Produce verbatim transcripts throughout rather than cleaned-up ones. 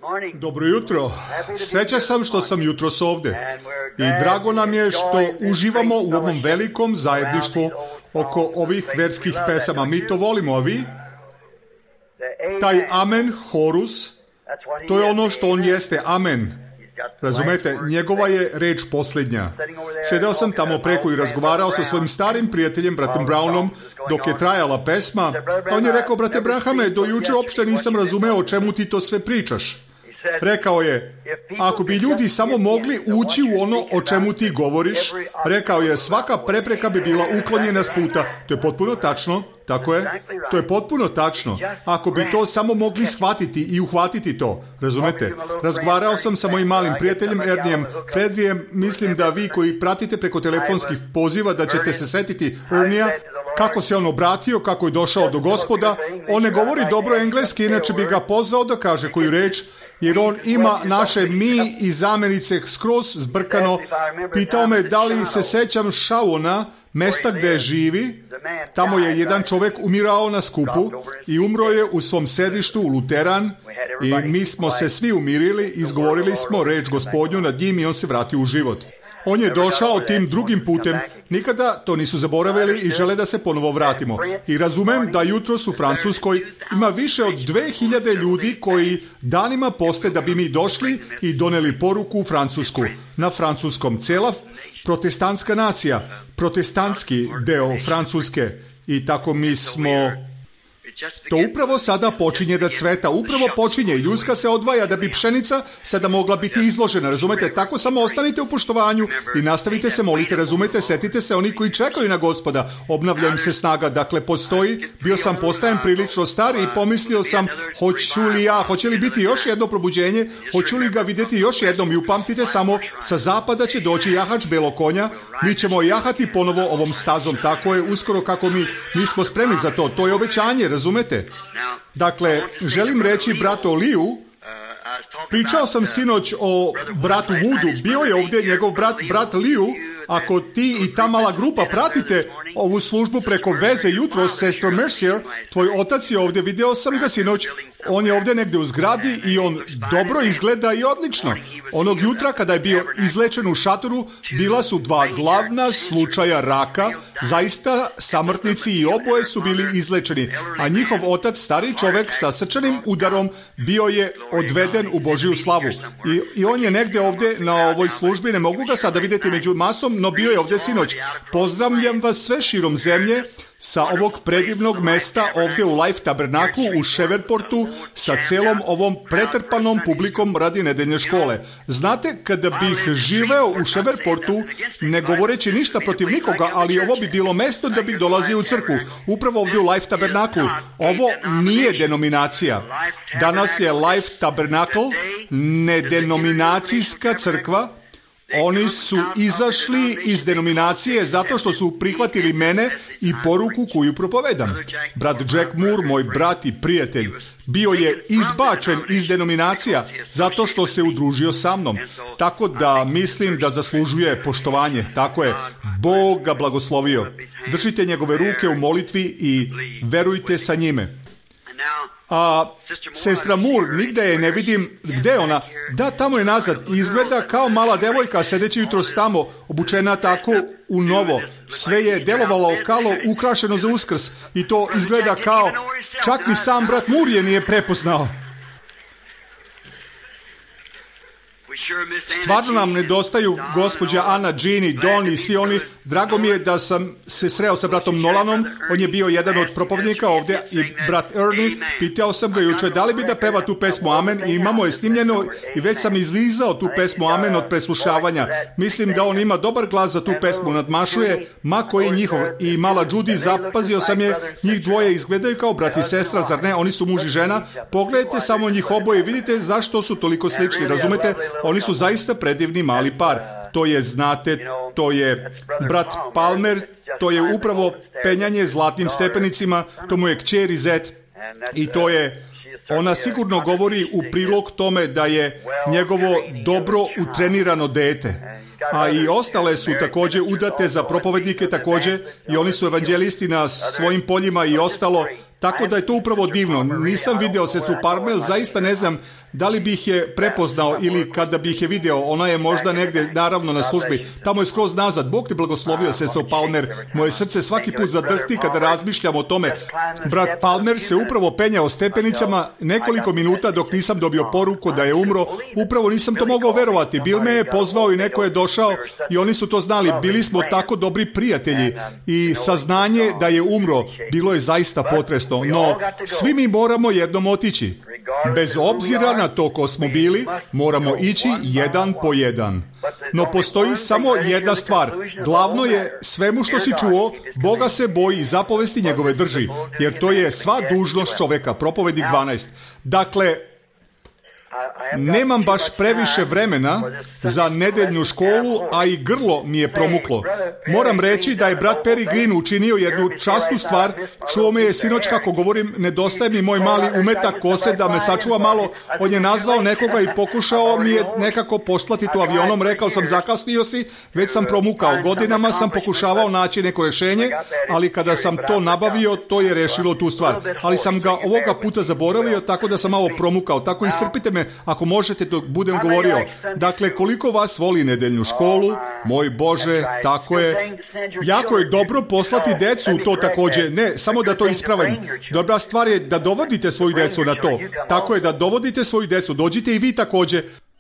Dobro jutro. Srećan sam što sam jutros ovdje. I drago nam je što uživamo u ovom velikom zajedništvu oko ovih verskih pesama. Mi to volimo, a vi? Taj amen, horus, to je ono što on jeste, amen. Razumete, njegova je reč posljednja. Sedeo sam tamo preko i razgovarao sa svojim starim prijateljem, bratom Brownom, dok je trajala pesma, a on je rekao, brate Brahame, do juče uopšte nisam razumeo o čemu ti to sve pričaš. Rekao je, ako bi ljudi samo mogli ući u ono o čemu ti govoriš, rekao je, svaka prepreka bi bila uklonjena s puta. To je potpuno tačno, tako je, to je potpuno tačno. Ako bi to samo mogli shvatiti i uhvatiti to, razumete? Razgovarao sam sa mojim malim prijateljem Ernijem Fredrijem, mislim da vi koji pratite preko telefonskih poziva da ćete se setiti Ernija, kako se on obratio, kako je došao do Gospoda. On ne govori dobro engleski, inače bi ga pozvao da kaže koju reč, jer on ima naše mi i zamenice skroz zbrkano. Pitao me da li se sećam Šauna, mesta gde živi. Tamo je jedan čovjek umirao na skupu i umro je u svom sedištu u Luteran i mi smo se svi umirili, izgovorili smo reč Gospodnju nad njim i on se vratio u život. On je došao tim drugim putem, nikada to nisu zaboravili i žele da se ponovo vratimo. I razumem da jutros u Francuskoj ima više od dve hiljade ljudi koji danima poste da bi mi došli i doneli poruku u Francusku. Na francuskom cela protestantska nacija, protestantski deo Francuske i tako mi smo... To upravo sada počinje da cveta, upravo počinje. Ljuska se odvaja da bi pšenica sada mogla biti izložena, razumete? Tako samo ostanite u poštovanju i nastavite se molite, razumete? Setite se oni koji čekaju na Gospoda. Obnavlja im se snaga, dakle postoji. Bio sam postajem prilično star i pomislio sam, hoću li ja, hoće li biti još jedno probuđenje, hoću li ga vidjeti još jednom i upamtite samo, sa zapada će doći jahač belog konja, mi ćemo jahati ponovo ovom stazom, tako je, uskoro kako mi, mi smo spremni za to, to je obećanje, razumete? Dakle, želim reći bratu Liju, pričao sam sinoć o bratu Woodu, bio je ovdje njegov brat, brat Liju, ako ti i ta mala grupa pratite ovu službu preko veze jutro s sestrom Mercier, tvoj otac je ovdje, video sam ga sinoć, on je ovdje negdje u zgradi i on dobro izgleda i odlično. Onog jutra kada je bio izlečen u šatoru, bila su dva glavna slučaja raka, zaista samrtnici i oboje su bili izlečeni, a njihov otac, stari čovjek sa srčanim udarom, bio je odveden u Božiju slavu. I, i on je negdje ovdje na ovoj službi, ne mogu ga sada vidjeti među masom, no bio je ovdje sinoć. Pozdravljam vas sve širom zemlje, sa ovog predivnog mesta ovdje u Life Tabernaklu u Ševerportu sa celom ovom pretrpanom publikom radi nedeljne škole. Znate, kada bih živeo u Ševerportu, ne govoreći ništa protiv nikoga, ali ovo bi bilo mesto da bih dolazio u crkvu. Upravo ovdje u Life Tabernaklu. Ovo nije denominacija. Danas je Life Tabernakl nedenominacijska crkva. Oni su izašli iz denominacije zato što su prihvatili mene i poruku koju propovedam. Brat Jack Moore, moj brat i prijatelj, bio je izbačen iz denominacija zato što se udružio sa mnom. Tako da mislim da zaslužuje poštovanje. Tako je, Bog ga blagoslovio. Držite njegove ruke u molitvi i verujte sa njime. A sestra Moore, nigde je ne vidim, gde je ona? Da, tamo je nazad, izgleda kao mala devojka sedeći jutros tamo, obučena tako u novo. Sve je delovalo kao ukrašeno za Uskrs i to izgleda kao, čak ni sam brat Moore je nije prepoznao. Stvarno nam nedostaju gospođa Ana, Jeannie, Don i svi oni. Drago mi je da sam se sreo sa bratom Nolanom, on je bio jedan od propovjednika ovdje i brat Ernie, pitao sam ga juče da li bi da peva tu pesmu Amen i imamo je snimljeno i već sam izlizao tu pesmu Amen od preslušavanja. Mislim da on ima dobar glas za tu pesmu, nadmašuje ma koji njihov. I mala Judy, zapazio sam je, njih dvoje izgledaju kao brat i sestra, zar ne? Oni su muž i žena. Pogledajte samo njih oboje, vidite zašto su toliko slični, razumete? Oni su zaista predivni mali par. To je, znate, to je brat Palmer, to je upravo penjanje zlatnim stepenicima, to mu je kćer i zet i to je, ona sigurno govori u prilog tome da je njegovo dobro utrenirano dete. A i ostale su također udate za propovednike također i oni su evanđelisti na svojim poljima i ostalo, tako da je to upravo divno. Nisam video sestru Parmel, zaista ne znam da li bih je prepoznao ili kada bih je video, ona je možda negdje, naravno na službi, tamo je skroz nazad. Bog te blagoslovio, sestro Palmer. Moje srce svaki put zadrhti kada razmišljam o tome. Brat Palmer se upravo penjao stepenicama nekoliko minuta dok nisam dobio poruku da je umro. Upravo nisam to mogao verovati. Bill me je pozvao i neko je došao i oni su to znali. Bili smo tako dobri prijatelji i saznanje da je umro bilo je zaista potresno. No, svi mi moramo jednom otići. Bez obzira na to ko smo bili, moramo ići jedan po jedan. No postoji samo jedna stvar. Glavno je svemu što si čuo, Boga se boji i zapovesti njegove drži, jer to je sva dužnost čoveka. Propovednik dvanaest. Dakle, nemam baš previše vremena za nedeljnu školu, a i grlo mi je promuklo. Moram reći da je brat Perry Green učinio jednu časnu stvar. Čuo me je sinoć kako govorim, nedostaje mi moj mali umetak kose da me sačuva malo. On je nazvao nekoga i pokušao mi je nekako poslati tu avionom. Rekao sam, zakasnio si, već sam promukao. Godinama sam pokušavao naći neko rješenje, ali kada sam to nabavio, to je rešilo tu stvar. Ali sam ga ovoga puta zaboravio, tako da sam malo promukao. Tako istrpite me ako možete dok budem govorio. Dakle, koliko vas voli nedeljnu školu? Moj Bože, tako je. Jako je dobro poslati decu u to također. Ne, samo da to ispravim. Dobra stvar je da dovodite svoju decu na to. Tako je, da dovodite svoju decu. Dođite i vi također.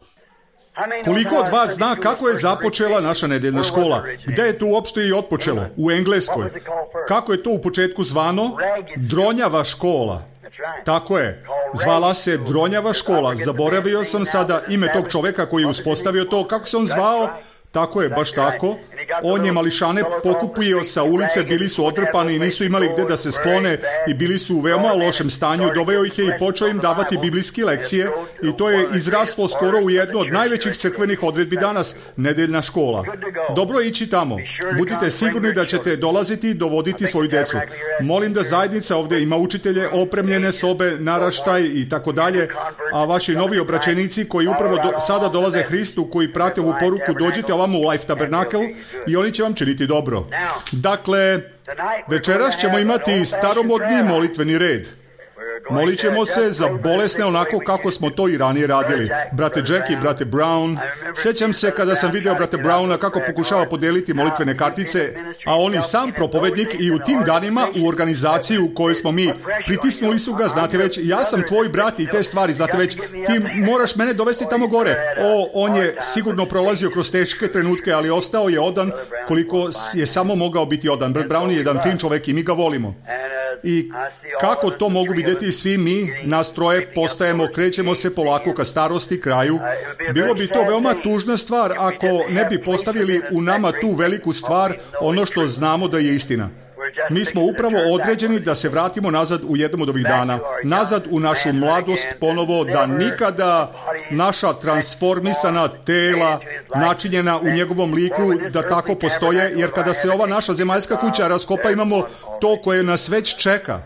Koliko od vas zna kako je započela naša nedeljna škola? Gde je to uopšte i otpočelo? U Engleskoj. Kako je to u početku zvano? Dronjava škola. Tako je. Zvala se Dronjava škola. Zaboravio sam sada ime tog čoveka koji je uspostavio to. Kako se on zvao? Tako je, baš tako. On je mališane pokupio sa ulice, bili su odrpani i nisu imali gdje da se sklone i bili su u veoma lošem stanju. Doveo ih je i počeo im davati biblijske lekcije i to je izraslo skoro u jednu od najvećih crkvenih odredbi danas, nedeljna škola. Dobro je ići tamo. Budite sigurni da ćete dolaziti i dovoditi svoju decu. Molim da zajednica ovdje ima učitelje, opremljene sobe, naraštaj i tako dalje, a vaši novi obraćenici koji upravo do, sada dolaze Hristu, koji prate ovu poruku, dođite ovamo u Life Tabernacle i oni će vam činiti dobro. Dakle, večeras ćemo imati staromodni molitveni red. Molit ćemo se za bolesne onako kako smo to i ranije radili. Brate Jack i brate Brown. Sjećam se kada sam video brate Browna kako pokušava podeliti molitvene kartice, a on i sam propovednik i u tim danima u organizaciji u kojoj smo mi pritisnuli su ga, znate već, ja sam tvoj brat i te stvari, znate već, ti moraš mene dovesti tamo gore. O, on je sigurno prolazio kroz teške trenutke, ali ostao je odan koliko je samo mogao biti odan. Brat Brown je jedan fin čovek i mi ga volimo. I kako to mogu vidjeti svi mi, nas troje postajemo, krećemo se polako ka starosti, kraju. Bilo bi to veoma tužna stvar ako ne bi postavili u nama tu veliku stvar, ono što znamo da je istina. Mi smo upravo određeni da se vratimo nazad u jednom od ovih dana, nazad u našu mladost ponovo, da nikada naša transformisana tela, načinjena u njegovom liku, da tako postoje, jer kada se ova naša zemaljska kuća raskopa, imamo to koje nas već čeka.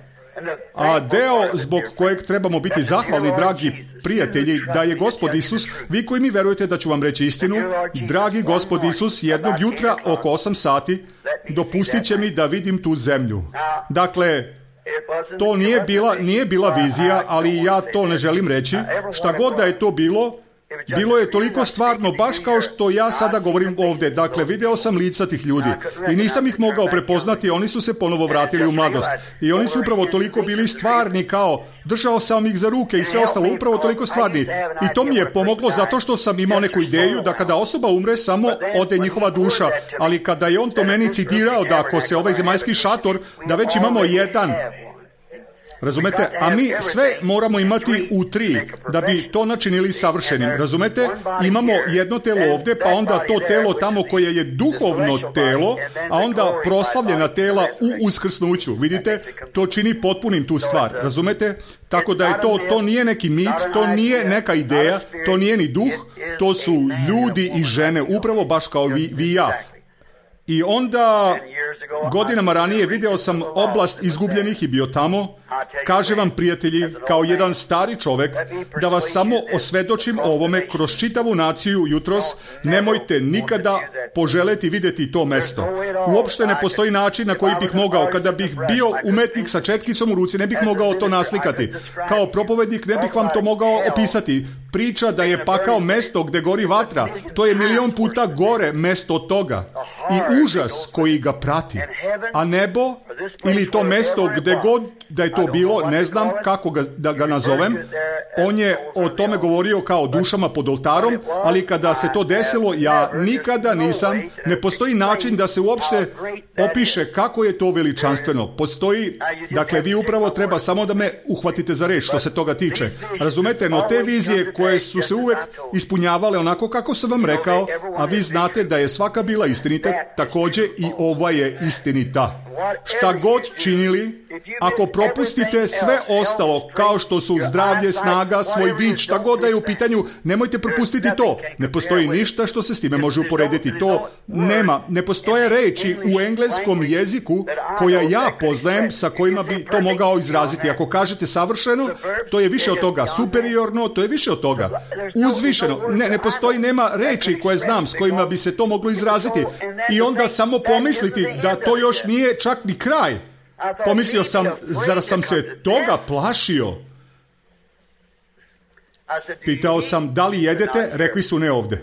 A deo zbog kojeg trebamo biti zahvalni, dragi prijatelji, da je Gospod Isus, vi koji mi verujete da ću vam reći istinu, dragi Gospod Isus, jednog jutra oko osam sati dopustit će mi da vidim tu zemlju. Dakle, to nije bila, nije bila vizija, ali ja to ne želim reći. Šta god da je to bilo, bilo je toliko stvarno, baš kao što ja sada govorim ovdje. Dakle, video sam lica tih ljudi i nisam ih mogao prepoznati, oni su se ponovo vratili u mladost. I oni su upravo toliko bili stvarni, kao držao sam ih za ruke i sve ostalo, upravo toliko stvarni. I to mi je pomoglo zato što sam imao neku ideju da kada osoba umre, samo ode njihova duša. Ali kada je on to meni citirao da ako se ovaj zemaljski šator, da već imamo jedan, razumete, a mi sve moramo imati u tri da bi to načinili savršenim. Razumete, imamo jedno telo ovdje, pa onda to telo tamo koje je duhovno telo, a onda proslavljena tela u uskrsnuću. Vidite, to čini potpunim tu stvar. Razumete? Tako da je to, to nije neki mit, to nije neka ideja, to nije ni duh, to su ljudi i žene, upravo baš kao vi, vi i ja. I onda, godinama ranije video sam oblast izgubljenih i bio tamo. Kažem vam, prijatelji, kao jedan stari čovek, da vas samo osvedočim o ovome kroz čitavu naciju jutros, nemojte nikada poželeti vidjeti to mesto. Uopšte ne postoji način na koji bih mogao, kada bih bio umetnik sa četkicom u ruci, ne bih mogao to naslikati. Kao propovednik ne bih vam to mogao opisati. Priča da je pakao mesto gdje gori vatra, to je milion puta gore mesto od toga. I užas koji ga prati. A nebo, ili to mesto gdje god da je to bilo, ne znam kako ga, da ga nazovem, on je o tome govorio kao dušama pod oltarom, ali kada se to desilo, ja nikada nisam, ne postoji način da se uopšte opiše kako je to veličanstveno. Postoji, dakle, vi upravo treba samo da me uhvatite za reč što se toga tiče. Razumete, no te vizije koje su se uvek ispunjavale onako kako sam vam rekao, a vi znate da je svaka bila istinita, također i ova je istinita. Šta god činili, ako propustite sve ostalo, kao što su zdravlje, snaga, svoj vid, šta god da je u pitanju, nemojte propustiti to. Ne postoji ništa što se s time može uporediti. To nema. Ne postoje reči u engleskom jeziku koja ja poznajem sa kojima bi to mogao izraziti. Ako kažete savršeno, to je više od toga. Superiorno, to je više od toga. Uzvišeno. Ne, ne postoji, nema reči koje znam s kojima bi se to moglo izraziti. I onda samo pomisliti da to još nije čak ni kraj. Pomislio sam, zar sam se toga plašio? Pitao sam, da li jedete? Rekli su ne ovdje.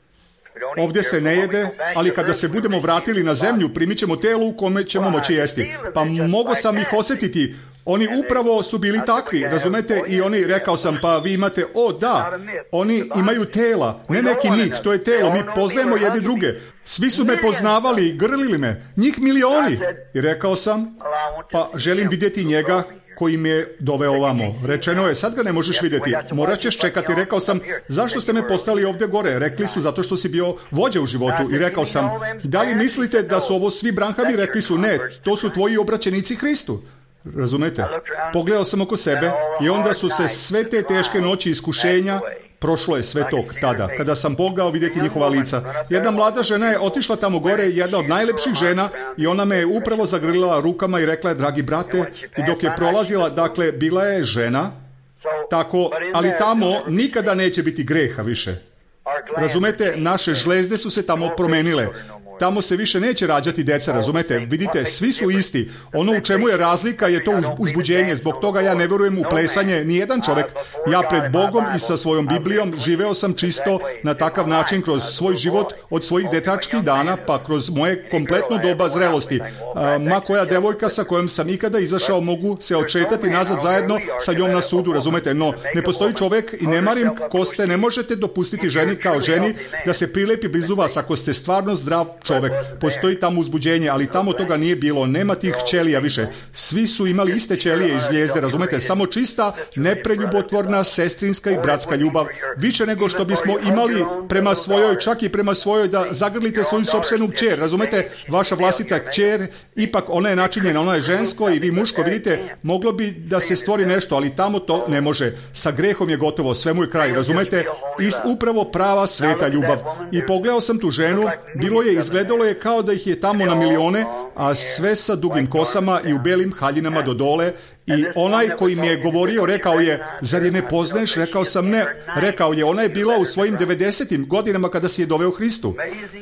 Ovdje se ne jede, ali kada se budemo vratili na zemlju, primit ćemo telo u kome ćemo moći jesti. Pa mogao sam ih osjetiti. Oni upravo su bili takvi, razumete? I oni, rekao sam, pa vi imate, o da, oni imaju tela, ne neki mit, to je telo, mi poznajemo jedni druge. Svi su me poznavali, grlili me, njih milioni. I rekao sam, pa želim vidjeti njega koji me je doveo ovamo. Rečeno je, sad ga ne možeš vidjeti, morat ćeš čekati. Rekao sam, zašto ste me postali ovdje gore? Rekli su, zato što si bio vođa u životu. I rekao sam, da li mislite da su ovo svi Branhami? Rekli su, ne, to su tvoji obraćenici Hristu. Razumete? Pogledao sam oko sebe i onda su se sve te teške noći iskušenja, prošlo je sve to tada, kada sam mogao vidjeti njihova lica. Jedna mlada žena je otišla tamo gore, jedna od najlepših žena, i ona me je upravo zagrlila rukama i rekla je, dragi brate, i dok je prolazila, dakle, bila je žena, tako, ali tamo nikada neće biti greha više. Razumete, naše žlezde su se tamo promenile. Tamo se više neće rađati deca, razumete? Vidite, svi su isti. Ono u čemu je razlika je to uzbuđenje. Zbog toga ja ne vjerujem u plesanje ni jedan čovjek. Ja pred Bogom i sa svojom Biblijom živeo sam čisto na takav način kroz svoj život od svojih dečačkih dana pa kroz moje kompletno doba zrelosti. A, ma koja devojka sa kojom sam ikada izašao mogu se odšetati nazad zajedno sa njom na sudu, razumete? No, ne postoji čovjek i ne marim ko ste, ne možete dopustiti ženi kao ženi da se prilepi blizu vas ako ste stvarno zdrav čovjek. Postoji tamo uzbuđenje, ali tamo toga nije bilo. Nema tih ćelija više. Svi su imali iste ćelije i žlijezde, razumete? Samo čista, nepreljubotvorna, sestrinska i bratska ljubav. Više nego što bismo imali prema svojoj, čak i prema svojoj, da zagrlite svoju sopstvenu kćer. Razumete? Vaša vlastita kćer, ipak ona je načinjena, ona je žensko i vi muško, vidite, moglo bi da se stvori nešto, ali tamo to ne može. Sa grehom je gotovo, sve mu je kraj, razumete? I upravo prava sveta ljubav. I pogledao sam tu ženu, bilo je, izgledalo je kao da ih je tamo na milione, a sve sa dugim kosama i u belim haljinama do dole. I onaj koji mi je govorio, rekao je, zar je ne poznaješ? Rekao sam ne. Rekao je, ona je bila u svojim devedesetim godinama kada si je doveo Hristu.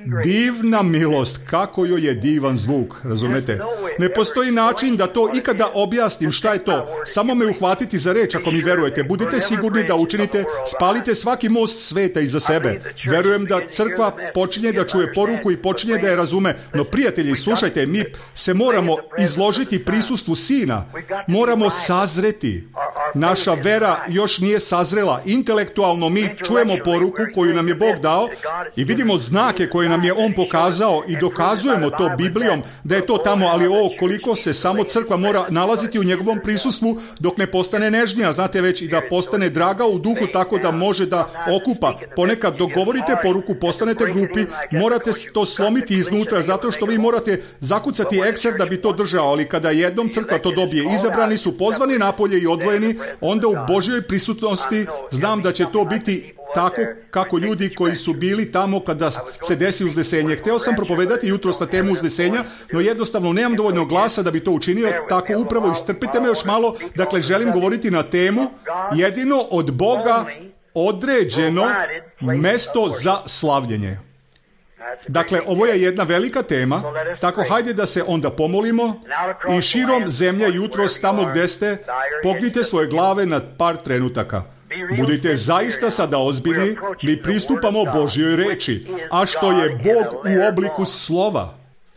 Divna milost, kako joj je divan zvuk, razumete? Ne postoji način da to ikada objasnim šta je to. Samo me uhvatiti za reč ako mi verujete. Budite sigurni da učinite, spalite svaki most sveta iza sebe. Verujem da crkva počinje da čuje poruku i počinje da je razume. No prijatelji, slušajte, mi se moramo izložiti prisustvu Sina. Moramo Moramo sazreti. Naša vera još nije sazrela. Intelektualno mi čujemo poruku koju nam je Bog dao i vidimo znake koje nam je On pokazao i dokazujemo to Biblijom da je to tamo, ali o, koliko se samo crkva mora nalaziti u njegovom prisustvu dok ne postane nežnija, znate već, i da postane draga u duhu tako da može da okupa. Ponekad dok govorite poruku, postanete grupi, morate to slomiti iznutra zato što vi morate zakucati ekser da bi to držao, ali kada jednom crkva to dobije, izabrani su pozvani napolje i odvojeni, onda u Božjoj prisutnosti znam da će to biti tako kako ljudi koji su bili tamo kada se desi uznesenje. Hteo sam propovedati jutros na temu uznesenja, no jednostavno nemam dovoljno glasa da bi to učinio, tako upravo istrpite me još malo. Dakle, želim govoriti na temu jedino od Boga određeno mesto za slavljenje. Dakle, ovo je jedna velika tema, tako hajde da se onda pomolimo i širom zemlje jutros tamo gdje ste, pognite svoje glave na par trenutaka. Budite zaista sada ozbiljni, mi pristupamo Božjoj reči, a što je Bog u obliku slova.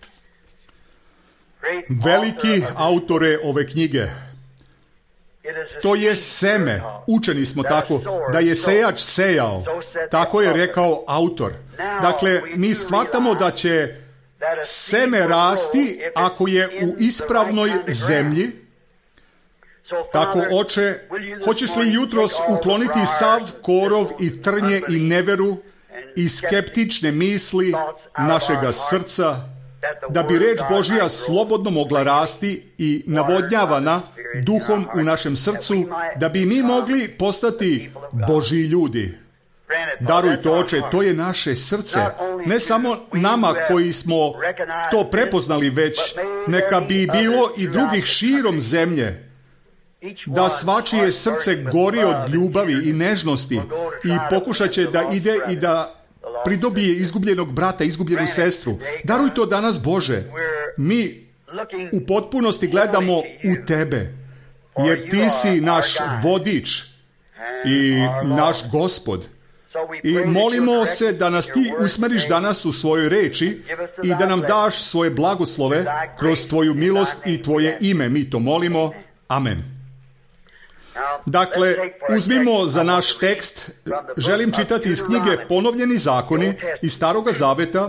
Veliki autore ove knjige, to je seme, učeni smo tako, da je sejač sejao, tako je rekao autor. Dakle, mi shvatamo da će seme rasti ako je u ispravnoj zemlji. Tako, oče, hoćeš li jutros ukloniti sav korov i trnje i neveru i skeptične misli našega srca, da bi reč Božja slobodno mogla rasti i navodnjavana duhom u našem srcu, da bi mi mogli postati Božji ljudi. Daruj to, oče, to je naše srce. Ne samo nama koji smo to prepoznali, već neka bi bilo i drugih širom zemlje, da svačije srce gori od ljubavi i nežnosti i pokušat će da ide i da pridobije izgubljenog brata, izgubljenu sestru. Daruj to danas, Bože. Mi u potpunosti gledamo u Tebe, jer Ti si naš vodič i naš Gospod. I molimo se da nas Ti usmeriš danas u svojoj reči i da nam daš svoje blagoslove kroz Tvoju milost i Tvoje ime. Mi to molimo. Amen. Dakle, uzmimo za naš tekst, želim čitati iz knjige Ponovljeni zakoni iz Staroga zaveta.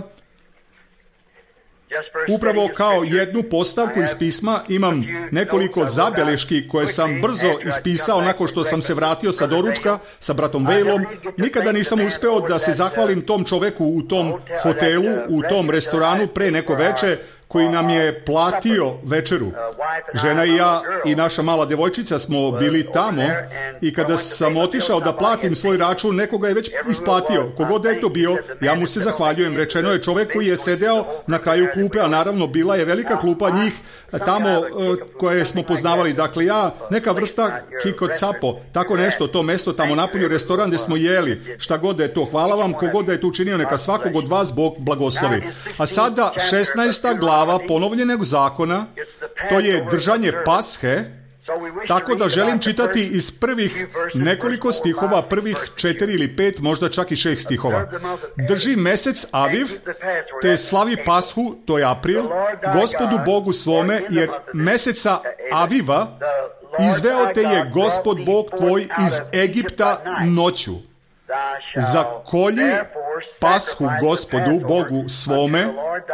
Upravo kao jednu postavku iz pisma imam nekoliko zabeleški koje sam brzo ispisao nakon što sam se vratio sa doručka sa bratom Vejlom. Nikada nisam uspeo da se zahvalim tom čoveku u tom hotelu, u tom restoranu pre neko veče koji nam je platio večeru. Žena i ja i naša mala devojčica smo bili tamo i kada sam otišao da platim svoj račun, nekoga je već isplatio. Kogod je to bio, ja mu se zahvaljujem. Rečeno je čovek koji je sedeo na kraju klupe, a naravno bila je velika klupa njih tamo koje smo poznavali. Dakle, ja, neka vrsta Kiko Capo, tako nešto, to mesto tamo napolju, restoran gde smo jeli, šta god da je to. Hvala vam, kogod da je to učinio, neka svakog od vas Bog blagoslovi. A sada šesnaesta glava Ponovljenog zakona, to je držanje Pashe, tako da želim čitati iz prvih nekoliko stihova, prvih četiri ili pet, možda čak i šest stihova. Drži mesec Aviv, te slavi Pashu, to je april, Gospodu Bogu svome, jer meseca Aviva izveo te je Gospod Bog tvoj iz Egipta noću. Zakolji Pashu Gospodu Bogu svome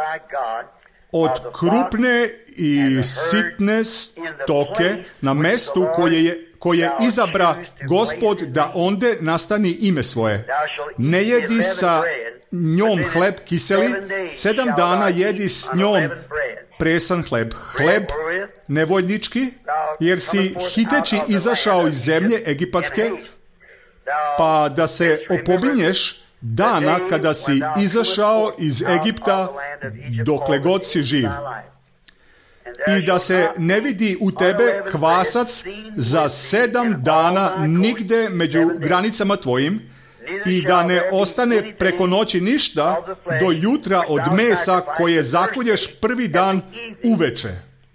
od krupne i sitne stoke na mestu koje je koje izabra Gospod da onde nastani ime svoje. Ne jedi sa njom hleb kiseli, sedam dana jedi s njom presan hleb. Hleb nevoljnički, jer si hiteći izašao iz zemlje egipatske, pa da se opominješ dana kada si izašao iz Egipta dokle god si živ. I da se ne vidi u tebe kvasac za sedam dana nigde među granicama tvojim i da ne ostane preko noći ništa do jutra od mesa koje zakolješ prvi dan uveče.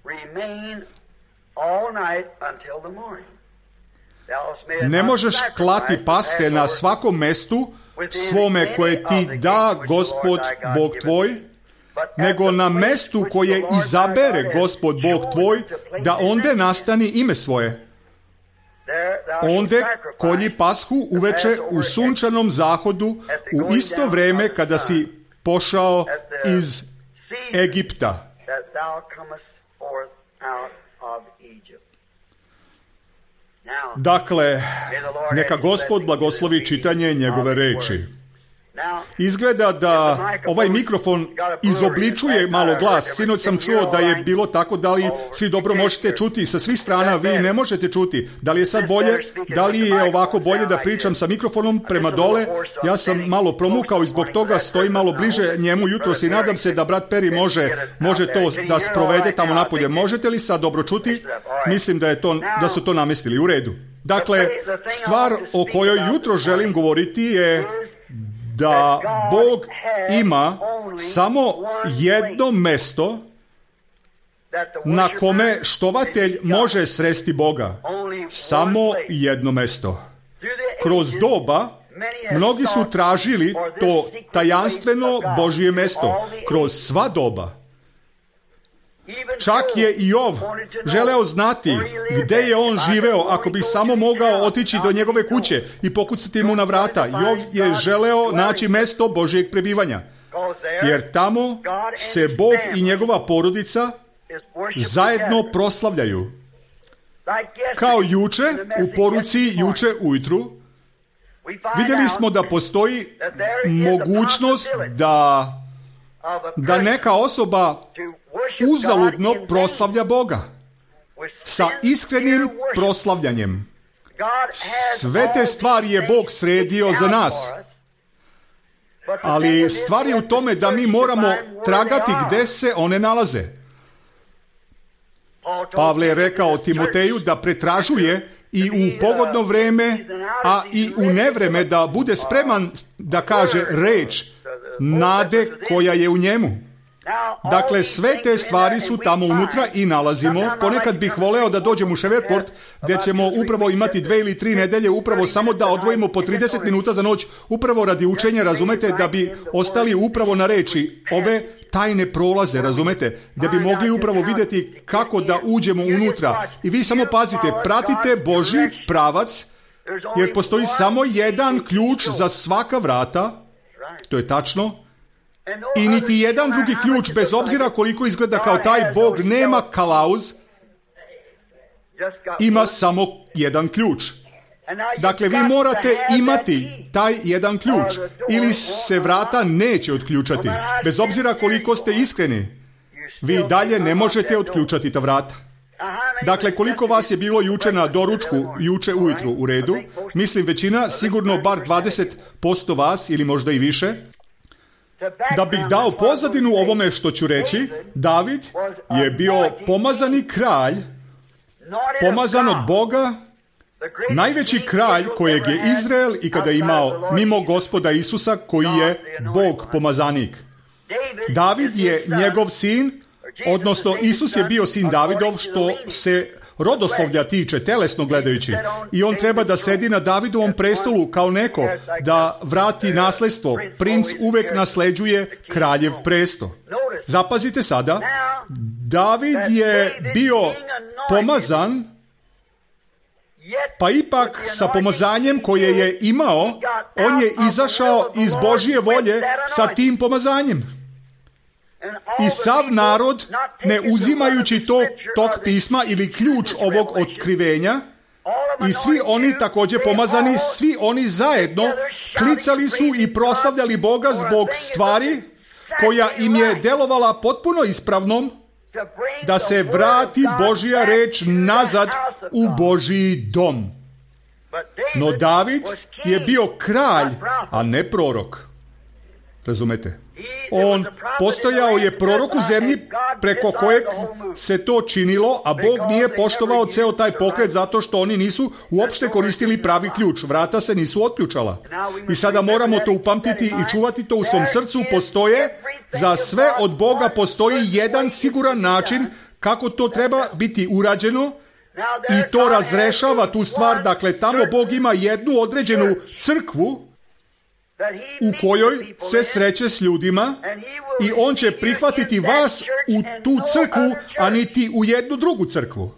Ne možeš klati pashe na svakom mestu svome koje ti da Gospod Bog tvoj, nego na mestu koje izabere Gospod Bog tvoj, da onde nastani ime svoje. Onde kolji pashu uveče u sunčanom zahodu u isto vreme kada si pošao iz Egipta. Dakle, neka Gospod blagoslovi čitanje njegove reči. Izgleda da ovaj mikrofon izobličuje malo glas. Sinoć sam čuo da je bilo tako, da li svi dobro možete čuti sa svih strana, vi ne možete čuti. Da li je sad bolje? Da li je ovako bolje da pričam sa mikrofonom prema dole? Ja sam malo promukao i zbog toga stojim malo bliže njemu jutros i nadam se da brat Peri može, može to da sprovede tamo napolje. Možete li sad dobro čuti? Mislim da, je to, da su to namestili. U redu. Dakle, stvar o kojoj jutro želim govoriti je da Bog ima samo jedno mesto na kome štovatelj može sresti Boga. Samo jedno mesto. Kroz doba mnogi su tražili to tajanstveno Božje mesto. Kroz sva doba. Čak je Jov želeo znati gdje je on živeo, ako bi samo mogao otići do njegove kuće i pokucati mu na vrata. Jov je želeo naći mesto Božjeg prebivanja. Jer tamo se Bog i njegova porodica zajedno proslavljaju. Kao juče, u poruci juče ujutru, vidjeli smo da postoji mogućnost da, da neka osoba uzaludno proslavlja Boga sa iskrenim proslavljanjem. Sve te stvari je Bog sredio za nas. Ali stvar je u tome da mi moramo tragati gdje se one nalaze. Pavle je rekao Timoteju da pretražuje i u pogodno vreme, a i u nevreme, da bude spreman da kaže reč nade koja je u njemu. Dakle, sve te stvari su tamo unutra i nalazimo. Ponekad bih voleo da dođem u Shreveport, gdje ćemo upravo imati dve ili tri nedelje, upravo samo da odvojimo po trideset minuta za noć, upravo radi učenja, razumete, da bi ostali upravo na reči ove tajne prolaze, razumete, da bi mogli upravo vidjeti kako da uđemo unutra. I vi samo pazite, pratite Božji pravac, jer postoji samo jedan ključ za svaka vrata, to je tačno, i niti jedan drugi ključ, bez obzira koliko izgleda kao taj, Bog nema kalauz, ima samo jedan ključ. Dakle, vi morate imati taj jedan ključ, ili se vrata neće otključati. Bez obzira koliko ste iskreni, vi dalje ne možete otključati ta vrata. Dakle, koliko vas je bilo juče na doručku, juče ujutru, u redu? Mislim većina, sigurno bar dvadeset posto vas, ili možda i više. Da bih dao pozadinu ovome što ću reći, David je bio pomazani kralj, pomazan od Boga, najveći kralj kojeg je Izrael ikada imao, mimo Gospoda Isusa, koji je Bog pomazanik. David je njegov sin, odnosno Isus je bio sin Davidov, što se rodoslovlja tiče, telesno gledajući. I on treba da sedi na Davidovom prestolu kao neko da vrati nasljedstvo. Princ uvek nasleđuje kraljev presto. Zapazite sada, David je bio pomazan, pa ipak sa pomazanjem koje je imao, on je izašao iz Božje volje sa tim pomazanjem. I sav narod, ne uzimajući to, tog pisma ili ključ ovog otkrivenja, i svi oni također pomazani, svi oni zajedno klicali su i proslavljali Boga zbog stvari koja im je delovala potpuno ispravnom, da se vrati Božja reč nazad u Božji dom. No David je bio kralj, a ne prorok. Razumete? On postojao je prorok u zemlji preko kojeg se to činilo, a Bog nije poštovao ceo taj pokret zato što oni nisu uopšte koristili pravi ključ. Vrata se nisu otključala. I sada moramo to upamtiti i čuvati to u svom srcu. Postoje, za sve od Boga postoji jedan siguran način kako to treba biti urađeno, i to razrešava tu stvar. Dakle, tamo Bog ima jednu određenu crkvu u kojoj se sreće s ljudima, i on će prihvatiti vas u tu crkvu, a niti u jednu drugu crkvu.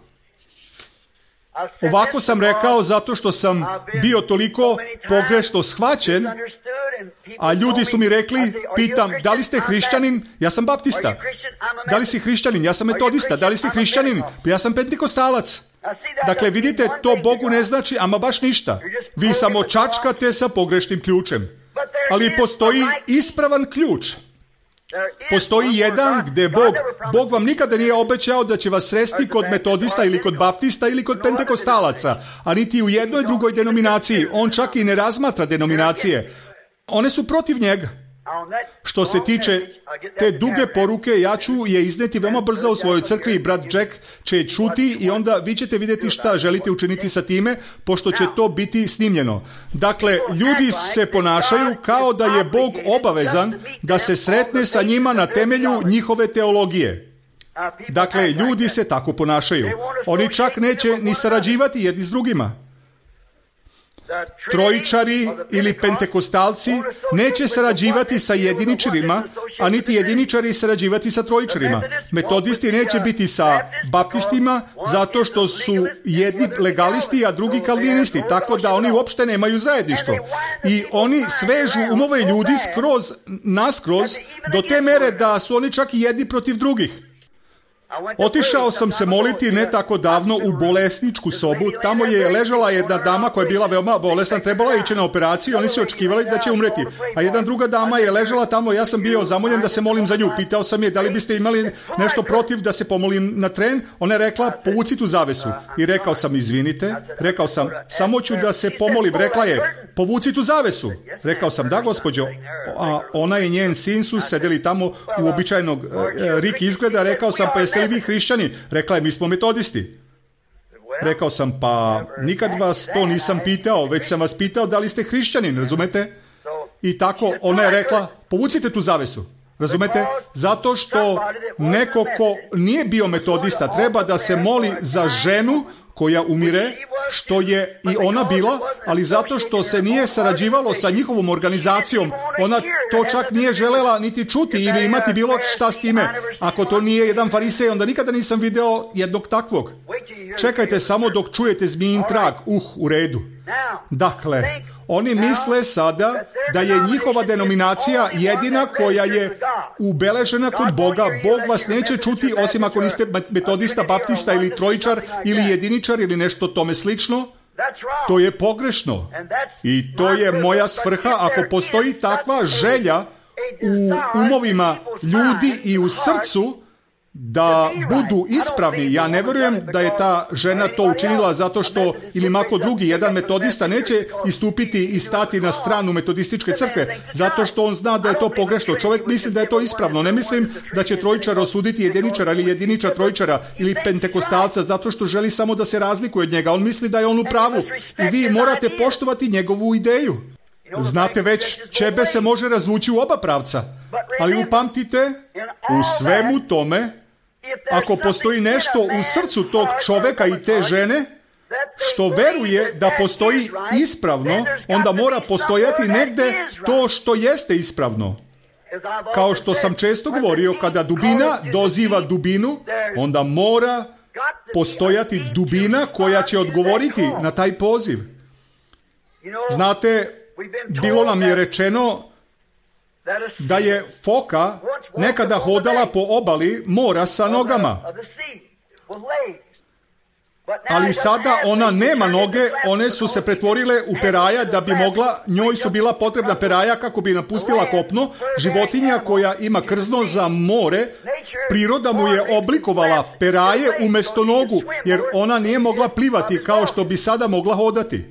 Ovako sam rekao zato što sam bio toliko pogrešno shvaćen, a ljudi su mi rekli, pitam, da li ste hrišćanin? Ja sam baptista. Da li si hrišćanin? Ja sam metodista. Da li si hrišćanin? Ja sam pentekostalac. Dakle, vidite, to Bogu ne znači ama baš ništa. Vi samo čačkate sa pogrešnim ključem. Ali postoji ispravan ključ. Postoji jedan gdje Bog, Bog vam nikada nije obećao da će vas sresti kod metodista ili kod baptista ili kod pentekostalaca, a niti u jednoj drugoj denominaciji. On čak i ne razmatra denominacije. One su protiv njega. Što se tiče te duge poruke, ja ću je izneti veoma brzo u svojoj crkvi i brat Jack će je čuti i onda vi ćete vidjeti šta želite učiniti sa time, pošto će to biti snimljeno. Dakle, ljudi se ponašaju kao da je Bog obavezan da se sretne sa njima na temelju njihove teologije. Dakle, ljudi se tako ponašaju. Oni čak neće ni sarađivati jedni s drugima. Trojičari ili pentekostalci neće sarađivati sa jediničarima, a niti jediničari sarađivati sa trojičarima. Metodisti neće biti sa baptistima, zato što su jedni legalisti, a drugi kalvinisti, tako da oni uopšte nemaju zajedništvo. I oni svežu umove ljudi skroz, naskroz, do te mere da su oni čak i jedni protiv drugih. Otišao sam se moliti ne tako davno u bolesničku sobu. Tamo je ležala jedna dama koja je bila veoma bolesna, trebala je ići na operaciju, oni su očekivali da će umreti. A jedna druga dama je ležala tamo, ja sam bio zamoljen da se molim za nju. Pitao sam je da li biste imali nešto protiv da se pomolim na tren. Ona je rekla, povuci tu zavesu. I rekao sam, izvinite, rekao sam, samo ću da se pomolim. Rekla je, povuci tu zavesu. Rekao sam, da gospođo, a ona i njen sin su sedeli tamo u običajnog e, rik izgleda. Rekao sam, pa jeste li vi hrišćani? Rekla je, mi smo metodisti. Rekao sam, pa nikad vas to nisam pitao, već sam vas pitao da li ste hrišćanin, razumete? I tako ona je rekla, povucite tu zavesu. Razumete? Zato što neko ko nije bio metodista treba da se moli za ženu koja umire, što je i ona bila, ali zato što se nije sarađivalo sa njihovom organizacijom, ona to čak nije želela niti čuti ili imati bilo šta s time. Ako to nije jedan farisej, onda nikada nisam video jednog takvog. Čekajte samo dok čujete zmijin trag. Uh, u redu. Dakle, oni misle sada da je njihova denominacija jedina koja je ubeležena kod Boga. Bog vas neće čuti osim ako niste metodista, baptista ili trojičar ili jediničar ili nešto tome slično. To je pogrešno. I to je moja svrha. Ako postoji takva želja u umovima ljudi i u srcu da budu ispravni, ja ne vjerujem da je ta žena to učinila zato što ili mako drugi, jedan metodista neće istupiti i stati na stranu metodističke crkve, zato što on zna da je to pogrešno. Čovjek misli da je to ispravno. Ne mislim da će trojičar osuditi jediničara ili jediničar trojičara ili pentekostalca zato što želi samo da se razlikuje od njega. On misli da je on u pravu i vi morate poštovati njegovu ideju. Znate već, ćebe se može razvući u oba pravca, ali upamtite, u svemu tome, ako postoji nešto u srcu tog čoveka i te žene, što veruje da postoji ispravno, onda mora postojati negde to što jeste ispravno. Kao što sam često govorio, kada dubina doziva dubinu, onda mora postojati dubina koja će odgovoriti na taj poziv. Znate, bilo nam je rečeno da je foka nekada hodala po obali mora sa nogama. Ali sada ona nema noge, one su se pretvorile u peraja da bi mogla, njoj su bila potrebna peraja kako bi napustila kopno. Životinja koja ima krzno za more, priroda mu je oblikovala peraje umjesto nogu, jer ona nije mogla plivati kao što bi sada mogla hodati.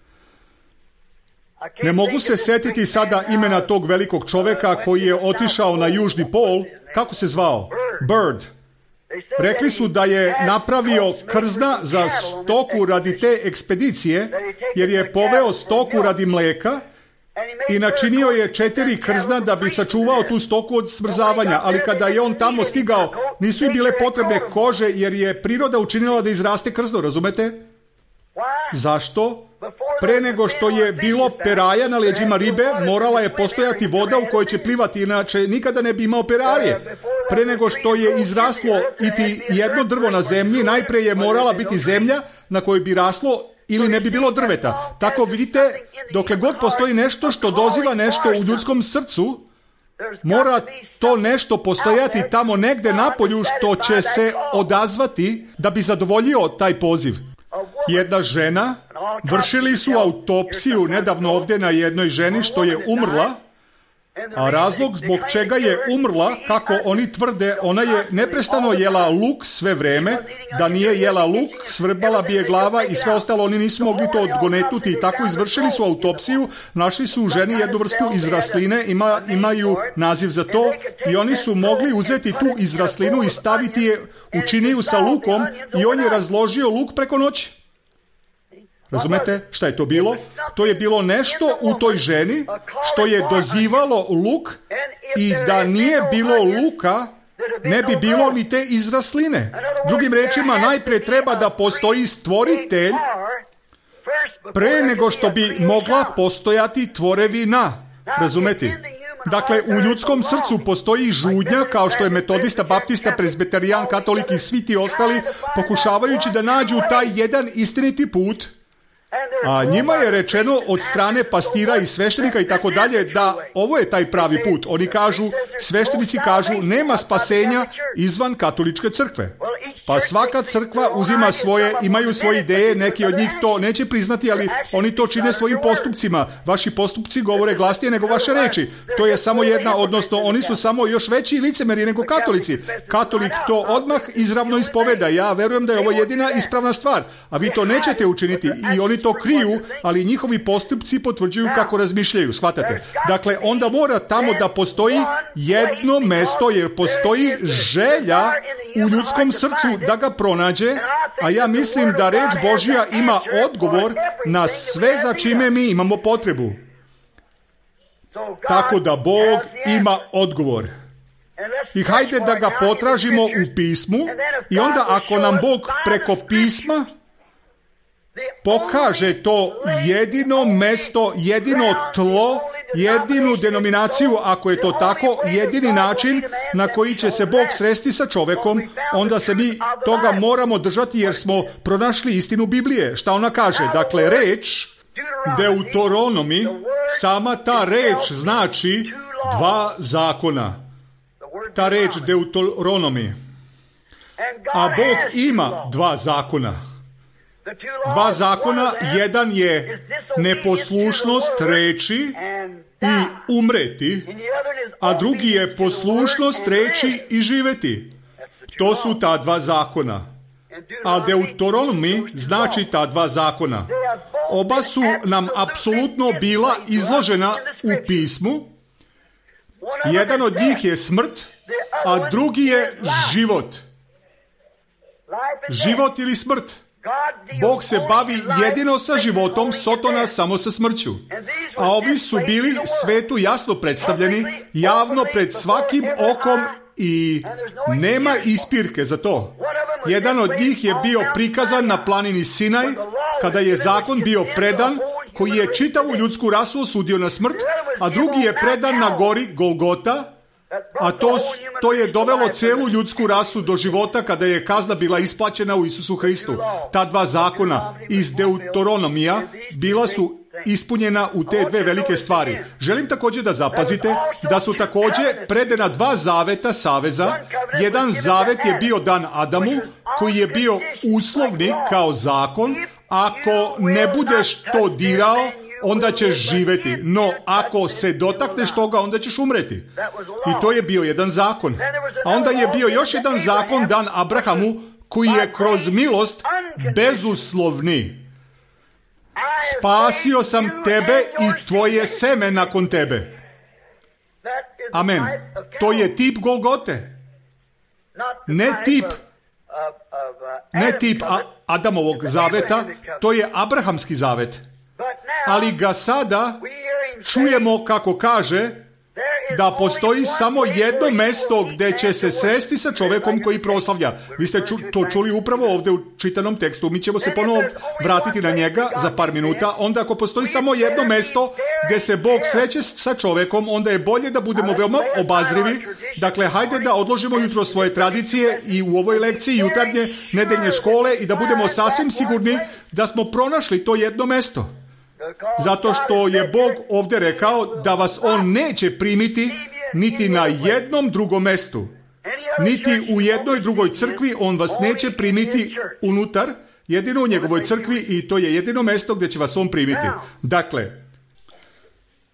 Ne mogu se setiti sada imena tog velikog čoveka koji je otišao na južni pol. Kako se zvao? Bird. Rekli su da je napravio krzna za stoku radi te ekspedicije, jer je poveo stoku radi mleka i načinio je četiri krzna da bi sačuvao tu stoku od smrzavanja. Ali kada je on tamo stigao, nisu im bile potrebne kože, jer je priroda učinila da izraste krzno, razumete? Zašto? Pre nego što je bilo peraja na leđima ribe, morala je postojati voda u kojoj će plivati, inače nikada ne bi imao peraje. Pre nego što je izraslo iti jedno drvo na zemlji, najprije je morala biti zemlja na kojoj bi raslo ili ne bi bilo drveta. Tako vidite, dokle god postoji nešto što doziva nešto u ljudskom srcu, mora to nešto postojati tamo negde napolju što će se odazvati da bi zadovoljio taj poziv. Jedna žena, vršili su autopsiju nedavno ovdje na jednoj ženi što je umrla A razlog zbog čega je umrla, kako oni tvrde, ona je neprestano jela luk sve vreme. Da nije jela luk, svrbala bi je glava i sve ostalo. Oni nisu mogli to odgonetnuti i tako izvršili su autopsiju. Našli su u ženi jednu vrstu izrasline, ima, imaju naziv za to, i oni su mogli uzeti tu izraslinu i staviti je u činiju sa lukom i on je razložio luk preko noći. Razumete šta je to bilo? To je bilo nešto u toj ženi što je dozivalo luk, i da nije bilo luka, ne bi bilo ni te izrasline. Drugim rečima, najprije treba da postoji stvoritelj pre nego što bi mogla postojati tvorevina. Razumete? Dakle, u ljudskom srcu postoji žudnja, kao što je metodista, baptista, prezbiterijan, katolik i svi ti ostali, pokušavajući da nađu taj jedan istiniti put. A njima je rečeno od strane pastira i sveštenika i tako dalje da ovo je taj pravi put. Oni kažu, sveštenici kažu, nema spasenja izvan katoličke crkve. Pa svaka crkva uzima svoje, imaju svoje ideje, neki od njih to neće priznati, ali oni to čine svojim postupcima. Vaši postupci govore glasnije nego vaše reči. To je samo jedna, odnosno oni su samo još veći licemeri nego katolici. Katolik to odmah izravno ispoveda. Ja verujem da je ovo jedina ispravna stvar, a vi to nećete učiniti i oni to kriju, ali njihovi postupci potvrđuju kako razmišljaju. Shvatate? Dakle, onda mora tamo da postoji jedno mesto, jer postoji želja u ljudskom srcu da ga pronađe, a ja mislim da reč Božja ima odgovor na sve za čime mi imamo potrebu. Tako da Bog ima odgovor. I hajde da ga potražimo u pismu, i onda ako nam Bog preko pisma pokaže to jedino mesto, jedino tlo, jedinu denominaciju, ako je to tako, jedini način na koji će se Bog sresti sa čovekom, onda se mi toga moramo držati, jer smo pronašli istinu Biblije. Šta ona kaže? Dakle, reč Deuteronomi, sama ta reč znači dva zakona. Ta reč Deuteronomi. A Bog ima dva zakona. Dva zakona, jedan je neposlušnost reči i umreti, a drugi je poslušnost reči i živeti. To su ta dva zakona. A Deuteronomi znači ta dva zakona. Oba su nam apsolutno bila izložena u pismu. Jedan od njih je smrt, a drugi je život. Život ili smrt. Bog se bavi jedino sa životom, Sotona samo sa smrću. A ovi su bili svetu jasno predstavljeni, javno pred svakim okom, i nema ispirke za to. Jedan od njih je bio prikazan na planini Sinaj, kada je zakon bio predan, koji je čitavu ljudsku rasu osudio na smrt, a drugi je predan na gori Golgota, a to, to je dovelo celu ljudsku rasu do života kada je kazna bila isplaćena u Isusu Hristu. Ta dva zakona iz Deuteronomija bila su ispunjena u te dve velike stvari. Želim također da zapazite da su također predena dva zaveta saveza. Jedan zavet je bio dan Adamu, koji je bio uslovni kao zakon. Ako ne budeš to dirao, onda ćeš živeti. No, ako se dotakneš toga, onda ćeš umreti. I to je bio jedan zakon. A onda je bio još jedan zakon dan Abrahamu, koji je kroz milost bezuslovni. Spasio sam tebe i tvoje seme nakon tebe. Amen. To je tip Golgote. Ne tip ne tip Adamovog zaveta, to je Abrahamski zavet. Ali ga sada čujemo kako kaže da postoji samo jedno mesto gdje će se sresti sa čovjekom koji proslavlja. Vi ste ču, to čuli upravo ovdje u čitanom tekstu. Mi ćemo se ponovo vratiti na njega za par minuta. Onda ako postoji samo jedno mesto gdje se Bog sreće sa čovjekom, onda je bolje da budemo veoma obazrivi. Dakle, hajde da odložimo jutro svoje tradicije i u ovoj lekciji jutarnje nedeljne škole i da budemo sasvim sigurni da smo pronašli to jedno mesto. Zato što je Bog ovdje rekao da vas On neće primiti niti na jednom drugom mestu. Niti u jednoj drugoj crkvi On vas neće primiti unutar, jedino u njegovoj crkvi, i to je jedino mesto gdje će vas On primiti. Dakle,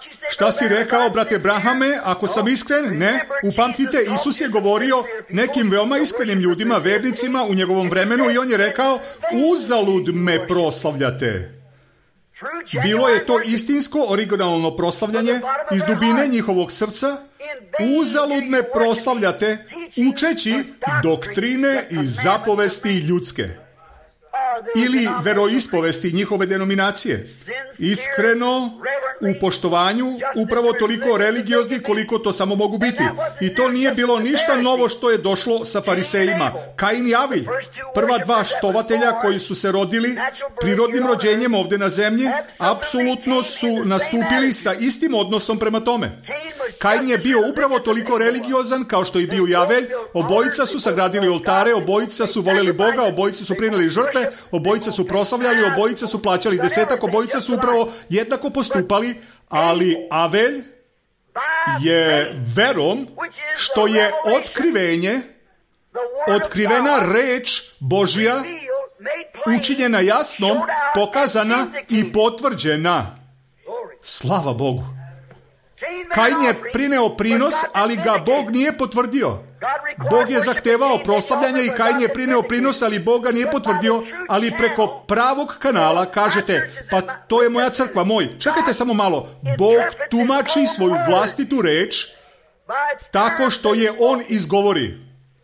Šta si rekao, brate Brahame, ako sam iskren? Ne. Upamtite, Isus je govorio nekim veoma iskrenim ljudima, vernicima u njegovom vremenu i on je rekao, uzalud me proslavljate. Bilo je to istinsko, originalno proslavljanje iz dubine njihovog srca. Uzalud me proslavljate, učeći doktrine i zapovesti ljudske ili veroispovesti njihove denominacije. Iskreno, u poštovanju, upravo toliko religiozni koliko to samo mogu biti. I to nije bilo ništa novo što je došlo sa farisejima. Kain i Avilj, prva dva štovatelja koji su se rodili prirodnim rođenjem ovdje na zemlji, apsolutno su nastupili sa istim odnosom prema tome. Kain je bio upravo toliko religiozan kao što je bio i Avelj. Obojica su sagradili oltare, obojica su voljeli Boga, obojica su prinijeli žrtve, obojica su proslavljali, obojica su plaćali desetak, obojica su upravo jednako postupali, ali Avelj je verom, što je otkrivenje, otkrivena reč Božja, učinjena jasnom, pokazana i potvrđena. Slava Bogu. Kain je prineo prinos, ali ga Bog nije potvrdio. Bog je zahtevao proslavljanje i Kain je prineo prinos, ali Bog ga nije potvrdio, ali preko pravog kanala kažete, pa to je moja crkva, moj. Čekajte samo malo. Bog tumači svoju vlastitu reč tako što je on izgovori.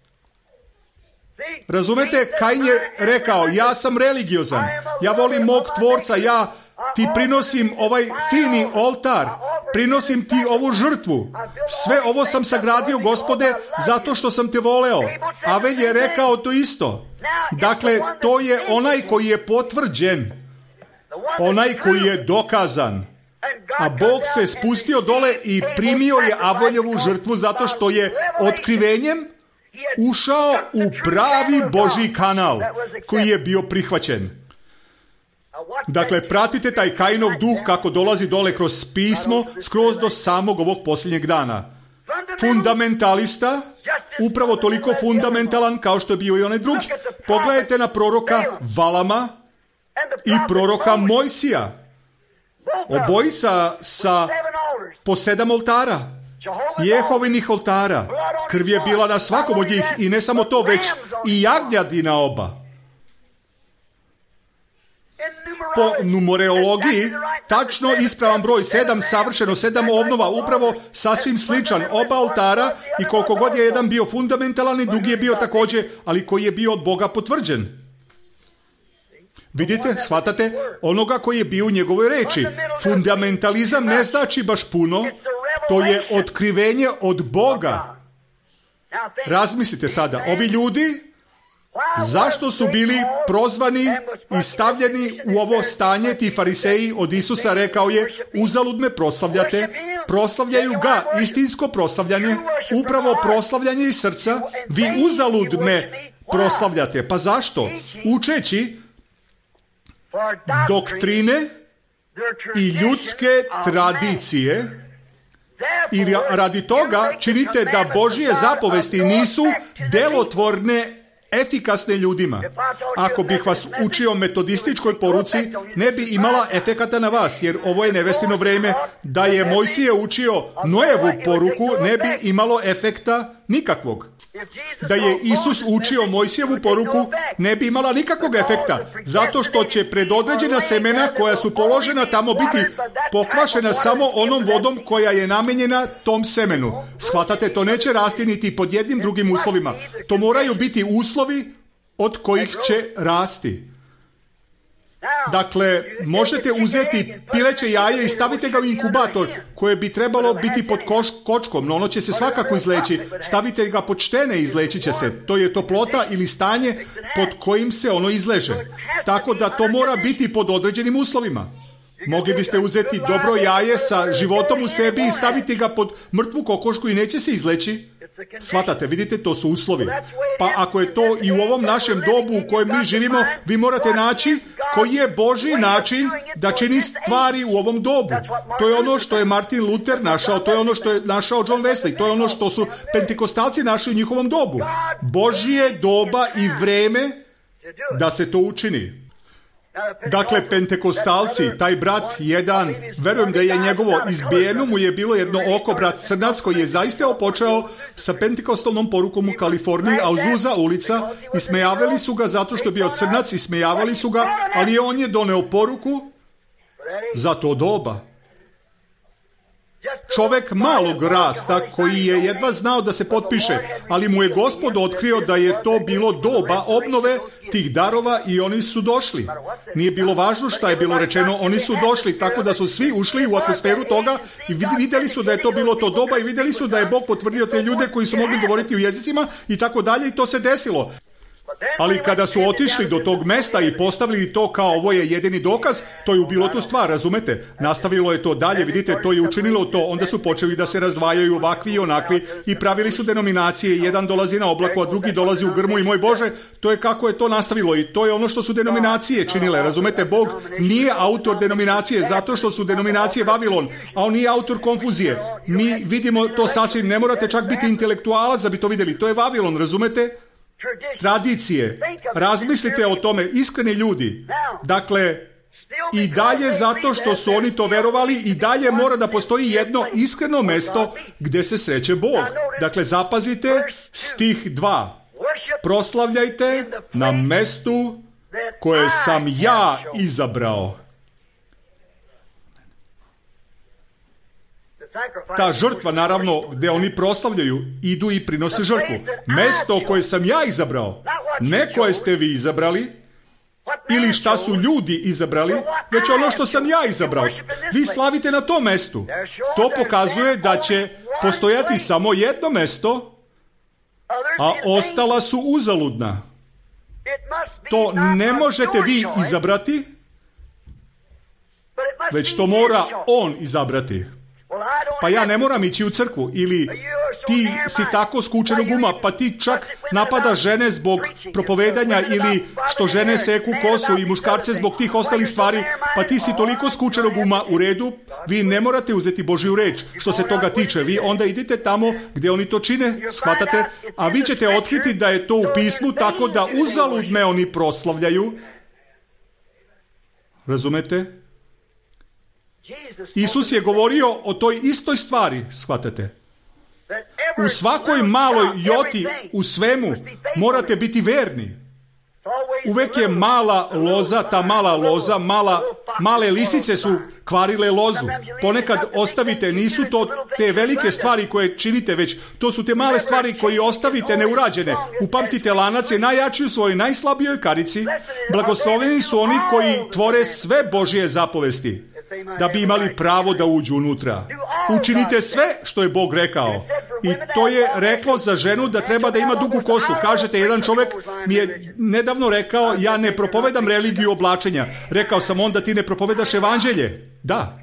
Razumete, Kain je rekao, ja sam religiozan, ja volim mog tvorca, ja ti prinosim ovaj fini oltar, prinosim ti ovu žrtvu. Sve ovo sam sagradio, Gospode, zato što sam te voleo. Avelj je rekao to isto. Dakle, to je onaj koji je potvrđen, onaj koji je dokazan. A Bog se spustio dole i primio je Aveljevu žrtvu zato što je otkrivenjem ušao u pravi Božji kanal koji je bio prihvaćen. Dakle, pratite taj Kainov duh kako dolazi dole kroz pismo, skroz do samog ovog posljednjeg dana. Fundamentalista, upravo toliko fundamentalan kao što je bio i onaj drugi. Pogledajte na proroka Valama i proroka Mojsija. Obojica sa po sedam oltara, Jehovinih oltara. Krv je bila na svakom od njih i ne samo to, već i jagnjadi na oba. Po numereologiji, tačno ispravan broj sedam, savršeno sedam ovnova, upravo sasvim sličan oba oltara i koliko god je jedan bio fundamentalan i drugi je bio također, ali koji je bio od Boga potvrđen. Vidite, shvatate, onoga koji je bio u njegovoj reči. Fundamentalizam ne znači baš puno, to je otkrivenje od Boga. Razmislite sada, ovi ljudi, zašto su bili prozvani i stavljeni u ovo stanje, ti fariseji od Isusa, rekao je, uzalud me proslavljate, proslavljaju ga, istinsko proslavljanje, upravo proslavljanje iz srca, vi uzalud me proslavljate. Pa zašto? Učeći doktrine i ljudske tradicije, i radi toga činite da Božje zapovesti nisu delotvorne, efikasne ljudima. Ako bih vas učio metodističkoj poruci, ne bi imala efekata na vas, jer ovo je nevestino vrijeme. Da je Mojsije učio Noevu poruku, ne bi imalo efekta nikakvog. Da je Isus učio Mojsijevu poruku, ne bi imala nikakvog efekta, zato što će predodređena semena koja su položena tamo biti pokvašena samo onom vodom koja je namenjena tom semenu. Shvatate, to neće rasti niti pod jednim drugim uslovima. To moraju biti uslovi od kojih će rasti. Dakle, možete uzeti pileće jaje i stavite ga u inkubator koje bi trebalo biti pod koš, kočkom, no ono će se svakako izleći. Stavite ga pod štene i izlečit će se. To je toplota ili stanje pod kojim se ono izleže. Tako da to mora biti pod određenim uslovima. Mogli biste uzeti dobro jaje sa životom u sebi i staviti ga pod mrtvu kokošku i neće se izleći. Shvatate, vidite, to su uslovi. Pa ako je to i u ovom našem dobu u kojem mi živimo, vi morate naći koji je Božji način da čini stvari u ovom dobu. To je ono što je Martin Luther našao, to je ono što je našao John Wesley, to je ono što su pentekostalci našli u njihovom dobu. Božje doba i vreme da se to učini. Dakle, pentekostalci, taj brat jedan, verujem da je njegovo izbijeno, mu je bilo jedno oko, brat Crnac, koji je zaista opočeo sa pentekostalnom porukom u Kaliforniji, Azusa ulica, i smejavali su ga zato što je bio Crnac, i smejavali su ga, ali on je doneo poruku za to doba. Čovek malog rasta koji je jedva znao da se potpiše, ali mu je Gospod otkrio da je to bilo doba obnove tih darova i oni su došli. Nije bilo važno šta je bilo rečeno, oni su došli, tako da su svi ušli u atmosferu toga i vidjeli su da je to bilo to doba i vidjeli su da je Bog potvrdio te ljude koji su mogli govoriti u jezicima i tako dalje, i to se desilo. Ali kada su otišli do tog mesta i postavili to kao ovo je jedini dokaz, to je ubilo tu stvar, razumete? Nastavilo je to dalje, vidite, to je učinilo to, onda su počeli da se razdvajaju ovakvi i onakvi i pravili su denominacije, jedan dolazi na oblaku, a drugi dolazi u grmu i moj Bože, to je kako je to nastavilo i to je ono što su denominacije činile, razumete? Bog nije autor denominacije zato što su denominacije Vavilon, a on nije autor konfuzije. Mi vidimo to sasvim, ne morate čak biti intelektualac da bi to vidjeli, to je Vavilon, razumete? Tradicije. Razmislite o tome, iskreni ljudi. Dakle, i dalje zato što su oni to verovali, i dalje mora da postoji jedno iskreno mesto gdje se sreće Bog. Dakle, zapazite stih dva. Proslavljajte na mestu koje sam ja izabrao. Ta žrtva, naravno, gdje oni proslavljaju, idu i prinose žrtvu. Mesto koje sam ja izabrao, ne koje ste vi izabrali, ili šta su ljudi izabrali, već ono što sam ja izabrao. Vi slavite na tom mestu. To pokazuje da će postojati samo jedno mesto, a ostala su uzaludna. To ne možete vi izabrati, već to mora on izabrati. Pa ja ne moram ići u crkvu, ili ti si tako skučenog uma, pa ti čak napada žene zbog propovedanja, ili što žene seku kosu i muškarce zbog tih ostalih stvari, pa ti si toliko skučenog uma, u redu, vi ne morate uzeti Božju reč što se toga tiče, vi onda idite tamo gdje oni to čine, shvatate, a vi ćete otkriti da je to u pismu, tako da uzalud me oni proslavljaju. Razumete? Isus je govorio o toj istoj stvari, shvatate. U svakoj maloj joti, u svemu, morate biti verni. Uvek je mala loza, ta mala loza, mala, male lisice su kvarile lozu. Ponekad ostavite, nisu to te velike stvari koje činite, već to su te male stvari koje ostavite neurađene. Upamtite, lanac je najjači u svojoj najslabijoj karici. Blagosloveni su oni koji tvore sve Božje zapovesti, da bi imali pravo da uđu unutra. Učinite sve što je Bog rekao. I to je reklo za ženu da treba da ima dugu kosu. Kažete, jedan čovjek mi je nedavno rekao, ja ne propovedam religiju oblačenja. Rekao sam, onda ti ne propovedaš evanđelje. Da.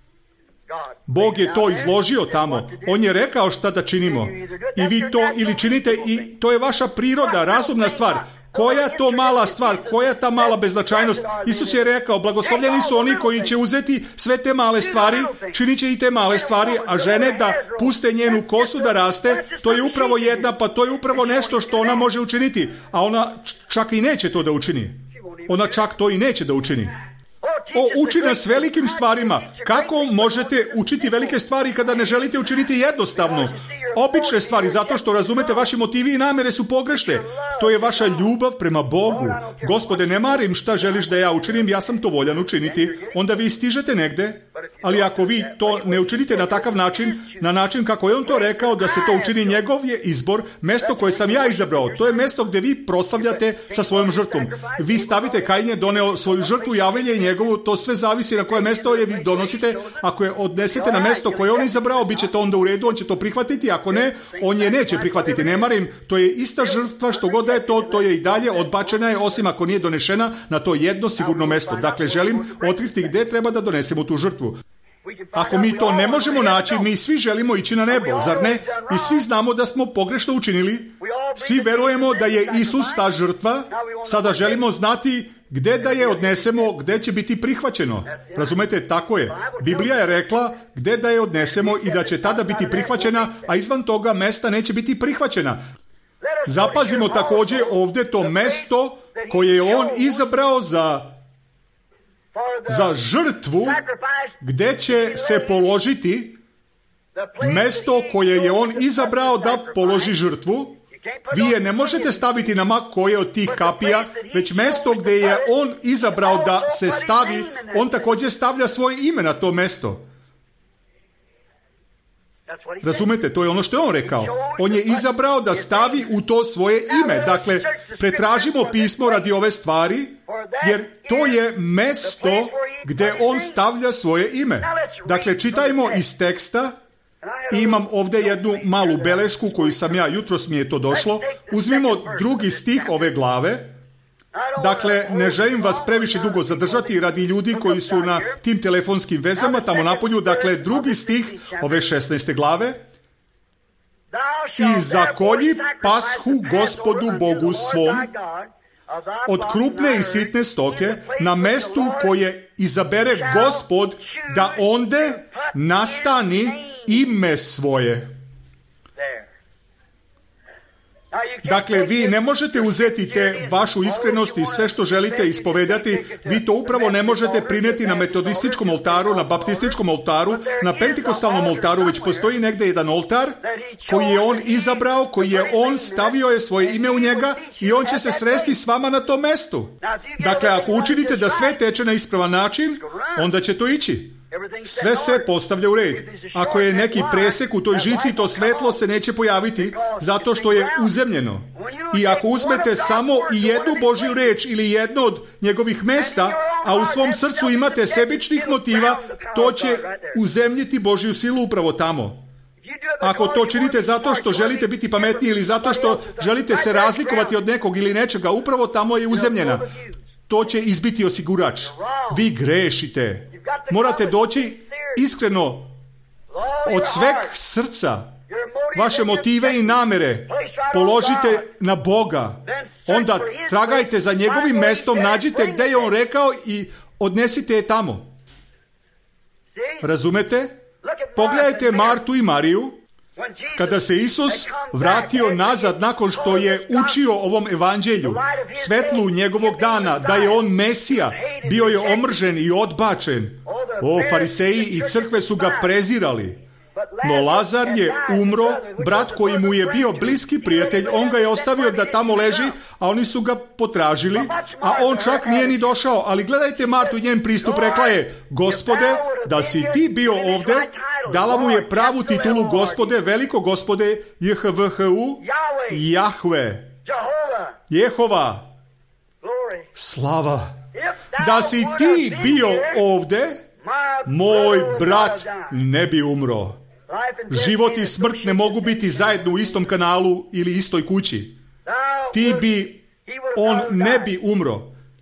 Bog je to izložio tamo. On je rekao šta da činimo. I vi to ili činite, i to je vaša priroda, razumna stvar. Koja to mala stvar, koja ta mala beznačajnost? Isus je rekao, blagoslovljeni su oni koji će uzeti sve te male stvari, činit će i te male stvari, a žene da puste njenu kosu da raste, to je upravo jedna, pa to je upravo nešto što ona može učiniti, a ona čak i neće to da učini. Ona čak to i neće da učini. O, uči nas velikim stvarima. Kako možete učiti velike stvari kada ne želite učiniti jednostavno? Obične stvari, zato što razumete, vaši motivi i namere su pogrešne. To je vaša ljubav prema Bogu. Gospode, ne marim šta želiš da ja učinim, ja sam to voljan učiniti. Onda vi stižete negde, ali ako vi to ne učinite na takav način, na način kako je on to rekao, da se to učini, njegov je izbor, mesto koje sam ja izabrao. To je mesto gdje vi proslavljate sa svojom žrtvom. Vi stavite, Kain je doneo svoju žrtvu, javljenje i njegovu, to sve zavisi na koje mesto je vi donosite. Ako je odnesete na mesto koje on izabrao, bit će to onda u redu, on će to prihvatiti, ako ne, on je neće prihvatiti. Ne marim, to je ista žrtva, što god da je to, to je i dalje odbačena je, osim ako nije donešena na to jedno sigurno mesto. Dakle, želim otkriti gdje treba da donesemo tu žrtvu. Ako mi to ne možemo naći, mi svi želimo ići na nebo, zar ne? I svi znamo da smo pogrešno učinili. Svi verujemo da je Isus ta žrtva. Sada želimo znati gdje da je odnesemo, gdje će biti prihvaćeno. Razumete, tako je. Biblija je rekla gdje da je odnesemo i da će tada biti prihvaćena, a izvan toga mesta neće biti prihvaćena. Zapazimo također ovdje to mesto koje je on izabrao za za žrtvu gdje će se položiti mesto koje je on izabrao da položi žrtvu. Vi je ne možete staviti na ma koje od tih kapija, već mesto gdje je on izabrao da se stavi, on također stavlja svoje ime na to mesto. Razumete, to je ono što je on rekao. On je izabrao da stavi u to svoje ime. Dakle, pretražimo pismo radi ove stvari, jer to je mesto gdje on stavlja svoje ime. Dakle, čitajmo iz teksta. Imam ovdje jednu malu belešku koju sam ja, jutros mi je to došlo. Uzmimo drugi stih ove glave. Dakle, ne želim vas previše dugo zadržati radi ljudi koji su na tim telefonskim vezama tamo napolju. Dakle, drugi stih ove šesnaeste glave. I zakolji pashu Gospodu Bogu svom od krupne i sitne stoke na mestu koje izabere Gospod, da onde nastani ime svoje. Dakle, vi ne možete uzeti te vašu iskrenost i sve što želite ispovedati, vi to upravo ne možete prineti na metodističkom oltaru, na baptističkom oltaru, na pentekostalnom oltaru, već postoji negdje jedan oltar koji je on izabrao, koji je on stavio je svoje ime u njega i on će se sresti s vama na tom mestu. Dakle, ako učinite da sve teče na ispravan način, onda će to ići. Sve se postavlja u red. Ako je neki presek u toj žici, to svetlo se neće pojaviti zato što je uzemljeno. I ako uzmete samo i jednu Božju reč ili jedno od njegovih mesta, a u svom srcu imate sebičnih motiva, to će uzemljiti Božju silu upravo tamo. Ako to činite zato što želite biti pametniji ili zato što želite se razlikovati od nekog ili nečega, upravo tamo je uzemljena. To će izbiti osigurač. Vi grešite. Morate doći iskreno od sveg srca. Vaše motive i namere položite na Boga. Onda tragajte za njegovim mestom, nađite gdje je on rekao i odnesite je tamo. Razumete? Pogledajte Martu i Mariju. Kada se Isus vratio nazad nakon što je učio ovom evanđelju, svetlu njegovog dana, da je on Mesija, bio je omržen i odbačen. O, fariseji i crkve su ga prezirali. No Lazar je umro, brat koji mu je bio bliski prijatelj, on ga je ostavio da tamo leži, a oni su ga potražili, a on čak nije ni došao. Ali gledajte Martu i njen pristup, rekla je: Gospode, da si ti bio ovdje, dala mu je pravu titulu Gospode, veliko Gospode, J H V H U, Jahve, Jehova, slava. Da si ti bio ovdje, moj brat ne bi umro. Život i smrt ne mogu biti zajedno u istom kanalu ili istoj kući. Ti bi, on ne bi umro.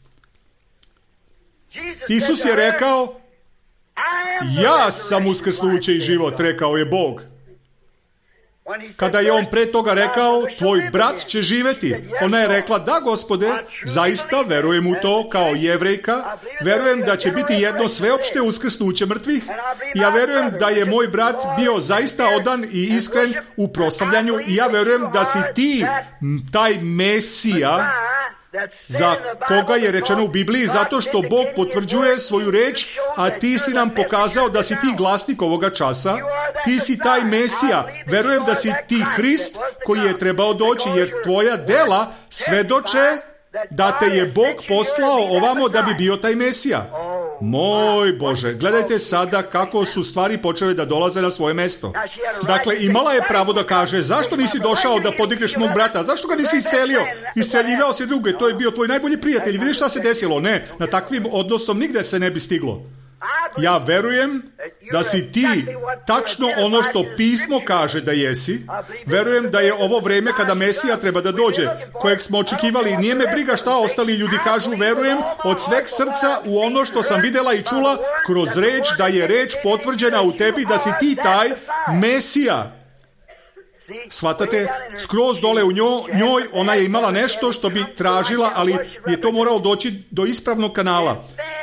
Isus je rekao: ja sam uskrsnuće i život, rekao je Bog. Kada je on pre toga rekao: tvoj brat će živjeti, ona je rekla: da, Gospode, zaista verujem u to kao Jevrejka, verujem da će biti jedno sveopšte uskrsnuće mrtvih. Ja verujem da je moj brat bio zaista odan i iskren u proslavljanju i ja verujem da si ti taj Mesija za koga je rečeno u Bibliji, zato što Bog potvrđuje svoju reč, a ti si nam pokazao da si ti glasnik ovoga časa, ti si taj Mesija. Verujem da si ti Hrist koji je trebao doći, jer tvoja dela svedoče da te je Bog poslao ovamo da bi bio taj Mesija. Moj Bože, gledajte sada kako su stvari počele da dolaze na svoje mesto. Dakle, imala je pravo da kaže: zašto nisi došao da podigneš mog brata? Zašto ga nisi iscelio? Isceljivao se druge, to je bio tvoj najbolji prijatelj. Vidiš šta se desilo? Ne, na takvim odnosom nigde se ne bi stiglo. Ja verujem da si ti tačno ono što pismo kaže da jesi. Verujem da je ovo vrijeme kada Mesija treba da dođe, kojeg smo očekivali. Nije me briga šta ostali ljudi kažu. Verujem od sveg srca u ono što sam vidjela i čula kroz reč, da je reč potvrđena u tebi, da si ti taj Mesija. Shvatate, skroz dole u njoj, njoj ona je imala nešto što bi tražila, ali je to moralo doći do ispravnog kanala.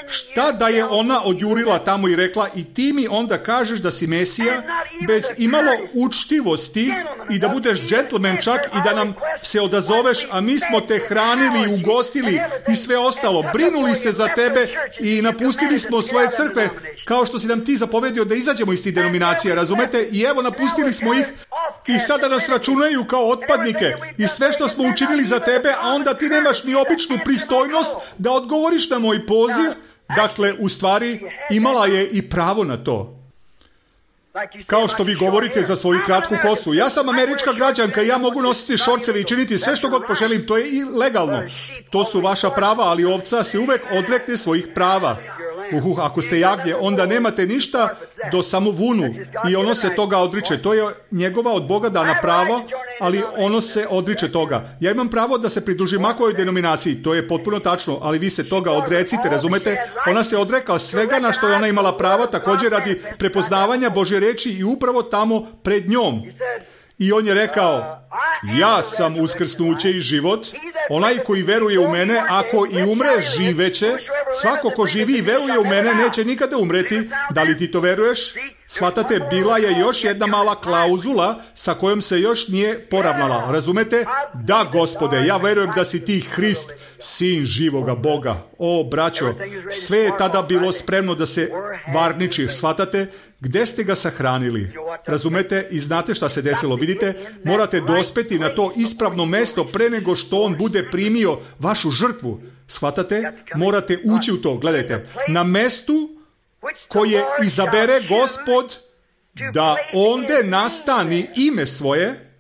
Šta da je ona odjurila tamo i rekla, i ti mi onda kažeš da si Mesija bez imalo učtivosti i da budeš džentlmen čak i da nam se odazoveš, a mi smo te hranili, ugostili i sve ostalo. Brinuli se za tebe i napustili smo svoje crkve kao što si nam ti zapovedio da izađemo iz tih denominacija, razumete? I evo napustili smo ih i sada nas računaju kao otpadnike i sve što smo učinili za tebe, a onda ti nemaš ni običnu pristojnost da odgovoriš na moj poziv. Dakle, u stvari, imala je i pravo na to. Kao što vi govorite za svoju kratku kosu. Ja sam američka građanka i ja mogu nositi šorceve i činiti sve što god poželim. To je i legalno. To su vaša prava, ali ovca se uvek odrekne svojih prava. Uhu, ako ste jagnje, onda nemate ništa do samo vunu i ono se toga odriče. To je njegova od Boga dana pravo, ali ono se odriče toga. Ja imam pravo da se pridružim makojoj denominaciji, to je potpuno tačno, ali vi se toga odrecite, razumete? Ona se odrekla svega na što je ona imala pravo, također radi prepoznavanja Božje reči i upravo tamo pred njom. I on je rekao, ja sam uskrsnuće i život, onaj koji veruje u mene, ako i umre, živeće, svako ko živi i veruje u mene, neće nikada umreti. Da li ti to veruješ? Shvatate, bila je još jedna mala klauzula sa kojom se još nije poravnala. Razumete? Da, Gospode, ja verujem da si ti Hrist, sin živoga Boga. O, braćo, sve je tada bilo spremno da se varniči. Shvatate? Gde ste ga sahranili? Razumete? I znate šta se desilo? Vidite, morate dospeti na to ispravno mesto pre nego što on bude primio vašu žrtvu. Shvatate? Morate ući u to. Gledajte, na mestu koje izabere Gospod da onde nastani ime svoje,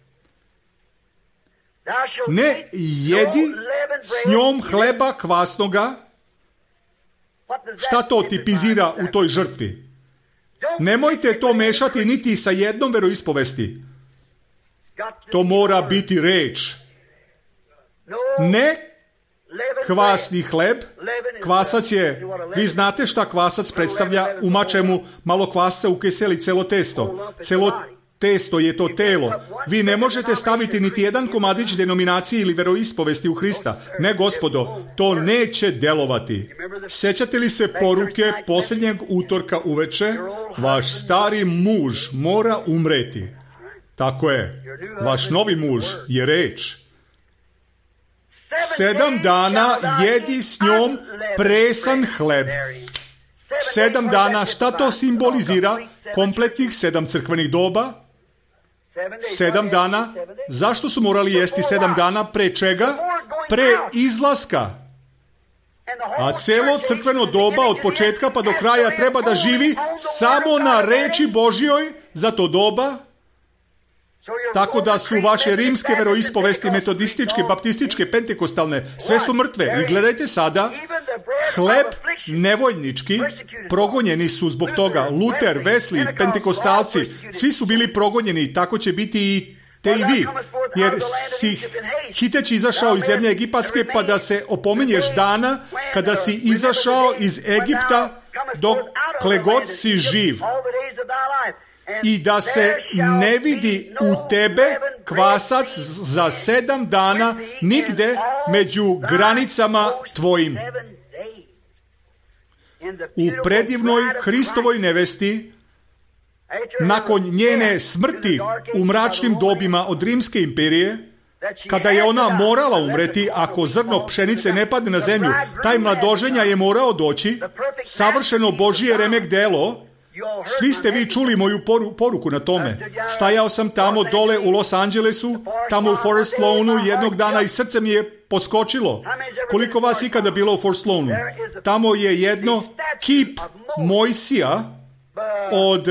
ne jedi s njom hleba kvasnoga. Šta to tipizira u toj žrtvi? Nemojte to mešati niti sa jednom veroispovesti. To mora biti reč. Ne kvasni hleb. Kvasac je, vi znate šta kvasac predstavlja, u mačemu malo kvasca ukiseli celo testo. Celo testo je to telo. Vi ne možete staviti niti jedan komadić denominacije ili veroispovesti u Hrista. Ne, Gospodo, to neće delovati. Sećate li se poruke posljednjeg utorka uveče? Vaš stari muž mora umreti. Tako je. Vaš novi muž je reč. Sedam dana jedi s njom presan hleb. Sedam dana, šta to simbolizira? Kompletnih sedam crkvenih doba. Sedam dana. Zašto su morali jesti sedam dana? Pre čega? Pre izlaska. A celo crkveno doba od početka pa do kraja treba da živi samo na reči Božjoj za to doba. Tako da su vaše rimske veroispovesti, metodističke, baptističke, pentekostalne, sve su mrtve. I gledajte sada, hleb nevoljnički, progonjeni su zbog toga. Luter, Wesley, pentekostalci, svi su bili progonjeni, tako će biti i te i vi. Jer si hiteći izašao iz zemlje Egipatske pa da se opominješ dana kada si izašao iz Egipta dokle god si živ. I da se ne vidi u tebe kvasac za sedam dana nigde među granicama tvojim. U predivnoj Hristovoj nevesti, nakon njene smrti u mračnim dobima od Rimske imperije, kada je ona morala umreti, ako zrno pšenice ne padne na zemlju, taj mladoženja je morao doći, savršeno Božije remek delo. Svi ste vi čuli moju poru, poruku na tome. Stajao sam tamo dole u Los Angelesu, tamo u Forest Lawnu, jednog dana i srce mi je poskočilo. Koliko vas ikada bilo u Forest Lawnu? Tamo je jedno kip Mojsija od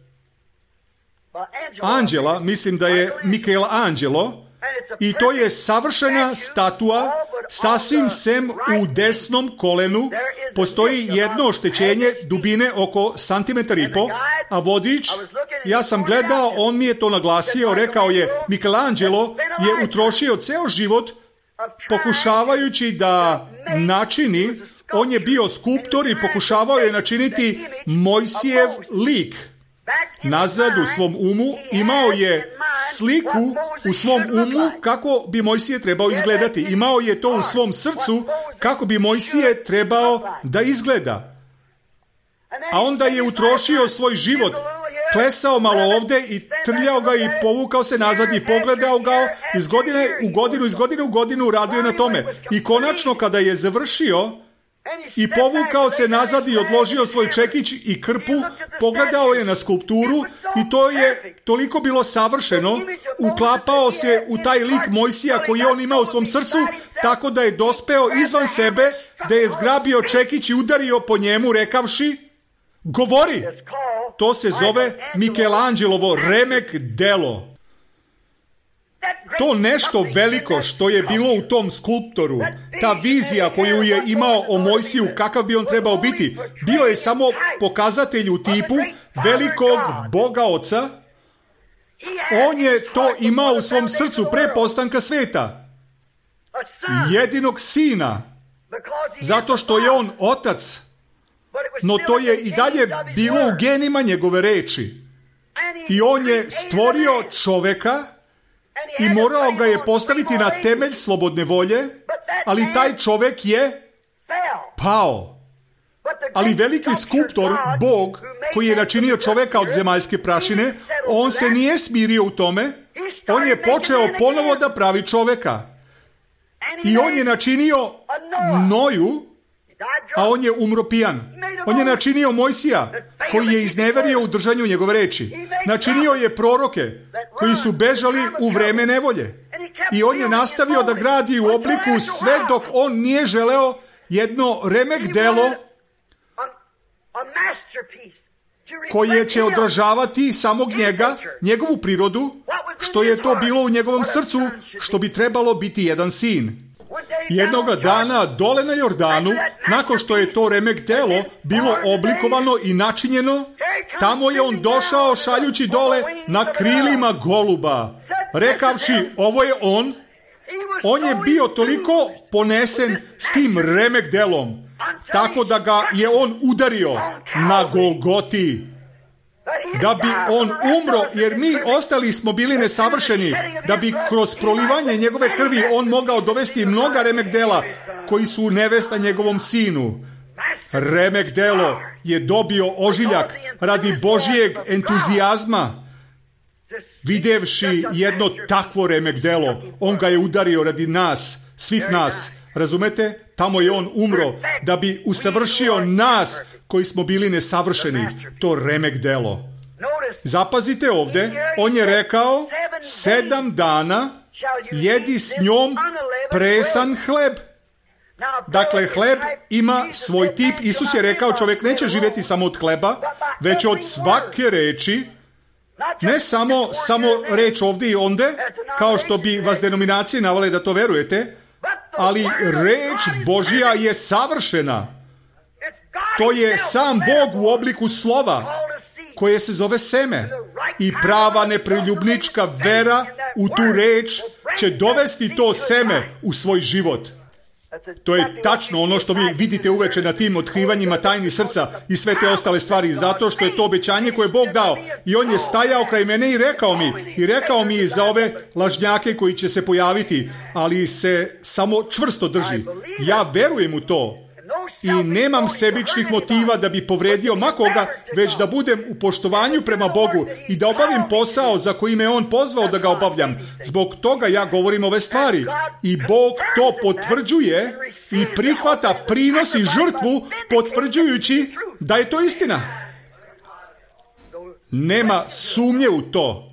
anđela, mislim da je Michelangelo, i to je savršena statua, sasvim sem u desnom kolenu postoji jedno oštećenje dubine oko santimetar i po, a vodič, ja sam gledao, on mi je to naglasio, rekao je, Michelangelo je utrošio ceo život pokušavajući da načini, on je bio skulptor i pokušavao je načiniti Mojsijev lik. Nazad u svom umu imao je sliku u svom umu kako bi Mojsije trebao izgledati. Imao je to u svom srcu kako bi Mojsije trebao da izgleda. A onda je utrošio svoj život, klesao malo ovde i trljao ga i povukao se nazad i pogledao ga iz godine u godinu, iz godine u godinu radio na tome. I konačno kada je završio i povukao se nazad i odložio svoj čekić i krpu, pogledao je na skulpturu i to je toliko bilo savršeno, uklapao se u taj lik Mojsija koji je on imao u svom srcu, tako da je dospeo izvan sebe, da je zgrabio čekić i udario po njemu rekavši, govori. To se zove Mikelanđelovo remek delo. To nešto veliko što je bilo u tom skulptoru, ta vizija koju je imao o Mojsiju, kakav bi on trebao biti, bio je samo pokazatelj u tipu velikog Boga Oca. On je to imao u svom srcu pre postanka sveta. Jedinog sina, zato što je on otac. No to je i dalje bilo u genima njegove reči. I on je stvorio čoveka i morao ga je postaviti na temelj slobodne volje, ali taj čovek je pao. Ali veliki skulptor, Bog, koji je načinio čoveka od zemaljske prašine, on se nije smirio u tome. On je počeo ponovo da pravi čoveka. I on je načinio Noju, a on je umro pijan. On je načinio Mojsija, koji je izneverio u držanju njegove reči. Načinio je proroke, koji su bežali u vreme nevolje. I on je nastavio da gradi u obliku sve dok on nije želeo jedno remek delo koje će odražavati samog njega, njegovu prirodu, što je to bilo u njegovom srcu, što bi trebalo biti jedan sin. Jednoga dana dole na Jordanu, nakon što je to remek delo bilo oblikovano i načinjeno, tamo je on došao šaljući dole na krilima goluba, rekavši, ovo je on. On je bio toliko ponesen s tim remek delom, tako da ga je on udario na Golgoti, da bi on umro, jer mi ostali smo bili nesavršeni, da bi kroz prolivanje njegove krvi on mogao dovesti mnoga remek dela koji su nevesta njegovom sinu. Remek delo je dobio ožiljak radi Božijeg entuzijazma. Videvši jedno takvo remek delo, on ga je udario radi nas, svih nas. Razumete? Tamo je on umro da bi usavršio nas koji smo bili nesavršeni. To remek delo. Zapazite ovde, on je rekao, sedam dana jedi s njom presan hleb. Dakle, hleb ima svoj tip. Isus je rekao, čovjek neće živjeti samo od hleba, već od svake reči. Ne samo, samo reč ovdje i onde, kao što bi vas denominacije navale da to verujete, ali reč Božja je savršena. To je sam Bog u obliku slova, koje se zove seme. I prava nepreljubnička vera u tu reč će dovesti to seme u svoj život. To je tačno ono što vi vidite uveče na tim otkrivanjima tajni srca i sve te ostale stvari, zato što je to obećanje koje je Bog dao. I on je stajao kraj mene i rekao mi, i rekao mi za ove lažnjake koji će se pojaviti, ali se samo čvrsto drži. Ja verujem u to. I nemam sebičnih motiva da bi povredio makoga, već da budem u poštovanju prema Bogu i da obavim posao za koji me on pozvao da ga obavljam. Zbog toga ja govorim ove stvari. I Bog to potvrđuje i prihvata prinos i žrtvu potvrđujući da je to istina. Nema sumnje u to.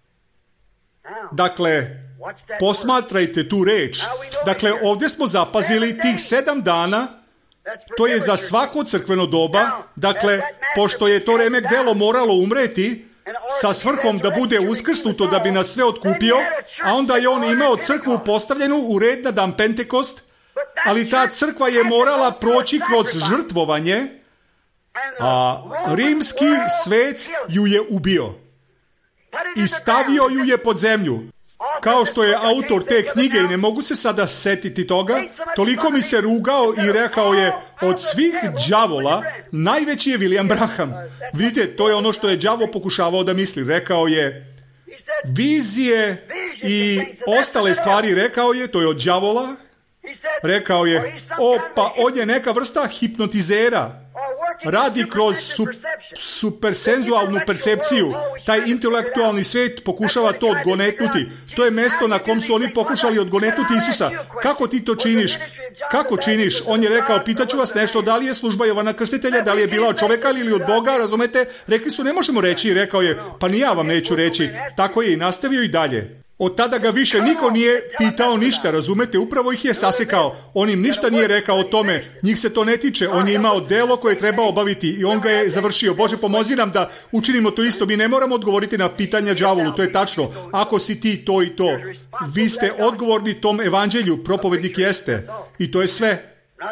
Dakle, posmatrajte tu reč. Dakle, ovdje smo zapazili tih sedam dana. To je za svako crkveno doba, dakle, pošto je to remek delo moralo umreti, sa svrhom da bude uskrsnuto da bi nas sve otkupio, a onda je on imao crkvu postavljenu u red na dan Pentekost, ali ta crkva je morala proći kroz žrtvovanje, a rimski svet ju je ubio i stavio ju je pod zemlju. Kao što je autor te knjige, i ne mogu se sada setiti toga, toliko mi se rugao i rekao je, od svih đavola najveći je William Branham. Vidite, to je ono što je đavo pokušavao da misli. Rekao je, vizije i ostale stvari rekao je, to je od đavola, rekao je, o, pa on je neka vrsta hipnotizera, radi kroz su, supersenzualnu percepciju. Taj intelektualni svijet pokušava to odgonetnuti. To je mjesto na kom su oni pokušali odgonetnuti Isusa. Kako ti to činiš? Kako činiš? On je rekao, pitaću vas nešto, da li je služba Jovana Krstitelja, da li je bila od čovjeka ili od Boga, razumete? Rekli su, ne možemo reći, rekao je, pa ni ja vam neću reći. Tako je i nastavio i dalje. Od tada ga više niko nije pitao ništa, razumete, upravo ih je sasekao. On im ništa nije rekao o tome, njih se to ne tiče, on je imao delo koje treba obaviti i on ga je završio. Bože, pomozi nam da učinimo to isto, mi ne moramo odgovoriti na pitanja đavolu, to je tačno. Ako si ti to i to, vi ste odgovorni tom evanđelju, propovednik jeste i to je sve.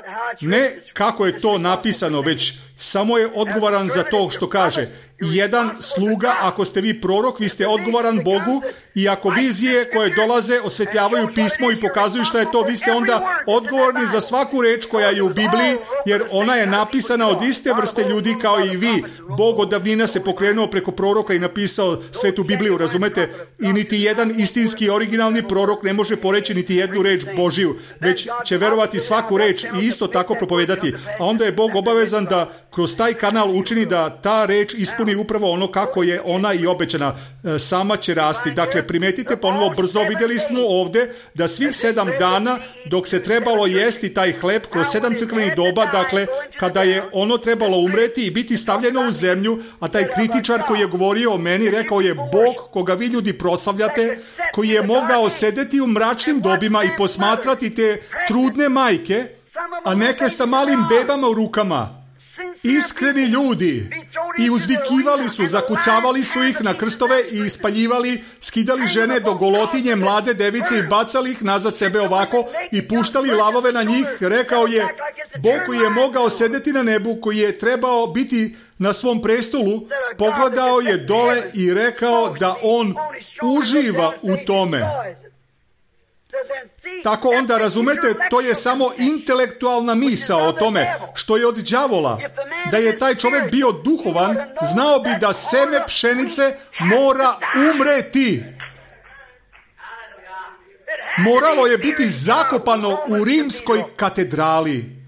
Ne kako je to napisano, već samo je odgovoran za to što kaže. Jedan sluga, ako ste vi prorok, vi ste odgovoran Bogu i ako vizije koje dolaze osvetljavaju pismo i pokazuju šta je to, vi ste onda odgovorni za svaku reč koja je u Bibliji, jer ona je napisana od iste vrste ljudi kao i vi. Bog od davnina se pokrenuo preko proroka i napisao svetu Bibliju, razumete? I niti jedan istinski originalni prorok ne može poreći niti jednu reč Božiju, već će verovati svaku reč i isto tako propovedati. A onda je Bog obavezan da kroz taj kanal učini da ta reč ispuni upravo ono kako je ona i obećana. Sama će rasti. Dakle, primetite ponovo brzo, vidjeli smo ovdje da svih sedam dana dok se trebalo jesti taj hleb kroz sedam crkvenih doba, dakle, kada je ono trebalo umreti i biti stavljeno u zemlju, a taj kritičar koji je govorio o meni, rekao je Bog koga vi ljudi proslavljate, koji je mogao sedeti u mračnim dobima i posmatrati te trudne majke, a neke sa malim bebama u rukama. Iskreni ljudi i uzvikivali su, zakucavali su ih na krstove i ispaljivali, skidali žene do golotinje, mlade device i bacali ih nazad sebe ovako i puštali lavove na njih. Rekao je Bog koji je mogao sedeti na nebu, koji je trebao biti na svom prestolu, pogledao je dole i rekao da on uživa u tome. Tako onda, razumete, to je samo intelektualna misao o tome što je od đavola. Da je taj čovjek bio duhovan, znao bi da seme pšenice mora umreti. Moralo je biti zakopano u rimskoj katedrali.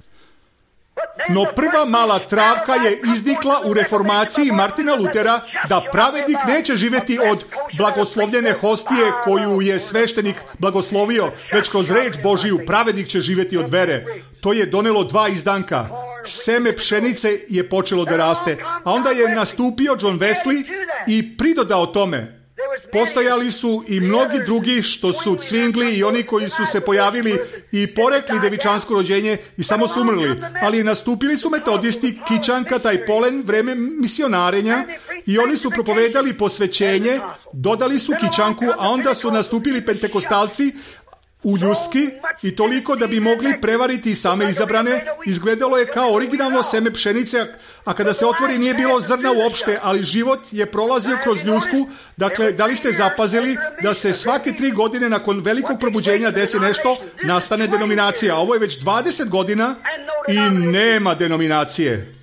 No prva mala travka je iznikla u reformaciji Martina Lutera da pravednik neće živjeti od blagoslovljene hostije koju je sveštenik blagoslovio, već kroz reč Božiju pravednik će živjeti od vere. To je donelo dva izdanka. Seme pšenice je počelo da raste, a onda je nastupio John Wesley i pridodao tome. Postojali su i mnogi drugi što su cvingli i oni koji su se pojavili i porekli devičansko rođenje i samo su umrli. Ali nastupili su metodisti, kičanka, taj polen, vreme misionarenja i oni su propovedali posvećenje, dodali su kičanku, a onda su nastupili pentekostalci u ljuski i toliko da bi mogli prevariti same izabrane. Izgledalo je kao originalno seme pšenice, a kada se otvori nije bilo zrna uopšte, ali život je prolazio kroz ljusku. Dakle, da li ste zapazili da se svake tri godine nakon velikog probuđenja desi nešto, nastane denominacija. Ovo je već dvadeset godina i nema denominacije.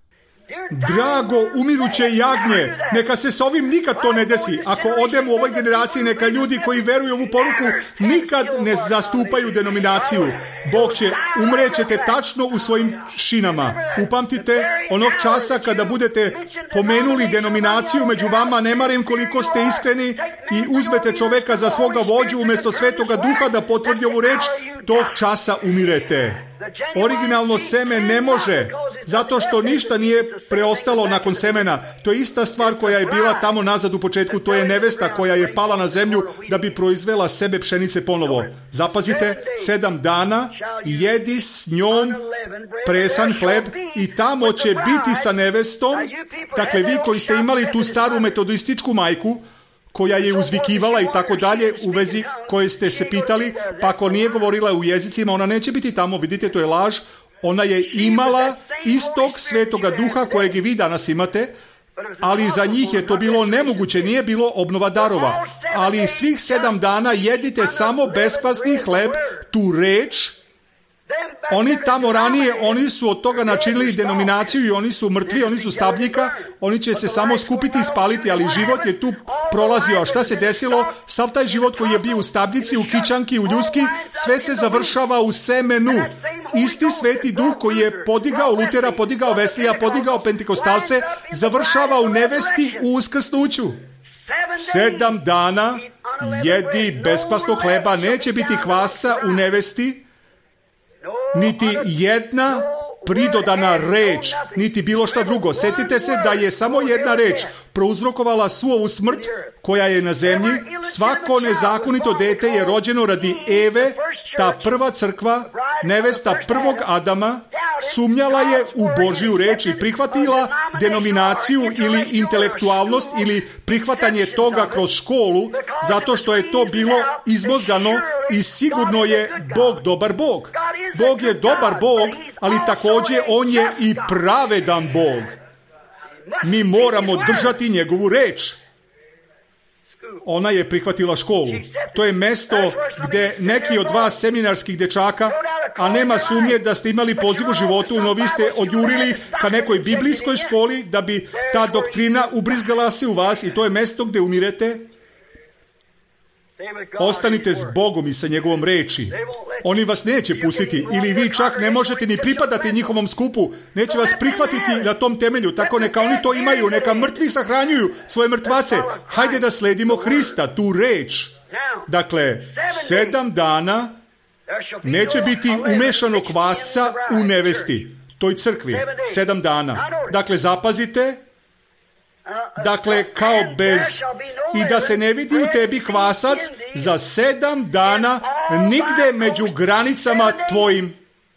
Drago umiruće jagnje, neka se s ovim nikad to ne desi. Ako odem u ovoj generaciji, neka ljudi koji veruju ovu poruku nikad ne zastupaju denominaciju. Bog će, umrećete tačno u svojim šinama. Upamtite, onog časa kada budete pomenuli denominaciju među vama, ne marim koliko ste iskreni, i uzmete čoveka za svoga vođu umjesto Svetoga Duha da potvrdi ovu reč, tog časa umirete. Originalno seme ne može, zato što ništa nije preostalo nakon semena. To je ista stvar koja je bila tamo nazad u početku. To je nevesta koja je pala na zemlju da bi proizvela sebe pšenice ponovo. Zapazite, sedam dana jedi s njom presan hleb i tamo će biti sa nevestom. Dakle, vi koji ste imali tu staru metodističku majku koja je uzvikivala i tako dalje, u vezi koje ste se pitali, pa ako nije govorila u jezicima, ona neće biti tamo. Vidite, to je laž. Ona je imala istog Svetoga Duha kojeg i vi danas imate, ali za njih je to bilo nemoguće, nije bilo obnova darova. Ali svih sedam dana jedite samo beskvasni hleb, tu reč, Oni tamo ranije, oni su od toga načinili denominaciju i oni su mrtvi, oni su stabljika, oni će se samo skupiti i spaliti, ali život je tu prolazio. A šta se desilo? Sav taj život koji je bio u stabljici, u kičanki, u ljuski, sve se završava u semenu. Isti Sveti Duh koji je podigao Lutera, podigao Veslija, podigao Pentekostalce, završava u nevesti u uskrsnuću. Sedam dana jedi beskvasnog hleba, neće biti kvasca u nevesti, niti jedna pridodana reč, niti bilo šta drugo. Sjetite se da je samo jedna reč prouzrokovala svu ovu smrt koja je na zemlji. Svako nezakonito dete je rođeno radi Eve, ta prva crkva, nevesta prvog Adama, sumnjala je u Božju reč i prihvatila denominaciju ili intelektualnost ili prihvatanje toga kroz školu, zato što je to bilo izmozgano i sigurno je Bog dobar Bog. Bog je dobar Bog, ali također On je i pravedan Bog. Mi moramo držati njegovu reč. Ona je prihvatila školu. To je mesto gdje neki od vas seminarskih dečaka, a nema sumnje da ste imali poziv u životu, no vi ste odjurili ka nekoj biblijskoj školi da bi ta doktrina ubrizgala se u vas i to je mesto gdje umirete. Ostanite s Bogom i sa njegovom reči. Oni vas neće pustiti ili vi čak ne možete ni pripadati njihovom skupu. Neće vas prihvatiti na tom temelju. Tako neka oni to imaju. Neka mrtvi sahranjuju svoje mrtvace. Hajde da sledimo Hrista, tu reč. Dakle, sedam dana neće biti umešano kvasca u nevesti. Toj crkvi. Sedam dana. Dakle, zapazite. Dakle, kao bez, i da se ne vidi u tebi kvasac za sedam dana nigde među granicama tvojim.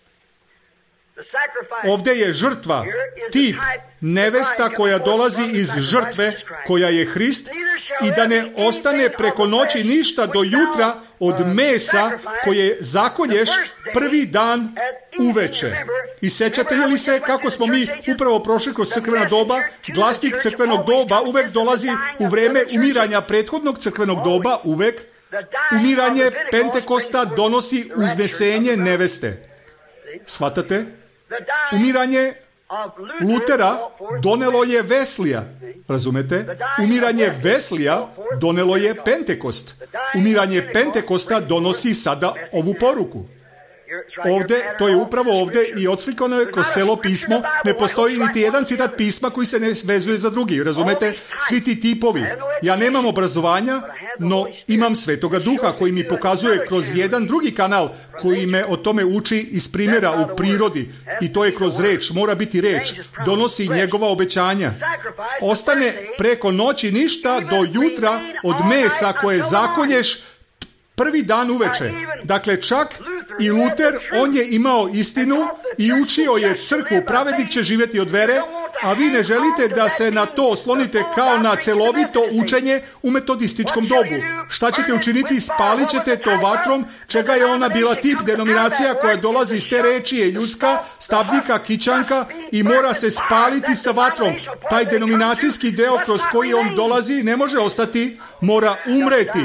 Ovdje je žrtva, tip, nevesta koja dolazi iz žrtve, koja je Hrist, i da ne ostane preko noći ništa do jutra od mesa koje zakolješ prvi dan uveče. I sjećate li se kako smo mi upravo prošli kroz crkvena doba? Glasnik crkvenog doba uvek dolazi u vreme umiranja prethodnog crkvenog doba, uvek. Umiranje Pentekosta donosi uznesenje neveste. Shvatate? Umiranje Lutera donelo je Veslija. Razumete? Umiranje Veslija donelo je Pentekost. Umiranje Pentekosta donosi sada ovu poruku. Ovdje, to je upravo ovdje i odslikano je kroz celo pismo. Ne postoji niti jedan citat pisma koji se ne vezuje za drugi. Razumete? Svi ti tipovi. Ja nemam obrazovanja, no imam Svetoga Duha koji mi pokazuje kroz jedan drugi kanal koji me o tome uči iz primjera u prirodi. I to je kroz reč. Mora biti reč. Donosi njegova obećanja. Ostane preko noći ništa do jutra od mesa koje zakolješ prvi dan uveče. Dakle, čak i Luter, on je imao istinu i učio je crkvu, pravednik će živjeti od vere, a vi ne želite da se na to oslonite kao na celovito učenje u metodističkom dobu. Šta ćete učiniti? Spalit ćete to vatrom, čega je ona bila tip denominacija koja dolazi iz te reči je ljudska, stabljika, kičanka i mora se spaliti sa vatrom. Taj denominacijski deo kroz koji on dolazi ne može ostati, mora umreti.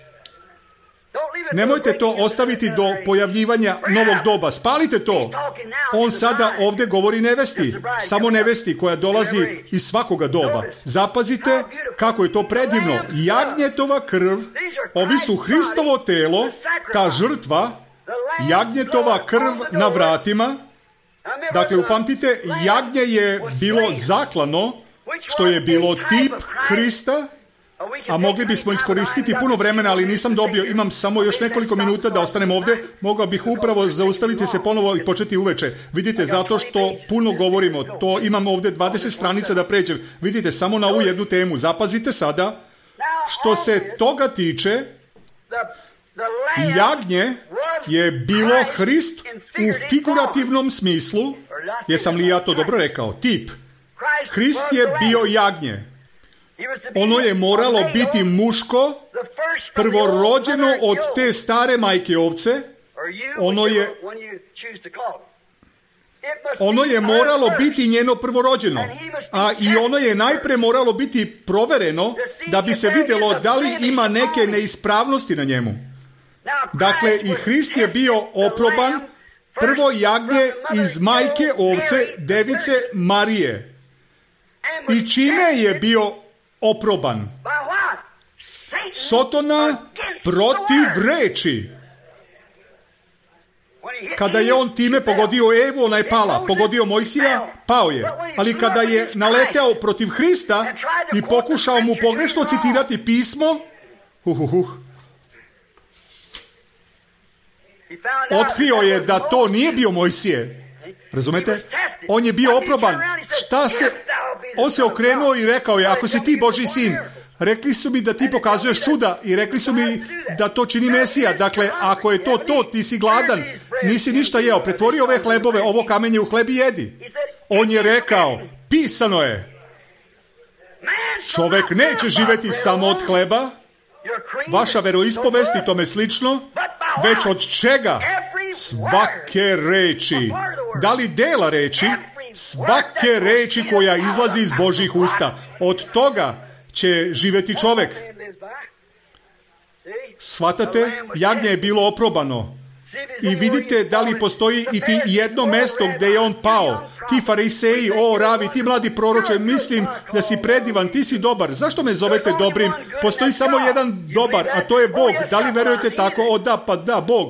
Nemojte to ostaviti do pojavljivanja novog doba. Spalite to. On sada ovdje govori nevesti. Samo nevesti koja dolazi iz svakoga doba. Zapazite kako je to predivno. Jagnjetova krv, ovi su Hristovo telo, ta žrtva, jagnjetova krv na vratima. Dakle, upamtite, jagnje je bilo zaklano, što je bilo tip Hrista. A mogli bismo iskoristiti puno vremena, ali nisam dobio, imam samo još nekoliko minuta da ostanem ovdje, mogao bih upravo zaustaviti se ponovo i početi uveče. Vidite, zato što puno govorimo, to imam ovdje dvadeset stranica da pređem. Vidite, samo na ovu jednu temu. Zapazite sada, što se toga tiče, jagnje je bilo Hrist u figurativnom smislu, jesam li ja to dobro rekao, tip. Hrist je bio jagnje. Ono je moralo biti muško, prvorođeno od te stare majke ovce. Ono je, ono je moralo biti njeno prvorođeno. A i ono je najprije moralo biti provereno da bi se vidjelo da li ima neke neispravnosti na njemu. Dakle, i Hrist je bio oproban prvo jagnje iz majke ovce, device Marije. I čime je bio oproban? Sotona protiv reči. Kada je on time pogodio Evu, ona je pala. Pogodio Mojsija, pao je. Ali kada je naleteo protiv Hrista i pokušao mu pogrešno citirati pismo, uh, uh, uh, otkrio je da to nije bio Mojsije. Razumete? On je bio oproban. Šta se... On se okrenuo i rekao je, ako si ti Božji sin, rekli su mi da ti pokazuješ čuda i rekli su mi da to čini Mesija. Dakle, ako je to to, ti si gladan, nisi ništa jeo, pretvori ove hlebove, ovo kamenje u hleb i jedi. On je rekao, pisano je, čovek neće živeti samo od hleba, vaša veroispovest i tome slično, već od čega? Svake reči. Da li dela reči? Svake reči koja izlazi iz Božjih usta. Od toga će živeti čovek. Shvatate? Jagnje je bilo oprobano. I vidite da li postoji i ti jedno mesto gde je on pao. Ti fariseji, o ravi, ti mladi proroče, mislim da si predivan, ti si dobar. Zašto me zovete dobrim? Postoji samo jedan dobar, a to je Bog. Da li verujete tako? O da, pa da, Bog.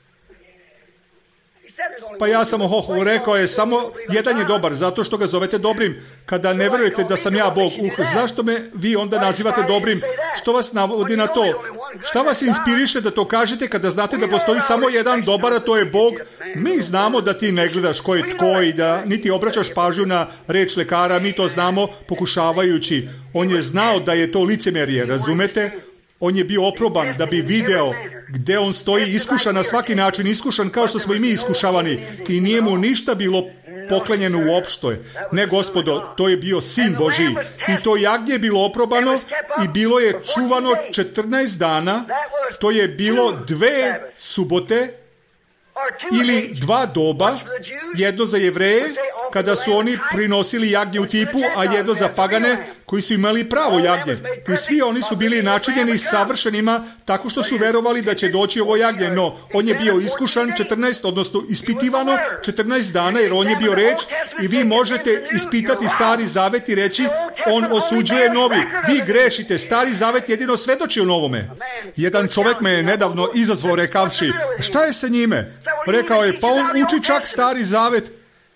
Pa ja sam oho, rekao je, samo jedan je dobar, zato što ga zovete dobrim. Kada ne verujete da sam ja Bog, uh, zašto me vi onda nazivate dobrim? Što vas navodi na to? Šta vas inspiriše da to kažete kada znate da postoji samo jedan dobar, a to je Bog? Mi znamo da ti ne gledaš ko je tko i da niti obraćaš pažnju na reč lekara, mi to znamo pokušavajući. On je znao da je to licemerje, razumete? On je bio oproban da bi video gde on stoji iskušan na svaki način, iskušan kao što smo i mi iskušavani i nije mu ništa bilo poklanjeno uopšte. Ne, gospodo, to je bio Sin Božji i to jagnje je bilo oprobano i bilo je čuvano četrnaest dana, to je bilo dve subote ili dva doba, jedno za Jevreje, kada su oni prinosili jagnje u tipu, a jedno za pagane koji su imali pravo jagnje. I svi oni su bili načinjeni savršenima tako što su verovali da će doći ovo jagnje. No, on je bio iskušan četrnaest, odnosno ispitivano četrnaest dana, jer on je bio reč i vi možete ispitati Stari Zavet i reći, on osuđuje novi. Vi grešite, Stari Zavet jedino svedoči o novome. Jedan čovjek me je nedavno izazvao rekavši, šta je sa njime? Rekao je, pa on uči čak Stari Zavet.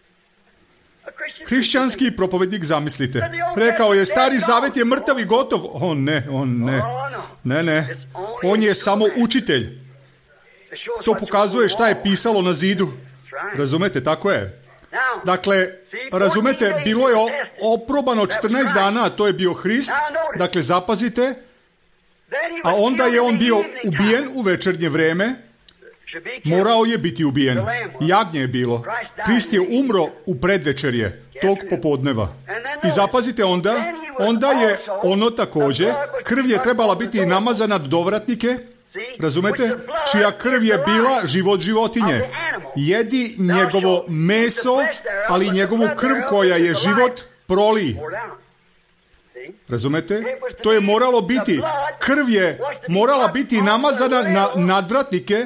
Hrišćanski propovednik, zamislite. Rekao je, Stari Zavet je mrtav i gotov. O ne, on ne. Ne, ne. On je samo učitelj. To pokazuje šta je pisalo na zidu. Razumete, tako je. Dakle, razumete, bilo je oprobano četrnaest dana, a to je bio Hrist. Dakle, zapazite. A onda je on bio ubijen u večernje vreme. Morao je biti ubijen. Jagnje je bilo. Hrist je umro u predvečerje tog popodneva. I zapazite onda, onda je ono također, krv je trebala biti namazana na dovratnike, razumete, čija krv je bila život životinje. Jedi njegovo meso, ali njegovu krv koja je život proli. Razumete? To je moralo biti, krv je morala biti namazana na nadvratnike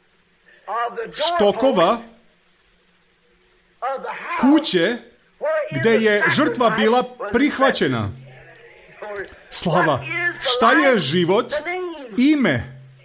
štokova kuće gde je žrtva bila prihvaćena. Slava. Šta je život? Ime.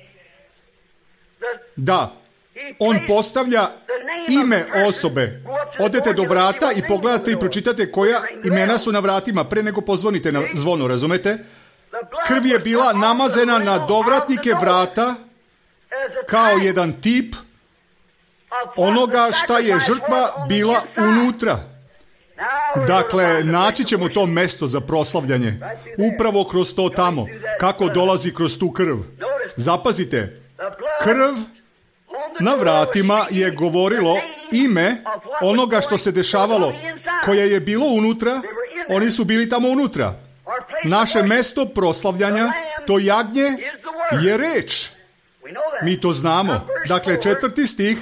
Da. On postavlja ime osobe. Odete do vrata i pogledate i pročitate koja imena su na vratima pre nego pozvonite na zvono, razumete? Krv je bila namazena na dovratnike vrata kao jedan tip onoga šta je žrtva bila unutra. Dakle, naći ćemo to mesto za proslavljanje. Upravo kroz to tamo. Kako dolazi kroz tu krv. Zapazite, krv na vratima je govorilo ime onoga što se dešavalo, koje je bilo unutra, oni su bili tamo unutra. Naše mesto proslavljanja, to jagnje, je reč. Mi to znamo. Dakle, četvrti stih,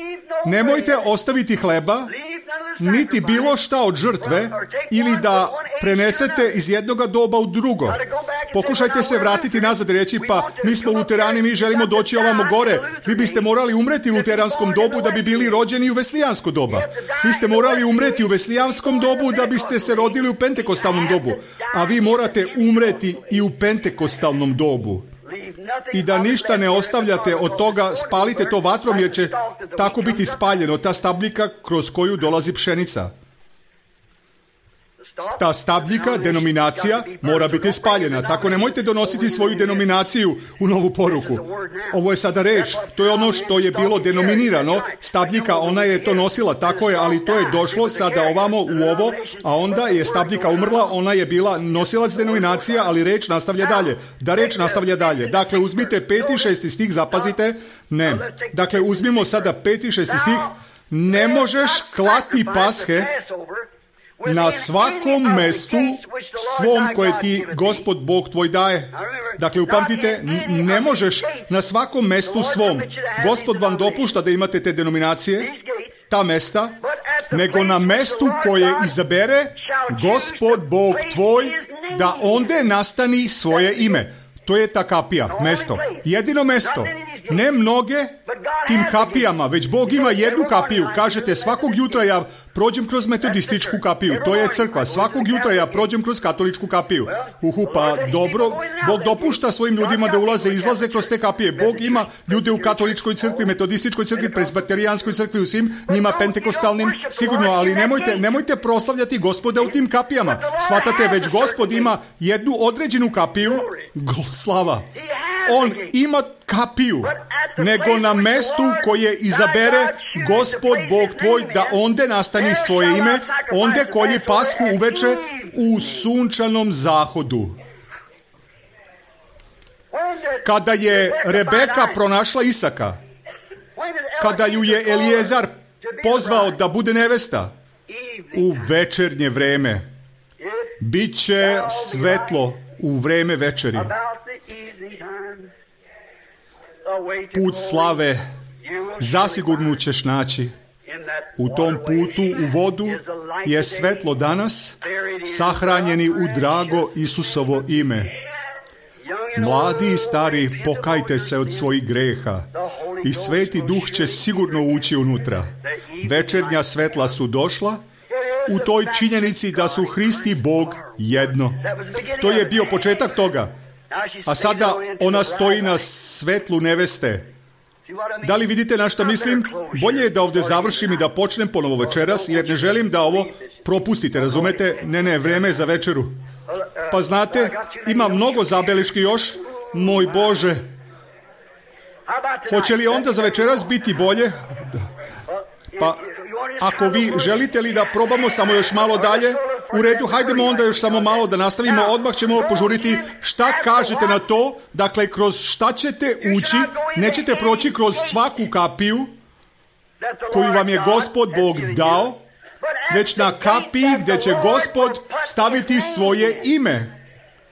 nemojte ostaviti hleba, niti bilo šta od žrtve, ili da prenesete iz jednoga doba u drugo. Pokušajte se vratiti nazad i reći, pa mi smo luterani, mi želimo doći ovamo gore. Vi biste morali umreti u luteranskom dobu da bi bili rođeni u veslijansko doba. Vi ste morali umreti u veslijanskom dobu da biste se rodili u pentekostalnom dobu. A vi morate umreti i u pentekostalnom dobu. I da ništa ne ostavljate od toga, spalite to vatrom jer će tako biti spaljeno, ta stabljika kroz koju dolazi pšenica. Ta stabljika, denominacija, mora biti spaljena. Tako nemojte donositi svoju denominaciju u novu poruku. Ovo je sada reč. To je ono što je bilo denominirano. Stabljika, ona je to nosila, tako je, ali to je došlo sada ovamo u ovo, a onda je stabljika umrla, ona je bila nosilac denominacija, ali reč nastavlja dalje. Da reč nastavlja dalje. Dakle, uzmite peti i šesti stih, zapazite. Ne. Dakle, uzmimo sada peti i šesti stih. Ne možeš klati pashe na svakom mestu svom koje ti Gospod Bog tvoj daje. Dakle, upamtite, ne možeš na svakom mestu svom. Gospod vam dopušta da imate te denominacije, ta mesta, nego na mestu koje izabere Gospod Bog tvoj, da onde nastani svoje ime. To je ta kapija, mesto. Jedino mesto. Ne mnoge tim kapijama, već Bog ima jednu kapiju. Kažete, svakog jutra ja prođem kroz metodističku kapiju. To je crkva. Svakog jutra ja prođem kroz katoličku kapiju. Uhu, pa dobro, Bog dopušta svojim ljudima da ulaze i izlaze kroz te kapije. Bog ima ljude u katoličkoj crkvi, metodističkoj crkvi, presbiterijanskoj crkvi, u svim njima pentekostalnim, sigurno, ali nemojte, nemojte proslavljati Gospoda u tim kapijama. Shvatate, već Gospod ima jednu određenu kapiju, slava. On ima kapiju, nego na mestu koje izabere Gospod Bog tvoj, da onde nastani svoje ime, onde kolje pashu uveče u sunčanom zahodu. Kada je Rebeka pronašla Isaka, kada ju je Eliezar pozvao da bude nevesta, u večernje vreme, bit će svetlo u vreme večeri. Put slave zasigurno ćeš naći. U tom putu u vodu je svetlo danas, sahranjeni u drago Isusovo ime. Mladi i stari, pokajte se od svojih greha i Sveti Duh će sigurno ući unutra. Večernja svetla su došla u toj činjenici da su Hrist i Bog jedno. To je bio početak toga. A sada ona stoji na svetlu neveste. Da li vidite na šta mislim? Bolje je da ovdje završim i da počnem ponovo večeras, jer ne želim da ovo propustite, razumete? Ne, ne, vreme je za večeru. Pa znate, ima mnogo zabeleški još. Moj Bože. Hoće li onda za večeras biti bolje? Pa, ako vi želite li da probamo samo još malo dalje, u redu, hajdemo onda još samo malo da nastavimo, odmah ćemo požuriti. Šta kažete na to? Dakle, kroz šta ćete ući? Nećete proći kroz svaku kapiju koju vam je Gospod Bog dao, već na kapiji gdje će Gospod staviti svoje ime.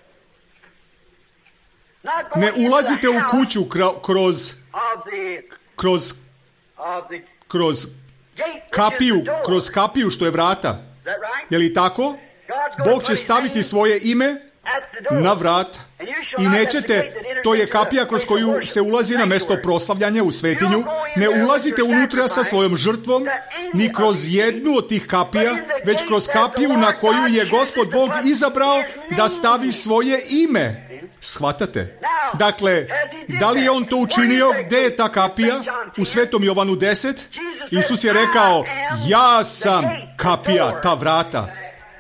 Ne ulazite u kuću kroz kroz kroz kapiju, kroz kapiju što je vrata. Je li tako? Bog će staviti svoje ime na vrat i nećete, to je kapija kroz koju se ulazi na mesto proslavljanja u svetinju, ne ulazite unutra sa svojom žrtvom, ni kroz jednu od tih kapija, već kroz kapiju na koju je Gospod Bog izabrao da stavi svoje ime. Shvatate? Dakle, da li je on to učinio? Gdje je ta kapija? U Svetom Jovanu deset. Isus je rekao, ja sam kapija, ta vrata.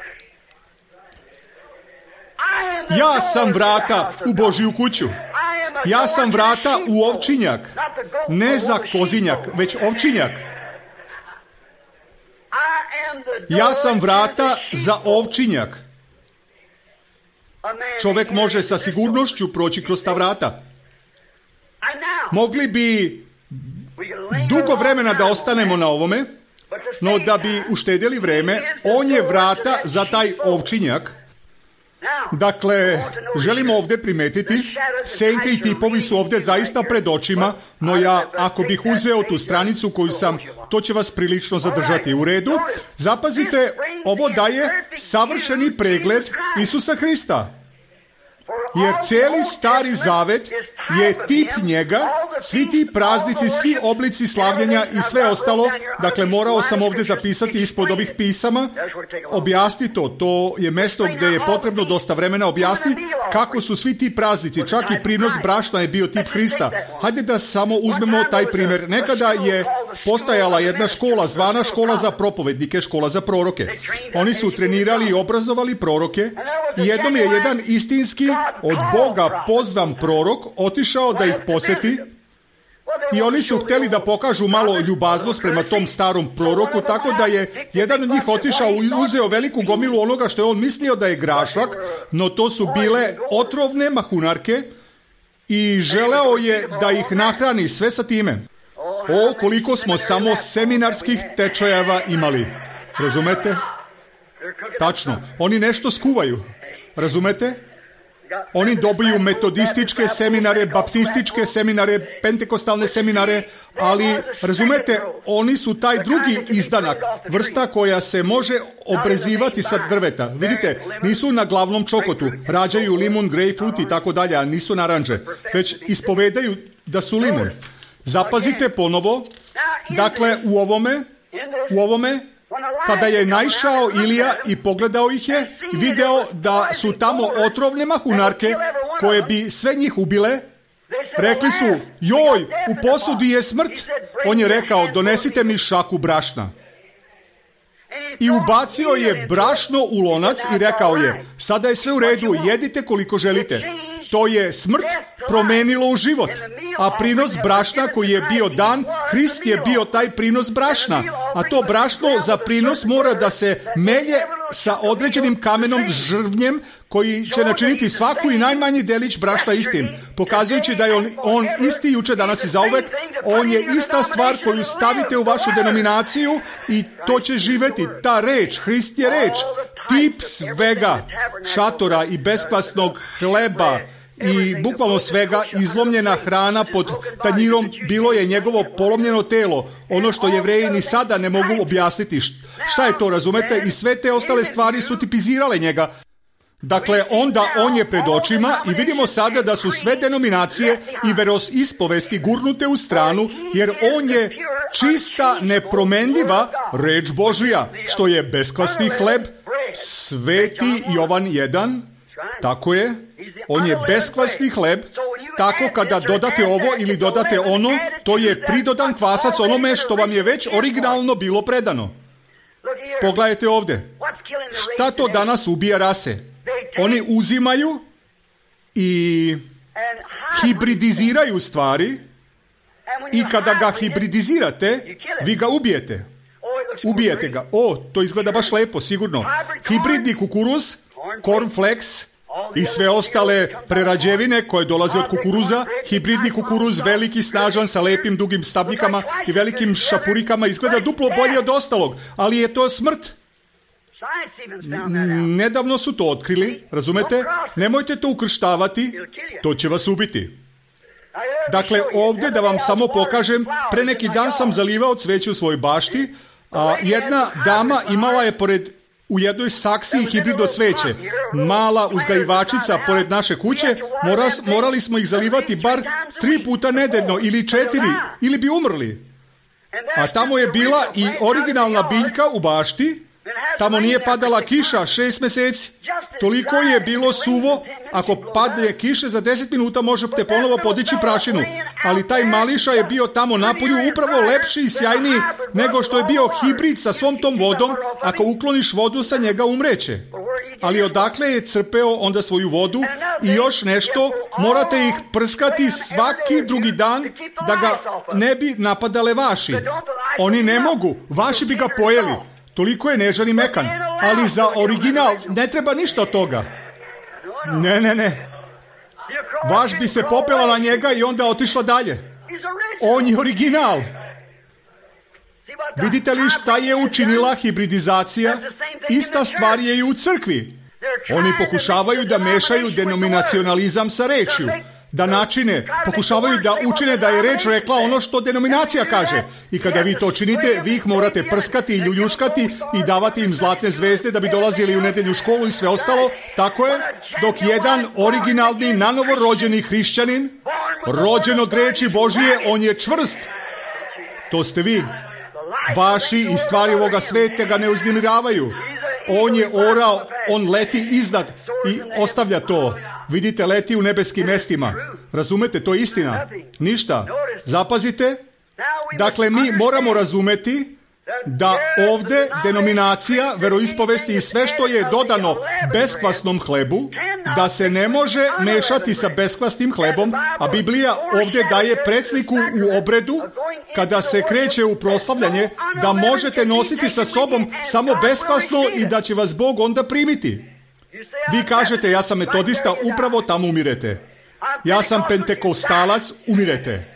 Ja sam vrata u Božju kuću. Ja sam vrata u ovčinjak. Ne za kozinjak, već ovčinjak. Ja sam vrata za ovčinjak. Čovjek može sa sigurnošću proći kroz ta vrata. Mogli bi dugo vremena da ostanemo na ovome, no da bi uštedjeli vreme, on je vrata za taj ovčinjak. Dakle, želimo ovdje primetiti, senke i tipovi su ovdje zaista pred očima, no ja, ako bih uzeo tu stranicu koju sam, to će vas prilično zadržati u redu. Zapazite, ovo daje savršeni pregled Isusa Hrista. Jer cijeli Stari Zavet je tip njega, svi ti praznici, svi oblici slavljenja i sve ostalo. Dakle, morao sam ovdje zapisati ispod ovih pisama, objasni to. To je mjesto gdje je potrebno dosta vremena objasni kako su svi ti praznici, čak i prinos brašna je bio tip Hrista. Hajde da samo uzmemo taj primjer. Nekada je postojala jedna škola, zvana škola za propovednike, škola za proroke. Oni su trenirali i obrazovali proroke i jednom je jedan istinski od Boga pozvan prorok otišao da ih posjeti i oni su htjeli da pokažu malo ljubaznost prema tom starom proroku, tako da je jedan od njih otišao i uzeo veliku gomilu onoga što je on mislio da je grašak, no to su bile otrovne mahunarke i želeo je da ih nahrani sve sa time. O, koliko smo samo seminarskih tečajeva imali. Razumete? Tačno. Oni nešto skuvaju. Razumete? Oni dobiju metodističke seminare, baptističke seminare, pentekostalne seminare, ali, razumete, oni su taj drugi izdanak, vrsta koja se može obrezivati sa drveta. Vidite, nisu na glavnom čokotu, rađaju limun, grejpfrut i tako dalje, a nisu naranđe, već ispovedaju da su limun. Zapazite ponovo, dakle, u ovome, u ovome, kada je naišao Ilija i pogledao ih je, video da su tamo otrovne mahunarke koje bi sve njih ubile, rekli su, joj, u posudi je smrt. On je rekao, donesite mi šaku brašna. I ubacio je brašno u lonac i rekao je, sada je sve u redu, jedite koliko želite. To je smrt promenilo u život. A prinos brašna koji je bio dan, Hrist je bio taj prinos brašna. A to brašno za prinos mora da se melje sa određenim kamenom žrvnjem koji će načiniti svaku i najmanji delić brašna istim. Pokazujući da je on, on isti juče, danas i zauvek. On je ista stvar koju stavite u vašu denominaciju i to će živjeti. Ta reč, Hrist je reč. Tip svega, šatora i beskvasnog hleba i bukvalno svega, izlomljena hrana pod tanjirom, bilo je njegovo polomljeno telo. Ono što Jevreji ni sada ne mogu objasniti. Šta je to, razumete? I sve te ostale stvari su tipizirale njega. Dakle, onda on je pred očima i vidimo sada da su sve denominacije i veroispovesti gurnute u stranu, jer on je čista, nepromenljiva reč Božija, što je beskvasni hleb, Sveti Jovan jedan, tako je, on je beskvasni hleb, tako kada dodate ovo ili dodate ono, to je pridodan kvasac onome što vam je već originalno bilo predano. Pogledajte ovdje. Šta to danas ubija rase? Oni uzimaju i hibridiziraju stvari i kada ga hibridizirate, vi ga ubijete. Ubijete ga. O, to izgleda baš lepo, sigurno. Hibridni kukuruz, cornflakes i sve ostale prerađevine koje dolaze od kukuruza. Hibridni kukuruz, veliki, snažan, sa lepim, dugim stabljikama i velikim šapurikama, izgleda duplo bolje od ostalog, ali je to smrt. Nedavno su to otkrili, razumete? Nemojte to ukrštavati, to će vas ubiti. Dakle, ovdje da vam samo pokažem, pre neki dan sam zalivao cveće u svojoj bašti, a jedna dama imala je pored u jednoj saksiji hibridno cveće. Mala uzgajivačica pored naše kuće, mora, morali smo ih zalivati bar tri puta nedeljno ili četiri, ili bi umrli. A tamo je bila i originalna biljka u bašti, tamo nije padala kiša šest mjeseci. Toliko je bilo suvo, ako padne kiše za deset minuta možete ponovo podići prašinu. Ali taj mališa je bio tamo napolju upravo lepši i sjajniji nego što je bio hibrid sa svom tom vodom. Ako ukloniš vodu sa njega umreće. Ali odakle je crpeo onda svoju vodu i još nešto, morate ih prskati svaki drugi dan da ga ne bi napadale vaši. Oni ne mogu, vaši bi ga pojeli. Toliko je nežan i mekan, ali za original ne treba ništa od toga. Ne, ne, ne. Vaš bi se popela na njega i onda otišla dalje. On je original. Vidite li šta je učinila hibridizacija? Ista stvar je i u crkvi. Oni pokušavaju da mešaju denominacionalizam sa rečju. da načine, pokušavaju da učine da je reč rekla ono što denominacija kaže. I kada vi to činite, vi ih morate prskati i ljuljuškati i davati im zlatne zvezde da bi dolazili u nedelju školu i sve ostalo. Tako je, dok jedan originalni, nanovo rođeni hrišćanin, rođen od reči Božije, on je čvrst. To ste vi. Vaši i stvari ovoga sveta ga ne uznemiravaju. On je orao, on leti iznad i ostavlja to. Vidite, leti u nebeskim mestima. Razumete, to je istina. Ništa. Zapazite. Dakle, mi moramo razumeti da ovde denominacija, veroispovesti i sve što je dodano beskvasnom hlebu, da se ne može mešati sa beskvasnim hlebom, a Biblija ovde daje predsliku u obredu, kada se kreće u proslavljanje, da možete nositi sa sobom samo beskvasno i da će vas Bog onda primiti. Vi kažete, ja sam metodista, upravo tamo umirete. Ja sam pentekostalac, umirete.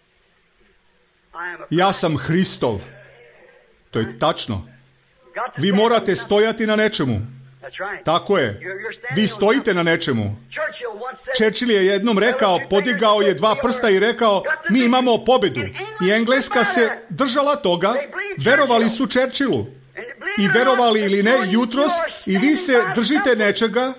Ja sam Hristov. To je tačno. Vi morate stojati na nečemu. Tako je. Vi stojite na nečemu. Churchill je jednom rekao, podigao je dva prsta i rekao, mi imamo pobedu. I Engleska se držala toga, verovali su Churchillu. I verovali ili ne, jutros, i vi se držite nečega,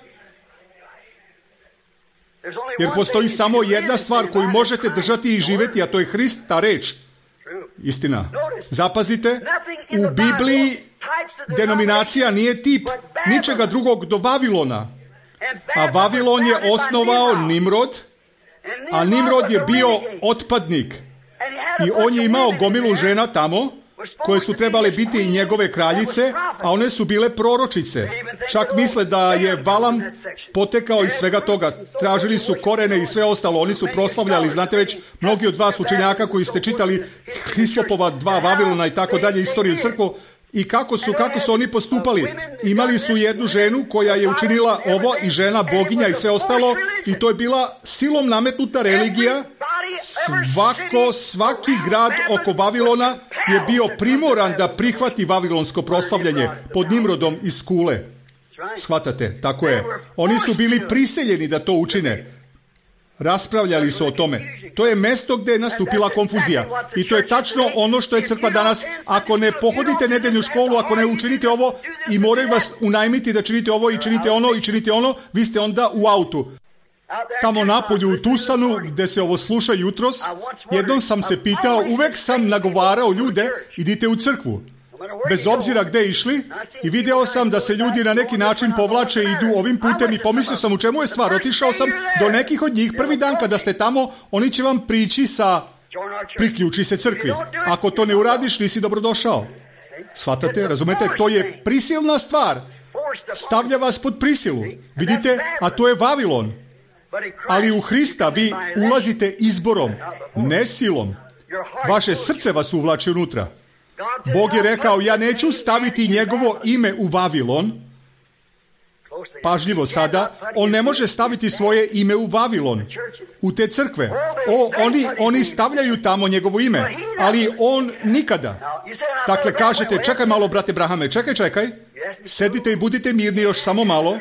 jer postoji samo jedna stvar koju možete držati i živjeti, a to je Hrist, ta reč. Istina. Zapazite, u Bibliji denominacija nije tip ničega drugog do Vavilona. A Vavilon je osnovao Nimrod, a Nimrod je bio otpadnik. I on je imao gomilu žena tamo, koje su trebale biti i njegove kraljice, a one su bile proročice. Čak misle da je Valam potekao iz svega toga. Tražili su korene i sve ostalo. Oni su proslavljali, znate već, mnogi od vas učenjaka koji ste čitali Hislopova dva Vavilona i tako dalje, istoriju crkvu, i kako su, kako su oni postupali. Imali su jednu ženu koja je učinila ovo i žena boginja i sve ostalo, i to je bila silom nametnuta religija. Svako, svaki grad oko Vavilona je bio primoran da prihvati vavilonsko proslavljanje pod Nimrodom iz Kule. Shvatate, tako je. Oni su bili prisiljeni da to učine. Raspravljali su o tome. To je mesto gdje je nastupila konfuzija. I to je tačno ono što je crkva danas. Ako ne pohodite nedeljnu školu, ako ne učinite ovo i moraju vas unajmiti da činite ovo i činite ono i činite ono, vi ste onda u autu. Tamo napolju u Tusanu, gdje se ovo sluša jutros, jednom sam se pitao, uvek sam nagovarao ljude, idite u crkvu. Bez obzira gdje išli, i video sam da se ljudi na neki način povlače i idu ovim putem i pomislio sam u čemu je stvar. Otišao sam do nekih od njih, prvi dan kada ste tamo, oni će vam prići sa priključi se crkvi. Ako to ne uradiš, nisi dobrodošao. Shvatate, razumete, to je prisilna stvar. Stavlja vas pod prisilu. Vidite, a to je Vavilon. Ali u Hrista vi ulazite izborom, ne silom. Vaše srce vas uvlači unutra. Bog je rekao, ja neću staviti njegovo ime u Vavilon. Pažljivo sada, on ne može staviti svoje ime u Vavilon, u te crkve. O, oni, oni stavljaju tamo njegovo ime, ali on nikada. Dakle, kažete, čekaj malo, brate Brahame, čekaj, čekaj. Sedite i budite mirni još samo malo.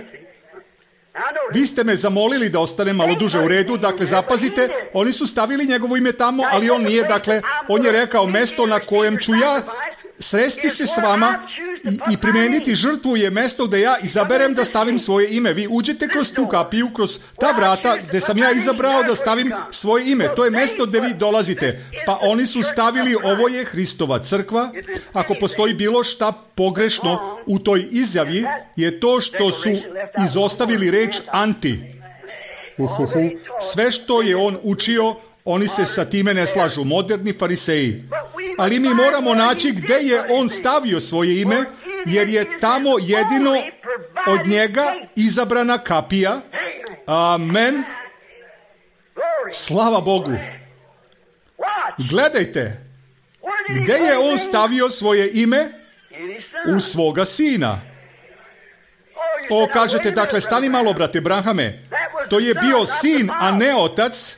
Vi ste me zamolili da ostane malo duže u redu, dakle zapazite, oni su stavili njegovo ime tamo, ali on nije, dakle, on je rekao, mesto na kojem ću ja sresti se s vama i, i primeniti žrtvu je mesto gdje ja izaberem da stavim svoje ime. Vi uđete kroz tu kapiju, kroz ta vrata gdje sam ja izabrao da stavim svoje ime. To je mesto gdje vi dolazite. Pa oni su stavili, ovo je Hristova crkva. Ako postoji bilo šta pogrešno u toj izjavi, je to što su izostavili reč anti. Uhuhu. Sve što je on učio, oni se sa time ne slažu, moderni fariseji. Ali mi moramo naći gdje je on stavio svoje ime, jer je tamo jedino od njega izabrana kapija. Amen. Slava Bogu. Gledajte, gdje je on stavio svoje ime? U svoga sina. O, kažete, dakle, stani malo, brate Brahame. To je bio sin, a ne otac.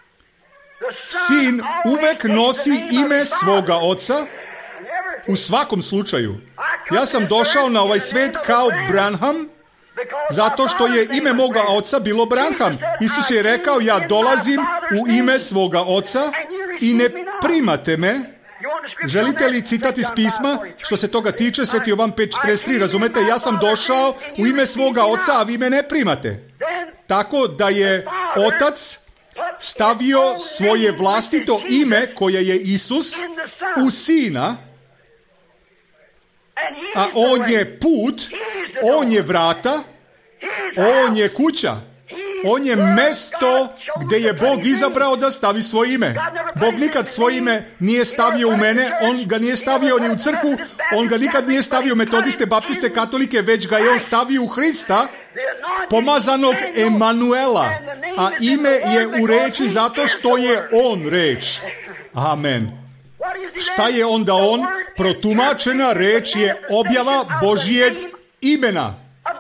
Sin uvek nosi ime svoga oca u svakom slučaju. Ja sam došao na ovaj svet kao Branham Zato što je ime moga oca bilo Branham. Isus je rekao, ja dolazim u ime svoga oca i ne primate me. Želite li citat iz pisma? Što se toga tiče, Sveti Jovan pet četrdeset tri, razumete, ja sam došao u ime svoga oca, a vi me ne primate. Tako da je otac stavio svoje vlastito ime, koje je Isus, u sina, a on je put, on je vrata, on je kuća, on je mesto gdje je Bog izabrao da stavi svoje ime. Bog nikad svoje ime nije stavio u mene, on ga nije stavio ni u crkvu, on ga nikad nije stavio u metodiste, baptiste, katolike, već ga je on stavio u Hrista, pomazanog Emanuela, a ime je u reči zato što je on reč. Amen. Šta je onda on? Protumačena reč je objava Božijeg imena.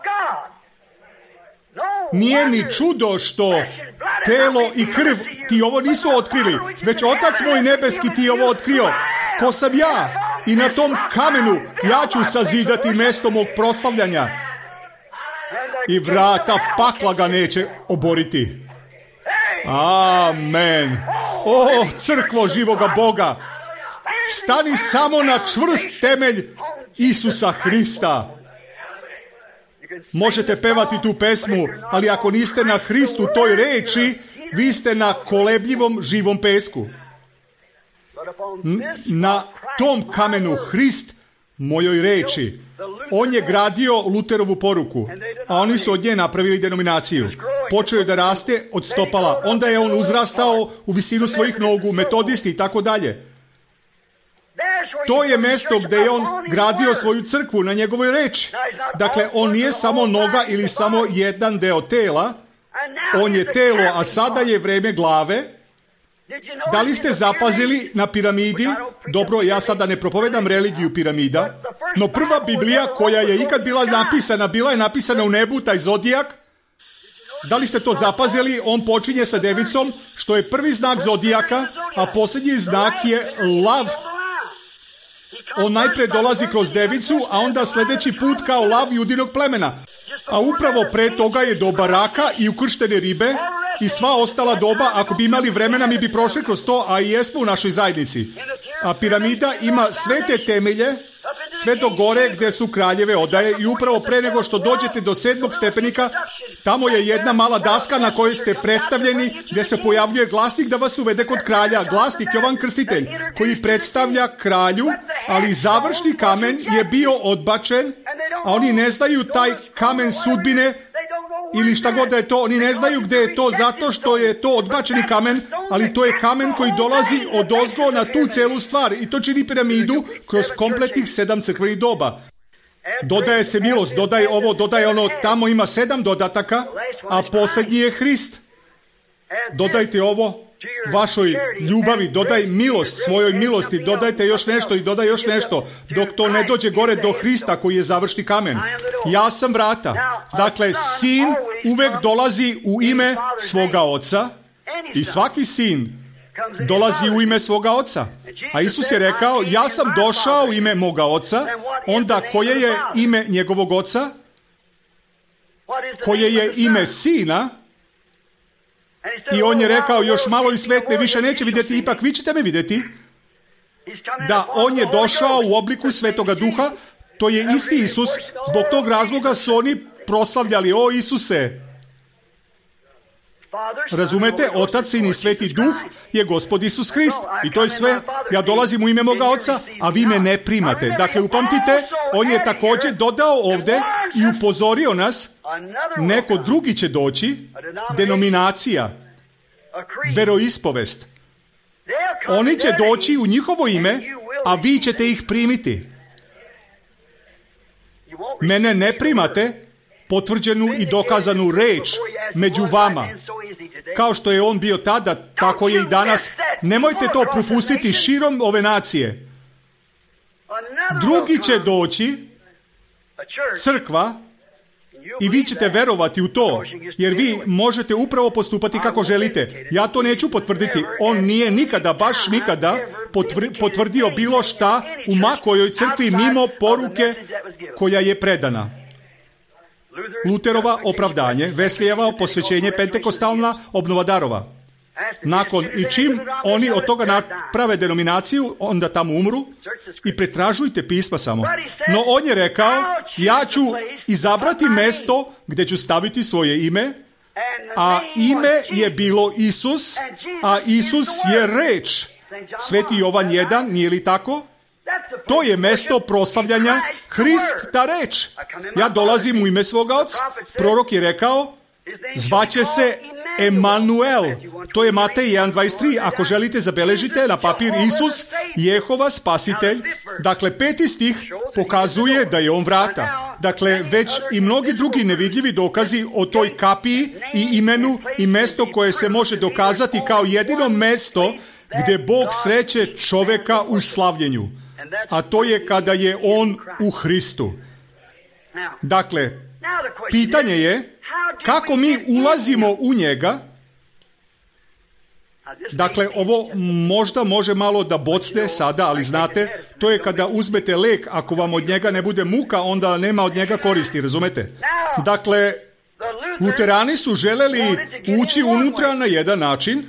Nije ni čudo što telo i krv ti ovo nisu otkrili, već Otac moj nebeski ti ovo otkrio. Ko sam ja? I na tom kamenu ja ću sazidati mesto mog proslavljanja. I vrata pakla ga neće oboriti. Amen. O, crkvo živoga Boga, stani samo na čvrst temelj Isusa Hrista. Možete pevati tu pesmu, ali ako niste na Hristu, toj reči, vi ste na kolebljivom živom pesku. N- na tom kamenu Hrist, mojoj reči. On je gradio Luterovu poruku, a oni su od nje napravili denominaciju. Počeo je da raste od stopala, onda je on uzrastao u visinu svojih nogu, metodisti i tako dalje. To je mesto gdje je on gradio svoju crkvu na njegovoj reči. Dakle, on nije samo noga ili samo jedan deo tela, on je telo, a sada je vreme glave. Da li ste zapazili na piramidi? Dobro, ja sada ne propovedam religiju piramida, no prva Biblija koja je ikad bila napisana, bila je napisana u nebu, taj zodijak. Da li ste to zapazili? On počinje sa devicom, što je prvi znak zodijaka, a posljednji znak je lav. On najpre dolazi kroz devicu, a onda sljedeći put kao lav judinog plemena. A upravo pre toga je doba raka i ukrštene ribe i sva ostala doba. Ako bi imali vremena, mi bi prošli kroz to, a i jesmo u našoj zajednici. A piramida ima sve te temelje, sve do gore gdje su kraljeve odaje, i upravo pre nego što dođete do sedmog stepenika, tamo je jedna mala daska na kojoj ste predstavljeni, gdje se pojavljuje glasnik da vas uvede kod kralja. Glasnik Jovan Krstitelj, koji predstavlja kralju, ali završni kamen je bio odbačen, a oni ne znaju taj kamen sudbine, ili šta god da je to, oni ne znaju gdje je to, zato što je to odbačeni kamen, ali to je kamen koji dolazi od ozgo na tu celu stvar, i to čini piramidu kroz kompletnih sedam crkvenih doba. Dodaje se milost, dodaje ovo, dodaje ono, tamo ima sedam dodataka, a posljednji je Hrist. Dodajte ovo vašoj ljubavi, dodaj milost svojoj milosti, dodajte još nešto i dodaj još nešto, dok to ne dođe gore do Hrista koji je završni kamen. Ja sam vrata. Dakle, sin uvek dolazi u ime svoga oca i svaki sin dolazi u ime svoga oca. A Isus je rekao, ja sam došao u ime moga oca. Onda koje je ime njegovog oca? Koje je ime sina? I on je rekao, još malo i svet me više neće vidjeti, ipak vi ćete me vidjeti. Da, on je došao u obliku Svetoga Duha, to je isti Isus, zbog tog razloga su oni proslavljali, o Isuse. Razumete, Otac, Sin i Sveti Duh je Gospod Isus Hrist. I to je sve. Ja dolazim u ime moga Oca, a vi me ne primate. Dakle, upamtite, on je također dodao ovdje i upozorio nas, neko drugi će doći, denominacija, veroispovest. Oni će doći u njihovo ime, a vi ćete ih primiti. Mene ne primate, potvrđenu i dokazanu reč među vama. Kao što je on bio tada, tako je i danas. Nemojte to propustiti širom ove nacije. Drugi će doći, crkva, i vi ćete verovati u to, jer vi možete upravo postupati kako želite. Ja to neću potvrditi. On nije nikada, baš nikada potvrdio bilo šta u makojoj crkvi mimo poruke koja je predana. Luterova opravdanje, Veslijeva posvećenje, Pentekostalna obnova darova. Nakon i čim oni od toga naprave denominaciju, onda tamo umru i pretražujte pisma samo. No on je rekao, ja ću izabrati mesto gdje ću staviti svoje ime, a ime je bilo Isus, a Isus je reč. Sveti Jovan jedan, nije li tako? To je mesto proslavljanja Hrist, ta reč. Ja dolazim u ime svoga Oca. Prorok je rekao, zvaće se Emanuel. To je Matej jedan dvadeset tri. Ako želite, zabeležite na papir Isus, Jehova spasitelj. Dakle, peti stih pokazuje da je on vrata. Dakle, već i mnogi drugi nevidljivi dokazi o toj kapiji i imenu i mesto koje se može dokazati kao jedino mesto gdje Bog sreće čoveka u slavljenju. A to je kada je on u Hristu. Dakle, pitanje je kako mi ulazimo u njega. Dakle, ovo možda može malo da bocne sada, ali znate, to je kada uzmete lek, ako vam od njega ne bude muka, onda nema od njega koristi, razumete? Dakle, Luterani su želeli ući unutra na jedan način,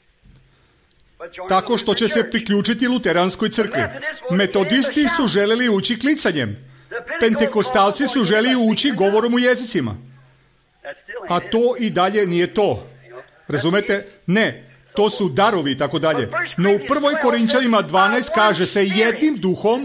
tako što će se priključiti Luteranskoj crkvi. Metodisti su želeli ući klicanjem. Pentekostalci su želeli ući govorom u jezicima. A to i dalje nije to. Razumete? Ne. To su darovi i tako dalje. No u prvoj Korinčanima dvanaest kaže se jednim duhom,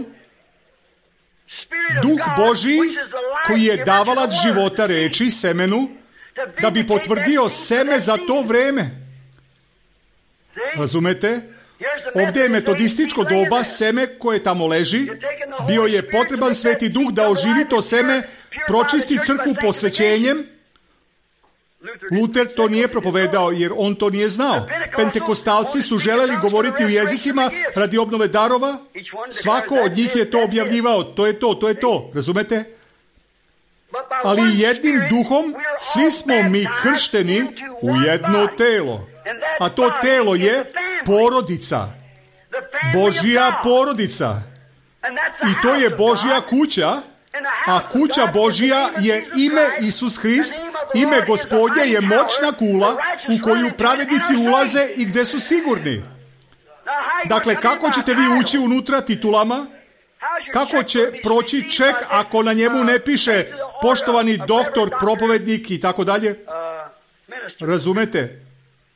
Duh Božji koji je davalac života reči, semenu, da bi potvrdio seme za to vreme. Razumete? Ovdje je metodističko doba, seme koje tamo leži, bio je potreban Sveti Duh da oživi to seme, pročisti crkvu posvećenjem. Luter to nije propovedao jer on to nije znao. Pentekostalci su želeli govoriti u jezicima radi obnove darova. Svako od njih je to objavljivao. To je to, to je to. Razumete? Ali jednim duhom svi smo mi kršteni u jedno telo. A to telo je porodica. Božja porodica. I to je Božja kuća. A kuća Božja je ime Isus Hrist, ime Gospodnje je moćna kula u koju pravednici ulaze i gdje su sigurni. Dakle, kako ćete vi ući unutra titulama? Kako će proći ček ako na njemu ne piše poštovani doktor, propovednik i tako dalje? Razumete?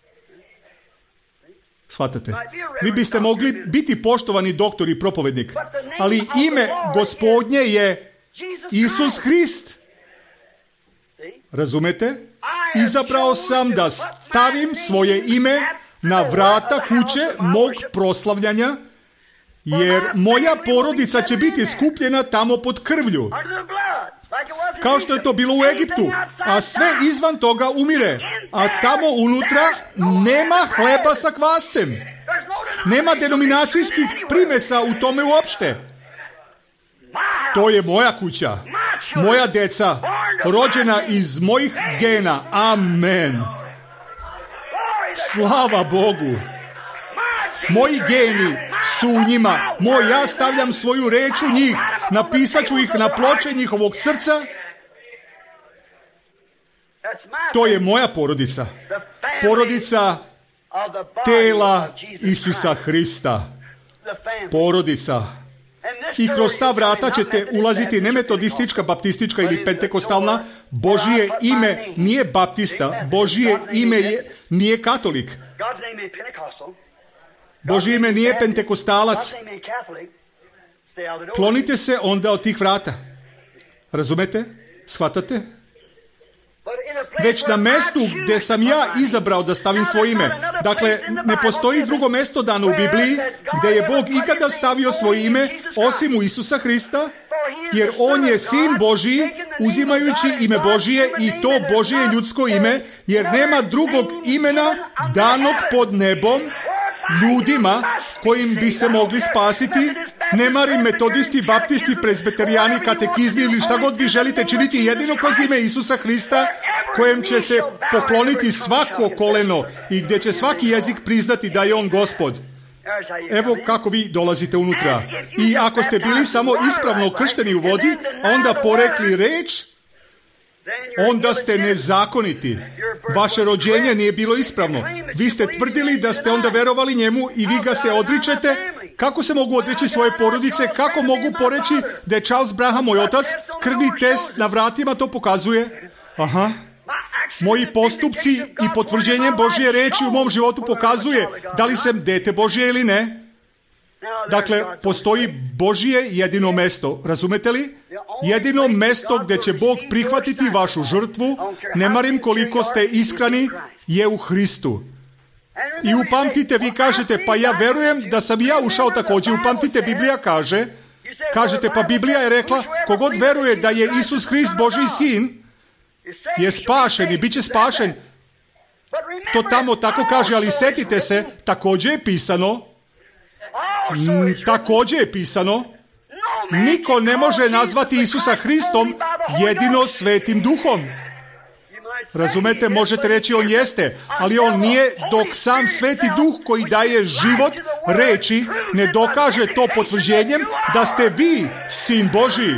Shvatate? Vi biste mogli biti poštovani doktor i propovednik, ali ime Gospodnje je Isus Hrist. Razumete? Izabrao sam da stavim svoje ime na vrata kuće mog proslavljanja, jer moja porodica će biti skupljena tamo pod krvlju. Kao što je to bilo u Egiptu, a sve izvan toga umire. A tamo unutra nema hleba sa kvascem. Nema denominacijskih primesa u tome uopšte. To je moja kuća, moja deca, rođena iz mojih gena. Amen. Slava Bogu. Moji geni su u njima. Moj, ja stavljam svoju reč u njih. Napisat ću ih na ploče njihovog srca. To je moja porodica. Porodica tela Isusa Hrista. Porodica. I kroz ta vrata ćete ulaziti ne metodistička, baptistička ili pentekostalna. Božije ime nije baptista. Božije ime je, nije katolik. Božije ime nije pentekostalac. Klonite se onda od tih vrata. Razumete? Shvatate? Već na mjestu gdje sam ja izabrao da stavim svoje ime. Dakle, ne postoji drugo mjesto dano u Bibliji gdje je Bog ikada stavio svoje ime osim u Isusa Hrista, jer On je Sin Božiji uzimajući ime Božije i to Božije ljudsko ime, jer nema drugog imena danog pod nebom ljudima kojim bi se mogli spasiti. Ne marim metodisti, baptisti, prezbeterijani, katekizmi ili šta god vi želite činiti, jedino kroz ime Isusa Hrista, kojem će se pokloniti svako koleno i gdje će svaki jezik priznati da je On Gospod. Evo kako vi dolazite unutra. I ako ste bili samo ispravno kršteni u vodi, a onda porekli reč, onda ste nezakoniti. Vaše rođenje nije bilo ispravno. Vi ste tvrdili da ste onda verovali njemu i vi ga se odričete. Kako se mogu odreći svoje porodice? Kako mogu poreći da je Charles Branham moj otac? Krvni test na vratima to pokazuje. Aha. Moji postupci i potvrđenje Božje reči u mom životu pokazuje da li sam dete Božje ili ne. Dakle, postoji Božje jedino mesto. Razumete li? Jedino mesto gdje će Bog prihvatiti vašu žrtvu, ne marim koliko ste iskreni, je u Hristu. I upamtite, vi kažete, pa ja verujem da sam i ja ušao također. Upamtite, Biblija kaže, kažete, pa Biblija je rekla, kogod veruje da je Isus Hrist Božji sin, je spašen i bit će spašen. To tamo tako kaže, ali setite se, također je pisano, m, također je pisano, niko ne može nazvati Isusa Hristom jedino Svetim Duhom. Razumete, možete reći on jeste, ali on nije dok sam Sveti Duh koji daje život reči ne dokaže to potvrđenjem da ste vi sin Božji.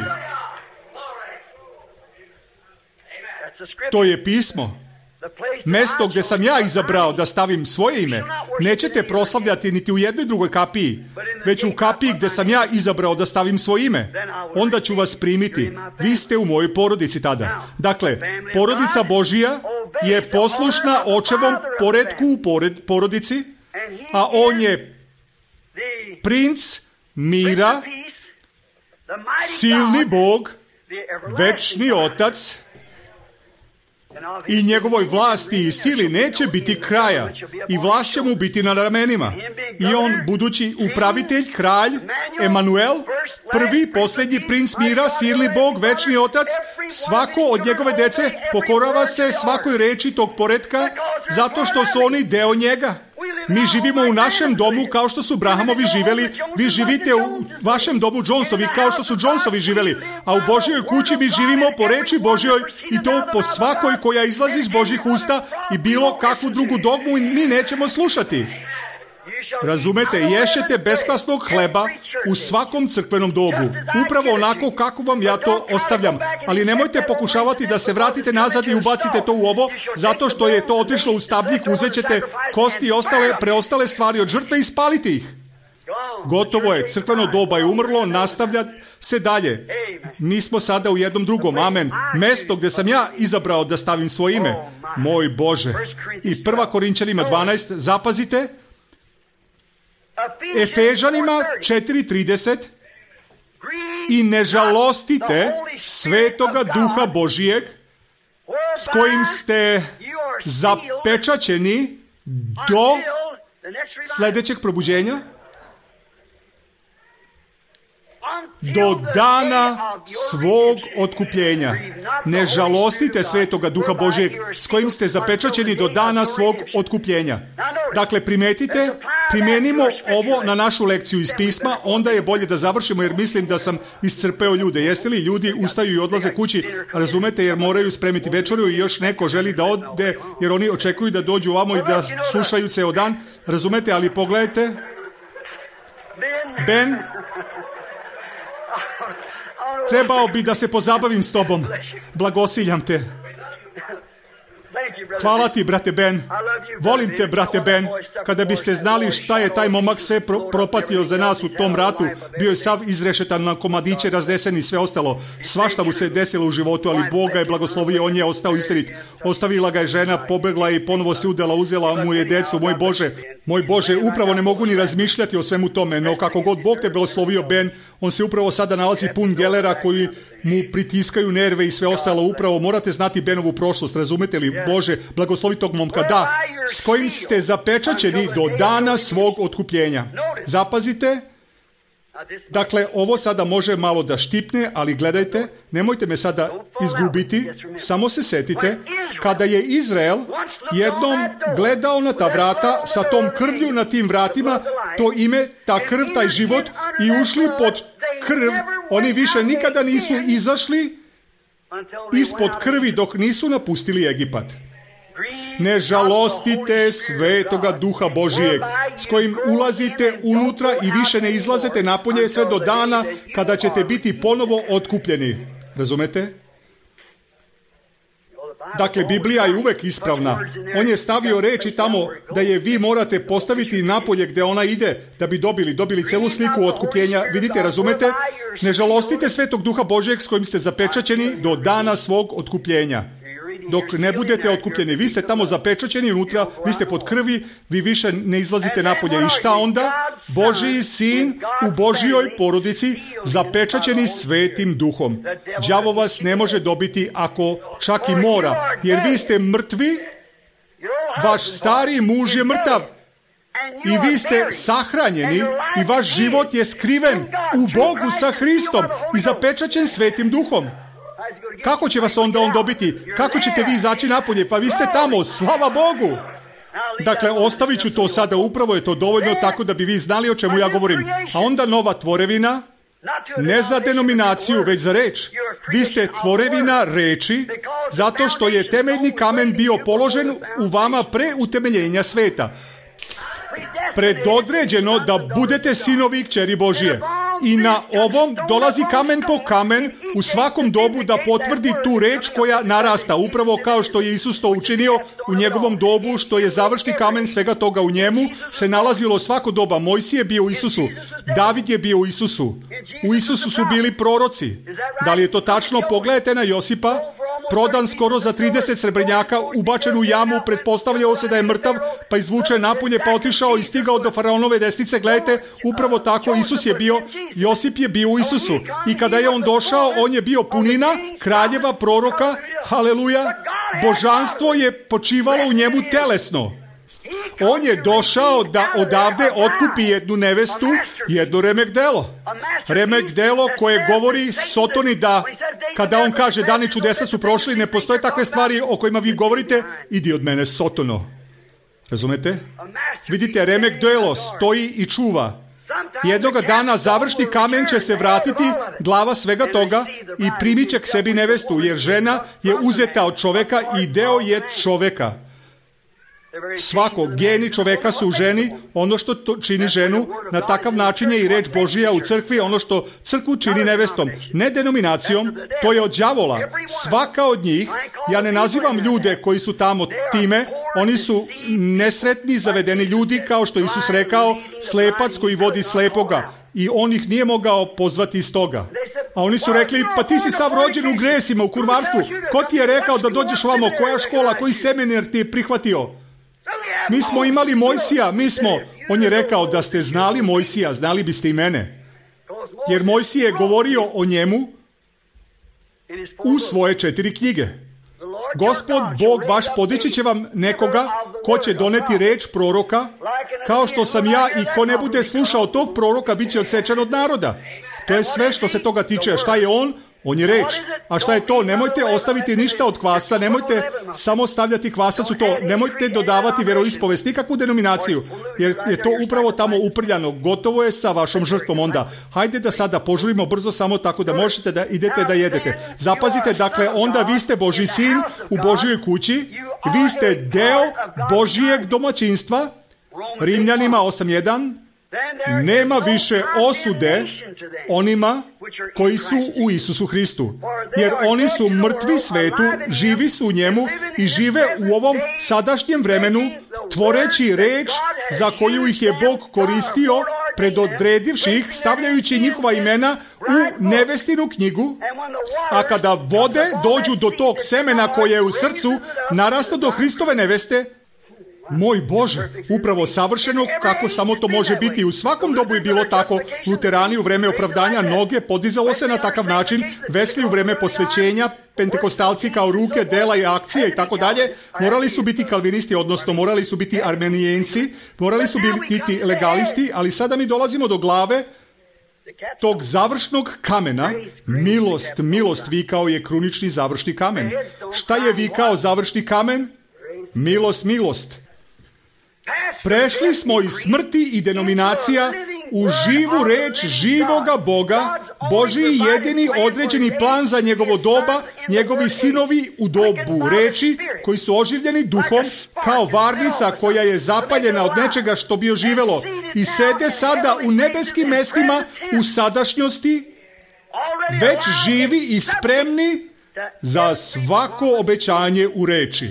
To je pismo. Mesto gdje sam ja izabrao da stavim svoje ime, nećete proslavljati niti u jednoj drugoj kapiji, već u kapiji gdje sam ja izabrao da stavim svoje ime. Onda ću vas primiti. Vi ste u mojoj porodici tada. Dakle, porodica Božija je poslušna očevom poretku u pored, porodici, a on je princ mira, silni Bog, večni otac, i njegovoj vlasti i sili neće biti kraja i vlast će mu biti na ramenima. I on, budući upravitelj, kralj, Emanuel, prvi, posljednji princ mira, silni Bog, večni otac, svako od njegove dece pokorava se svakoj reči tog poretka zato što su oni deo njega. Mi živimo u našem domu kao što su Brahamovi živjeli. Vi živite u vašem domu Jonesovi kao što su Jonesovi živjeli. A u Božjoj kući mi živimo po reči Božjoj i to po svakoj koja izlazi iz Božjih usta i bilo kakvu drugu dogmu mi nećemo slušati. Razumete, ješete beskvasnog hleba u svakom crkvenom dobu. Upravo onako kako vam ja to ostavljam. Ali nemojte pokušavati da se vratite nazad i ubacite to u ovo, zato što je to otišlo u stabljik, uzet ćete kosti i ostale, preostale stvari od žrtve i spaliti ih. Gotovo je, crkveno doba je umrlo, nastavlja se dalje. Mi smo sada u jednom drugom, amen. Mesto gdje sam ja izabrao da stavim svoje ime. Moj Bože. I prva Korinčanima dvanaest, zapazite, Efežanima četiri trideset, i ne žalostite Svetoga Duha Božijeg s kojim ste zapečaćeni do sljedećeg probuđenja, do dana svog otkupljenja. Ne žalostite Svetoga Duha Božijeg s kojim ste zapečaćeni do dana svog otkupljenja. Dakle, primetite, primijenimo ovo na našu lekciju iz pisma, onda je bolje da završimo jer mislim da sam iscrpeo ljude. Jeste li ljudi ustaju i odlaze kući, razumete, jer moraju spremiti večeru i još neko želi da ode jer oni očekuju da dođu ovamo i da slušaju ceo dan, razumete, ali pogledajte, Ben, trebao bi da se pozabavim s tobom. Blagosiljam te. Hvala ti, brate Ben. Volim te, brate Ben. Kada biste znali šta je taj momak sve pro- propatio za nas u tom ratu, bio je sav izrešetan na komadiće, raznesen i sve ostalo. Svašta mu se desilo u životu, ali Bog ga je blagoslovio, on je ostao istinit. Ostavila ga je žena, pobegla i ponovo se udala, uzela mu je decu. Moj Bože, moj Bože, upravo ne mogu ni razmišljati o svemu tome, no kako god Bog te blagoslovio, Ben, on se upravo sada nalazi pun gelera koji mu pritiskaju nerve i sve ostalo. Upravo morate znati Benovu prošlost, razumete li? Bože, blagoslovi tog momka, da, s kojim ste zapečaćeni do dana svog otkupljenja. Zapazite, dakle, ovo sada može malo da štipne, ali gledajte, nemojte me sada izgubiti, samo se setite, kada je Izrael jednom gledao na ta vrata sa tom krvlju na tim vratima, to ime, ta krv, taj život, i ušli pod krv, oni više nikada nisu izašli ispod krvi dok nisu napustili Egipat. Ne žalostite Svetoga Duha Božijeg s kojim ulazite unutra i više ne izlazete napolje sve do dana kada ćete biti ponovo otkupljeni. Razumete? Dakle, Biblija je uvek ispravna. On je stavio reči tamo da je vi morate postaviti napolje gde ona ide da bi dobili, dobili celu sliku otkupljenja. Vidite, razumete? Ne žalostite Svetog Duha Božjeg s kojim ste zapečaćeni do dana svog otkupljenja. Dok ne budete otkupljeni, vi ste tamo zapečaćeni unutra, vi ste pod krvi, vi više ne izlazite napolje. I šta onda? Božji sin u Božjoj porodici, zapečaćeni Svetim Duhom. Đavo vas ne može dobiti ako čak i mora, jer vi ste mrtvi, vaš stari muž je mrtav i vi ste sahranjeni i vaš život je skriven u Bogu sa Hristom i zapečaćen Svetim Duhom. Kako će vas onda on dobiti? Kako ćete vi izaći napolje? Pa vi ste tamo, slava Bogu! Dakle, ostavit ću to sada, upravo je to dovoljno tako da bi vi znali o čemu ja govorim. A onda nova tvorevina, ne za denominaciju, već za reč. Vi ste tvorevina reči, zato što je temeljni kamen bio položen u vama pre utemeljenja sveta. Predodređeno da budete sinovi i kćeri Božije. I na ovom dolazi kamen po kamen u svakom dobu da potvrdi tu reč koja narasta, upravo kao što je Isus to učinio u njegovom dobu, što je završni kamen svega toga u njemu, se nalazilo svako doba. Mojsije je bio u Isusu, David je bio u Isusu, u Isusu su bili proroci. Da li je to tačno? Pogledajte na Josipa, prodan skoro za trideset srebrnjaka, ubačen u jamu, pretpostavljao se da je mrtav, pa izvučen napolje, pa otišao i stigao do faraonove desnice. Gledajte, upravo tako Isus je bio, Josip je bio u Isusu. I kada je on došao, on je bio punina kraljeva, proroka, haleluja, božanstvo je počivalo u njemu telesno. On je došao da odavde otkupi jednu nevestu, jedno remek delo. Remek delo koje govori Sotoni da, kada on kaže dani čudesa su prošli, ne postoje takve stvari o kojima vi govorite, idi od mene Sotono. Razumete? Vidite, remek delo stoji i čuva. Jednoga dana završni kamen će se vratiti, glava svega toga, i primit će k sebi nevestu, jer žena je uzeta od čoveka i deo je čoveka. Svako, geni čoveka su u ženi, ono što to čini ženu, na takav način je i reč Božija u crkvi, ono što crkvu čini nevestom. Ne denominacijom, to je od đavola. Svaka od njih, ja ne nazivam ljude koji su tamo time, oni su nesretni, zavedeni ljudi, kao što Isus rekao, slepac koji vodi slepoga, i on ih nije mogao pozvati iz toga. A oni su rekli, pa ti si sav rođen u gresima, u kurvarstvu, ko ti je rekao da dođeš vamo, koja škola, koji seminar ti je prihvatio? Mi smo imali Mojsija, mi smo, on je rekao da ste znali Mojsija, znali biste i mene. Jer Mojsije je govorio o njemu u svoje četiri knjige. Gospod, Bog vaš, podići će vam nekoga ko će doneti reč proroka, kao što sam ja, i ko ne bude slušao tog proroka, bit će odsečen od naroda. To je sve što se toga tiče. Šta je on? On je reč. A šta je to? Nemojte ostaviti ništa od kvasa, nemojte samo stavljati kvasac u to, nemojte dodavati veroispovest, nikakvu denominaciju, jer je to upravo tamo uprljano. Gotovo je sa vašom žrtvom onda. Hajde da sada požurimo brzo samo tako da možete da idete da jedete. Zapazite, dakle, onda vi ste Božji sin u Božjoj kući, vi ste deo Božijeg domaćinstva. Rimljanima osam jedan. Nema više osude onima koji su u Isusu Hristu, jer oni su mrtvi svetu, živi su u njemu i žive u ovom sadašnjem vremenu, tvoreći reč za koju ih je Bog koristio, predodredivši ih, stavljajući njihova imena u nevestinu knjigu, a kada vode dođu do tog semena koje je u srcu, narasta do Hristove neveste. Moj Bože, upravo savršeno, kako samo to može biti. U svakom dobu je bilo tako. Luterani u vreme opravdanja noge podizalo se na takav način, Vesli u vreme posvećenja, pentekostalci kao ruke, dela i akcije i tako dalje. Morali su biti kalvinisti, odnosno morali su biti armenijenci, morali su biti legalisti, ali sada mi dolazimo do glave tog završnog kamena. Milost, milost vikao je krunični završni kamen. Šta je vikao završni kamen? Milost, milost. Prešli smo iz smrti i denominacija u živu reč živoga Boga, Božji jedini određeni plan za njegovo doba, njegovi sinovi u dobu reči, koji su oživljeni duhom, kao varnica koja je zapaljena od nečega što bi oživelo, i sede sada u nebeskim mestima u sadašnjosti, već živi i spremni za svako obećanje u reči.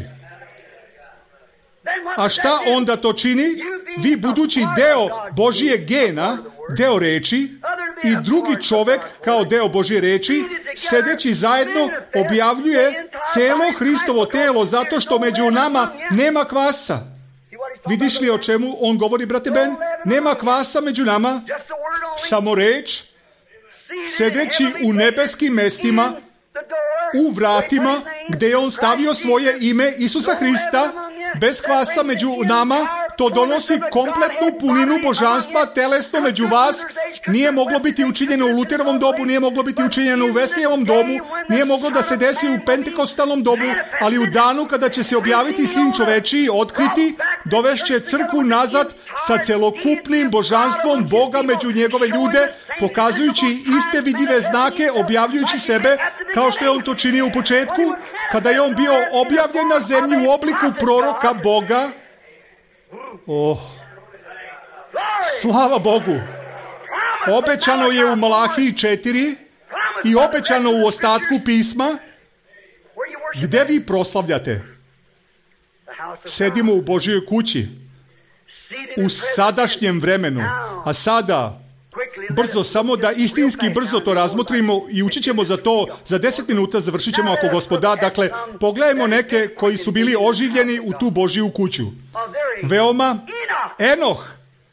A šta onda to čini? Vi budući deo Božije gena, deo reči, i drugi čovek kao deo Božje reči, sedeći zajedno objavljuje celo Hristovo telo zato što među nama nema kvasca. Vidiš li o čemu on govori, brate Ben? Nema kvasa među nama, samo reč, sedeći u nebeskim mestima, u vratima, gde je on stavio svoje ime Isusa Hrista, bez kvasa među nama. To donosi kompletnu puninu božanstva, telesno među vas. Nije moglo biti učinjeno u Luterovom dobu, nije moglo biti učinjeno u Veslijevom domu, nije moglo da se desi u Pentekostalnom dobu, ali u danu kada će se objaviti Sin čovečiji, otkriti, dovešće crkvu nazad sa celokupnim božanstvom Boga među njegove ljude, pokazujući iste vidljive znake, objavljujući sebe, kao što je on to činio u početku, kada je on bio objavljen na zemlji u obliku proroka Boga. Oh, slava Bogu! Obećano je u Malahiji četiri i obećano u ostatku pisma. Gde vi proslavljate? Sedimo u Božjoj kući, u sadašnjem vremenu. A sada, brzo, samo da istinski brzo to razmotrimo i učit ćemo za to, za deset minuta završit ćemo ako Gospod da. Dakle, pogledajmo neke koji su bili oživljeni u tu Božju kuću. Veoma, Enoh.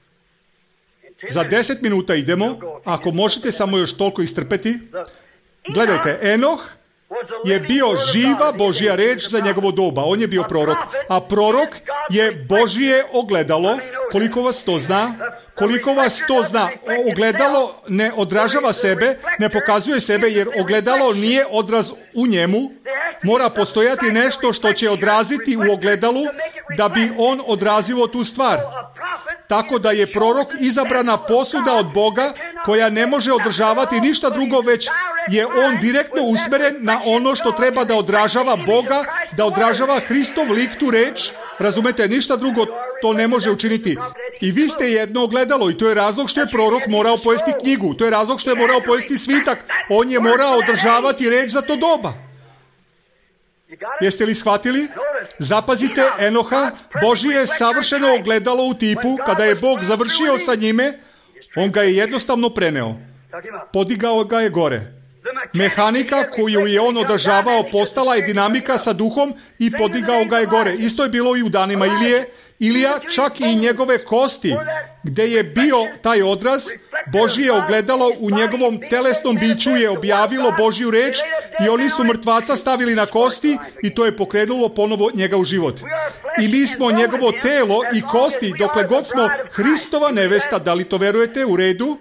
Za deset minuta idemo, ako možete samo još toliko istrpeti. Gledajte, Enoh je bio živa Božja reč za njegovo doba. On je bio prorok. A prorok je Božje ogledalo. Koliko vas to zna? Koliko vas to zna? Ogledalo ne odražava sebe, ne pokazuje sebe, jer ogledalo nije odraz u njemu. Mora postojati nešto što će odraziti u ogledalu da bi on odrazilo tu stvar. Tako da je prorok izabrana posuda od Boga koja ne može održavati ništa drugo, već je on direktno usmeren na ono što treba da odražava Boga, da odražava Hristov lik, tu reč. Razumete, ništa drugo to ne može učiniti. I vi ste jedno ogledalo i to je razlog što je prorok morao pojesti knjigu. To je razlog što je morao pojesti svitak. On je morao održavati reč za to doba. Jeste li shvatili? Zapazite Enoha, Božje je savršeno ogledalo u tipu. Kada je Bog završio sa njime, on ga je jednostavno preneo. Podigao ga je gore. Mehanika koju je on održavao postala je dinamika sa duhom i podigao ga je gore. Isto je bilo i u danima Ilije. Ilija, čak i njegove kosti, gde je bio taj odraz, Božje ogledalo u njegovom telesnom biću je objavilo Božju reč i oni su mrtvaca stavili na kosti i to je pokrenulo ponovo njega u život. I mi smo njegovo telo i kosti, dokle god smo Hristova nevesta. Da li to verujete? U redu?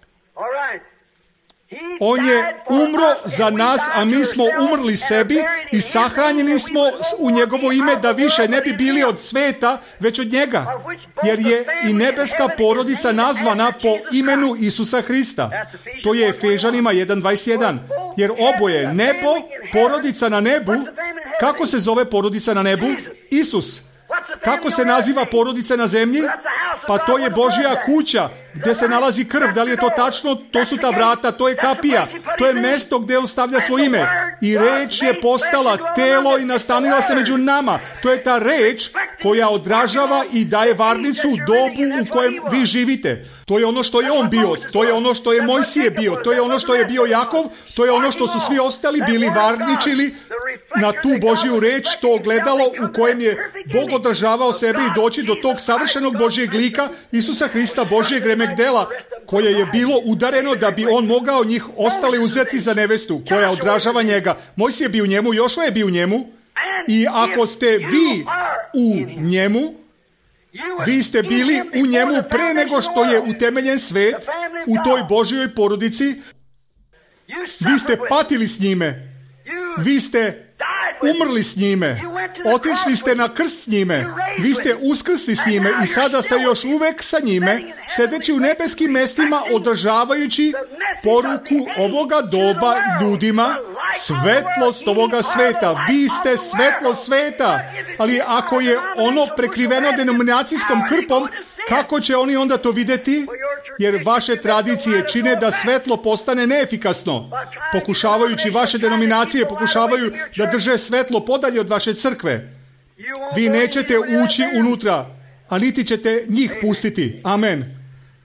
On je umro za nas, a mi smo umrli sebi i sahranjeni smo u njegovo ime da više ne bi bili od sveta, već od njega. Jer je i nebeska porodica nazvana po imenu Isusa Hrista. To je Efežanima jedan dvadeset jedan. Jer oboje, nebo, porodica na nebu. Kako se zove porodica na nebu? Isus. Kako se naziva porodica na zemlji? Pa to je Božja kuća gdje se nalazi krv. Da li je to tačno? To su ta vrata, to je kapija, to je mesto gdje on stavlja svoje ime. I reč je postala telo i nastanila se među nama. To je ta reč koja odražava i daje varnicu u dobu u kojem vi živite. To je ono što je on bio, to je ono što je Mojsije bio, to je ono što je bio Jakov, to je ono što su svi ostali bili varničili na tu Božju reč, to ogledalo u kojem je Bog održavao sebe i doći do tog savršenog Božjeg lika, Isusa Hrista, Božjeg remek dela, koje je bilo udareno da bi on mogao njih ostali uzeti za nevestu, koja odražava njega. Mojsije je bio u njemu, Jošua je bio u njemu, i ako ste vi u njemu, vi ste bili u njemu pre nego što je utemeljen svet, u toj Božjoj porodici. Vi ste patili s njime. Vi ste umrli s njime. Otišli ste na krst s njime. Vi ste uskrsli s njime i sada ste još uvek sa njime, sedeći u nebeskim mestima, održavajući poruku ovoga doba ljudima, svetlost ovoga sveta. Vi ste svetlost sveta. Ali ako je ono prekriveno denominacijskom krpom, kako će oni onda to videti? jer vaše tradicije čine da svetlo postane neefikasno. Pokušavajući vaše denominacije, pokušavaju da drže svetlo podalje od vaše crkve. Vi nećete ući unutra, a niti ćete njih pustiti. Amen.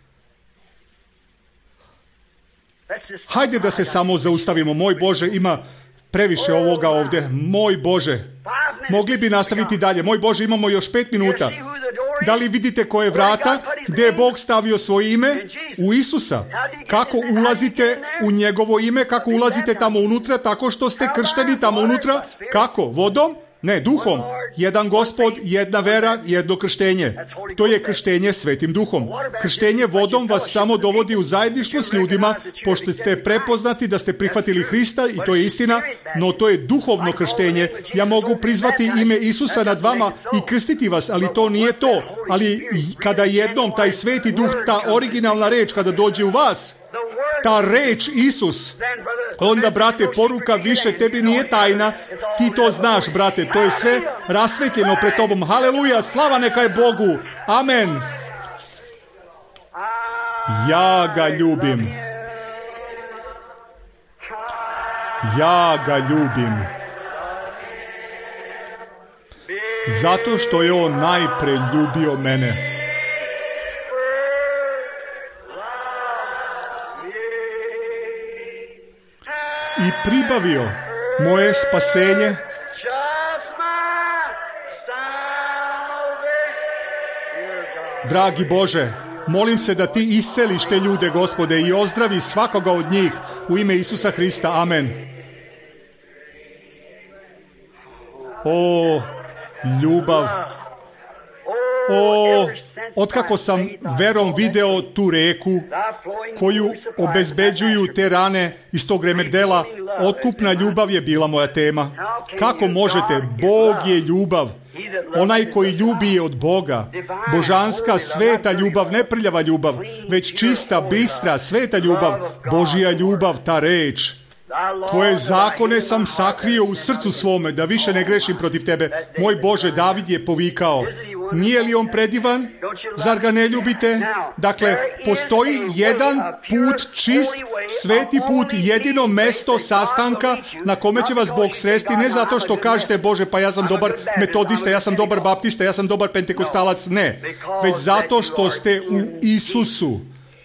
Hajde da se samo zaustavimo. Moj Bože, ima previše ovoga ovdje. Moj Bože. Mogli bi nastaviti dalje. Moj Bože, imamo još pet minuta. Da li vidite koje vrata gdje je Bog stavio svoje ime? U Isusa. Kako ulazite u njegovo ime? Kako ulazite tamo unutra? Tako što ste kršteni tamo unutra. Kako? Vodom? Ne, duhom. Jedan Gospod, jedna vera, jedno krštenje. To je krštenje Svetim Duhom. Krštenje vodom vas samo dovodi u zajedništvo s ljudima, pošto ste prepoznati da ste prihvatili Hrista, i to je istina, no to je duhovno krštenje. Ja mogu prizvati ime Isusa nad vama i krstiti vas, ali to nije to. Ali kada jednom taj Sveti Duh, ta originalna reč, kada dođe u vas, ta reč Isus, onda, brate, poruka više tebi nije tajna, ti to znaš, brate, to je sve rasvetljeno pred tobom. Haleluja, slava neka je Bogu. Amen. Ja ga ljubim. Ja ga ljubim. Zato što je on najpre ljubio mene. I pribavio moje spasenje Dragi Bože, molim se da ti isceliš te ljude, Gospode, i ozdravi svakoga od njih u ime Isusa Hrista. Amen. O, ljubav. O, otkako sam verom video tu reku koju obezbeđuju te rane iz tog remerdela, otkupna ljubav je bila moja tema. Kako možete? Bog je ljubav. Onaj koji ljubi je od Boga. Božanska, sveta ljubav, ne prljava ljubav, već čista, bistra, sveta ljubav. Božja ljubav, ta reč. Tvoje zakone sam sakrio u srcu svome, da više ne grešim protiv tebe. Moj Bože, David je povikao. Nije li on predivan? Zar ga ne ljubite? Dakle, postoji jedan put, čist, sveti put, jedino mesto sastanka na kome će vas Bog sresti, ne zato što kažete, Bože, pa ja sam dobar metodista, ja sam dobar baptista, ja sam dobar pentekostalac, ne. Već zato što ste u Isusu,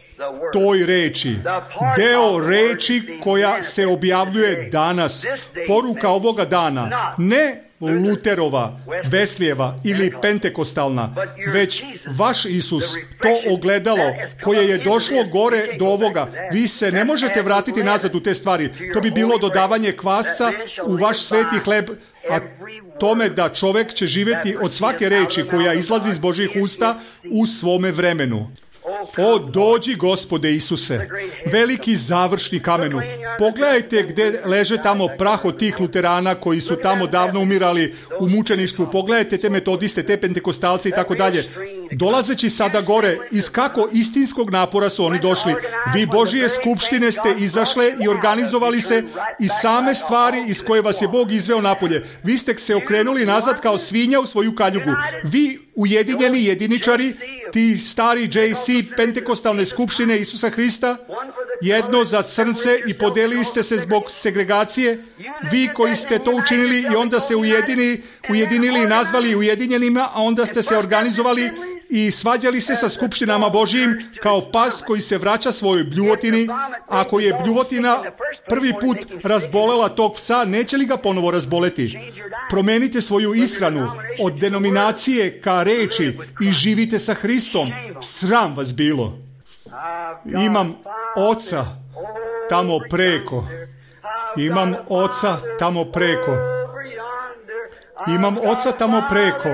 toj reči, deo reči koja se objavljuje danas, poruka ovoga dana, ne Luterova, Veslijeva ili pentekostalna, već vaš Isus, to ogledalo koje je došlo gore do ovoga. Vi se ne možete vratiti nazad u te stvari. To bi bilo dodavanje kvasca u vaš sveti hleb, a tome da čovjek će živjeti od svake reči koja izlazi iz Božjih usta u svome vremenu. O, dođi, Gospode Isuse, veliki završni kamenu. Pogledajte gdje leže tamo prah od tih luterana koji su tamo davno umirali u mučeništvu. Pogledajte te metodiste, te pentekostalce i tako dalje. Dolazeći sada gore, iz kako istinskog napora su oni došli. Vi Božije skupštine ste izašle i organizovali se i same stvari iz koje vas je Bog izveo napolje. Vi ste se okrenuli nazad kao svinja u svoju kaljugu. Vi ujedinjeni jediničari, ti stari J C pentekostalne skupštine Isusa Hrista, jedno za crnce i podelili ste se zbog segregacije, vi koji ste to učinili i onda se ujedini, ujedinili i nazvali ujedinjenima, a onda ste se organizovali i svađali se sa skupštinama Božijim kao pas koji se vraća svojoj bljuvotini. Ako je bljuvotina prvi put razbolela tog psa, neće li ga ponovo razboleti? Promenite svoju ishranu od denominacije ka reči i živite sa Hristom. Sram vas bilo. Imam oca tamo preko. Imam oca tamo preko. Imam oca tamo preko.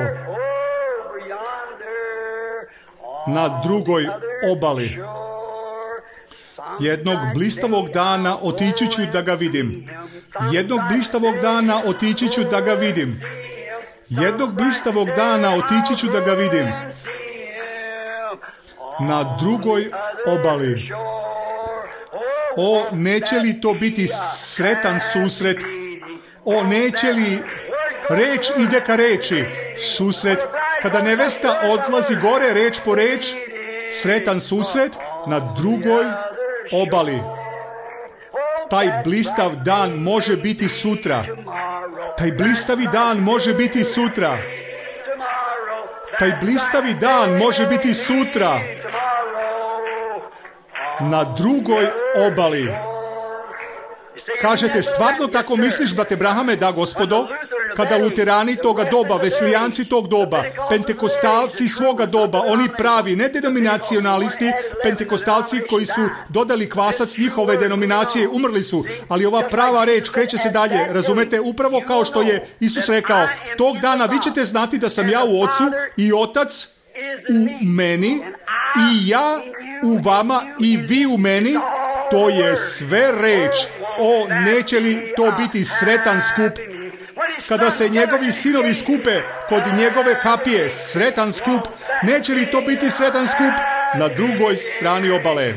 Na drugoj obali. Jednog blistavog dana otići ću da ga vidim. Jednog blistavog dana otići ću da ga vidim. Jednog blistavog dana otići ću da ga vidim. Na drugoj obali. O, neće li to biti sretan susret? O, neće li reč ide ka reči? Susret. Kada nevesta odlazi gore reč po reč, sretan susret, na drugoj obali. Taj blistav dan može biti sutra. Taj blistavi dan može biti sutra. Taj blistavi dan može biti sutra. Na drugoj obali. Kažete, stvarno tako misliš, brate Brahame? Da, gospodo. Kada luterani toga doba, veslijanci tog doba, pentekostalci svoga doba, oni pravi, ne denominacionalisti, pentekostalci koji su dodali kvasac njihove denominacije, umrli su, ali ova prava reč kreće se dalje, razumete, upravo kao što je Isus rekao, tog dana vi ćete znati da sam ja u Ocu i Otac u meni i ja u vama i vi u meni. To je sve reč. O, neće li to biti sretan skup? Kada se njegovi sinovi skupe kod njegove kapije, sretan skup, neće li to biti sretan skup na drugoj strani obale?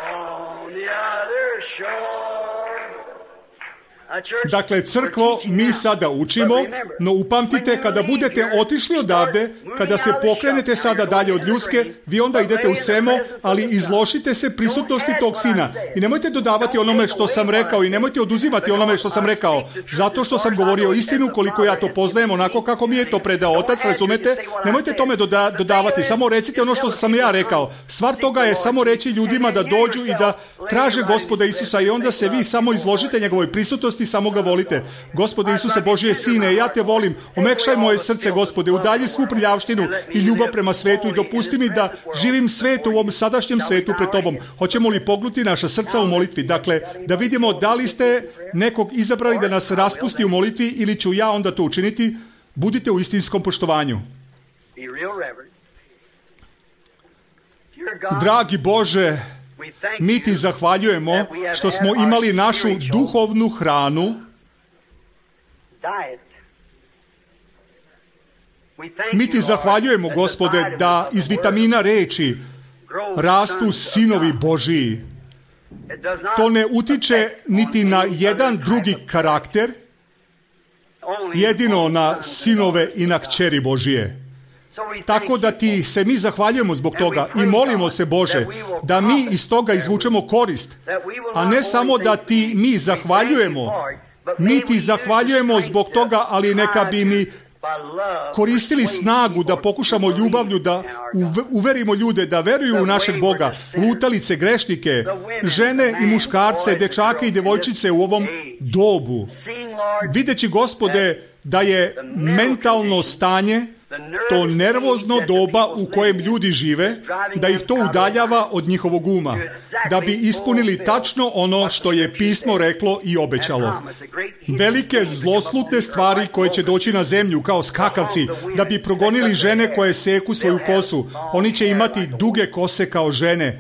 Dakle, crkvo, mi sada učimo, no upamtite, kada budete otišli odavde, kada se pokrenete sada dalje od ljuske, vi onda idete u semo, ali izložite se prisutnosti tog sina. I nemojte dodavati onome što sam rekao i nemojte oduzimati onome što sam rekao, zato što sam govorio istinu koliko ja to poznajem, onako kako mi je to predao Otac, razumete? Nemojte tome doda- dodavati, samo recite ono što sam ja rekao. Stvar toga je samo reći ljudima da dođu i da traže Gospoda Isusa i onda se vi samo izložite njegovoj prisutnosti, samo ga volite. Gospode Isuse Božije Sine, ja te volim, omekšaj moje srce, Gospode, udalji svu prljavštinu i ljubav prema svetu i dopusti mi da živim svetu u ovom sadašnjem svetu pred tobom. Hoćemo li pognuti naša srca u molitvi? Dakle, da vidimo da li ste nekog izabrali da nas raspusti u molitvi ili ću ja onda to učiniti. Budite u istinskom poštovanju. Dragi Bože, mi ti zahvaljujemo što smo imali našu duhovnu hranu. Mi ti zahvaljujemo, Gospode, da iz vitamina reči rastu sinovi Božiji. To ne utiče niti na jedan drugi karakter, jedino na sinove i na kćeri Božije. Tako da ti se mi zahvaljujemo zbog toga i molimo se, Bože, da mi iz toga izvučemo korist, a ne samo da ti mi zahvaljujemo, mi ti zahvaljujemo zbog toga, ali neka bi mi koristili snagu da pokušamo ljubavlju da uverimo ljude da veruju u našeg Boga, lutalice, grešnike, žene i muškarce, dečake i devojčice u ovom dobu. Videći, Gospode, da je mentalno stanje, to nervozno doba u kojem ljudi žive, da ih to udaljava od njihovog uma, da bi ispunili tačno ono što je pismo reklo i obećalo. Velike zloslutne stvari koje će doći na zemlju kao skakavci, da bi progonili žene koje seku svoju kosu. Oni će imati duge kose kao žene.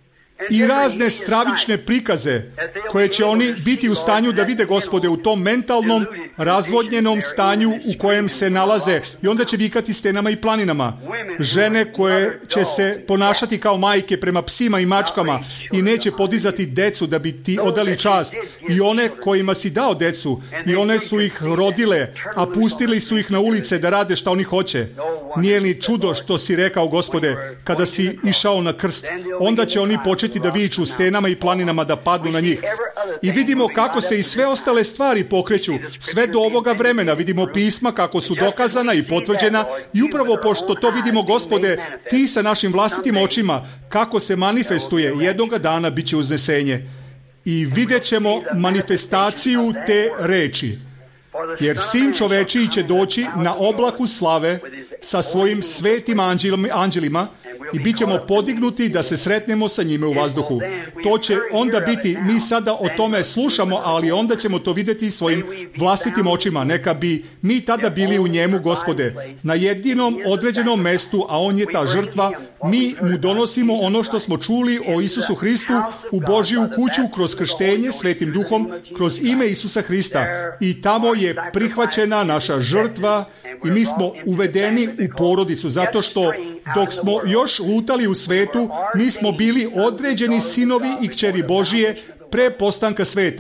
I razne stravične prikaze koje će oni biti u stanju da vide, Gospode, u tom mentalnom, razvodnjenom stanju u kojem se nalaze i onda će vikati stenama i planinama. Žene koje će se ponašati kao majke prema psima i mačkama i neće podizati decu da bi ti odali čast. I one kojima si dao decu i one su ih rodile, a pustili su ih na ulice da rade šta oni hoće. Nije li čudo što si rekao, Gospode, kada si išao na krst, onda će oni početi da viču stenama i planinama da padnu na njih. I vidimo kako se i sve ostale stvari pokreću, sve do ovoga vremena. Vidimo pisma kako su dokazana i potvrđena i upravo pošto to vidimo, Gospode, ti sa našim vlastitim očima, kako se manifestuje, jednoga dana bit će uznesenje. I vidjet ćemo manifestaciju te reči. Jer Sin čovečiji će doći na oblaku slave sa svojim svetim anđelima i bit ćemo podignuti da se sretnemo sa njime u vazduhu. To će onda biti, mi sada o tome slušamo, ali onda ćemo to vidjeti svojim vlastitim očima. Neka bi mi tada bili u njemu, Gospode, na jedinom određenom mestu, a on je ta žrtva. Mi mu donosimo ono što smo čuli o Isusu Hristu u Božju kuću kroz krštenje Svetim Duhom, kroz ime Isusa Hrista. I tamo je prihvaćena naša žrtva i mi smo uvedeni u porodicu, zato što dok smo još lutali u svetu, mi smo bili određeni sinovi i kćeri Božije pre postanka sveta.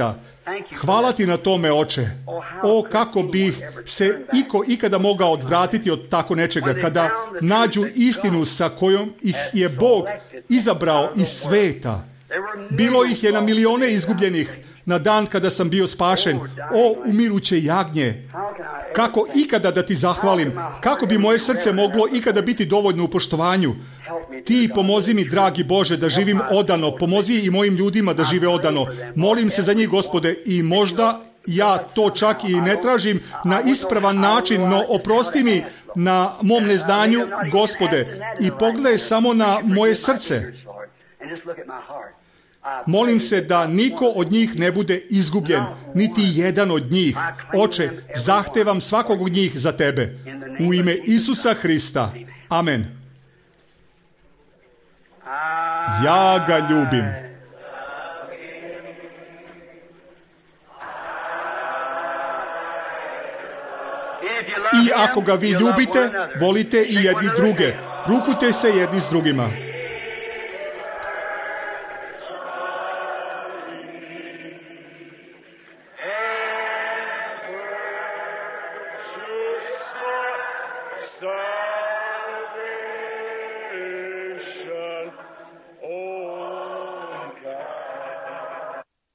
Hvala ti na tome, Oče. O, kako bih se iko ikada mogao odvratiti od tako nečega, kada nađu istinu sa kojom ih je Bog izabrao iz sveta. Bilo ih je na milione izgubljenih na dan kada sam bio spašen. O, umiruće jagnje, kako ikada da ti zahvalim, kako bi moje srce moglo ikada biti dovoljno u poštovanju. Ti pomozi mi, dragi Bože, da živim odano, pomozi i mojim ljudima da žive odano. Molim se za njih, Gospode, i možda ja to čak i ne tražim na ispravan način, no oprosti mi na mom neznanju, Gospode, i pogledaj samo na moje srce. Molim se da niko od njih ne bude izgubljen, niti jedan od njih. Oče, zahtevam svakog od njih za tebe. U ime Isusa Hrista. Amen. Ja ga ljubim. I ako ga vi ljubite, volite i jedni druge. Rukujte se jedni s drugima. So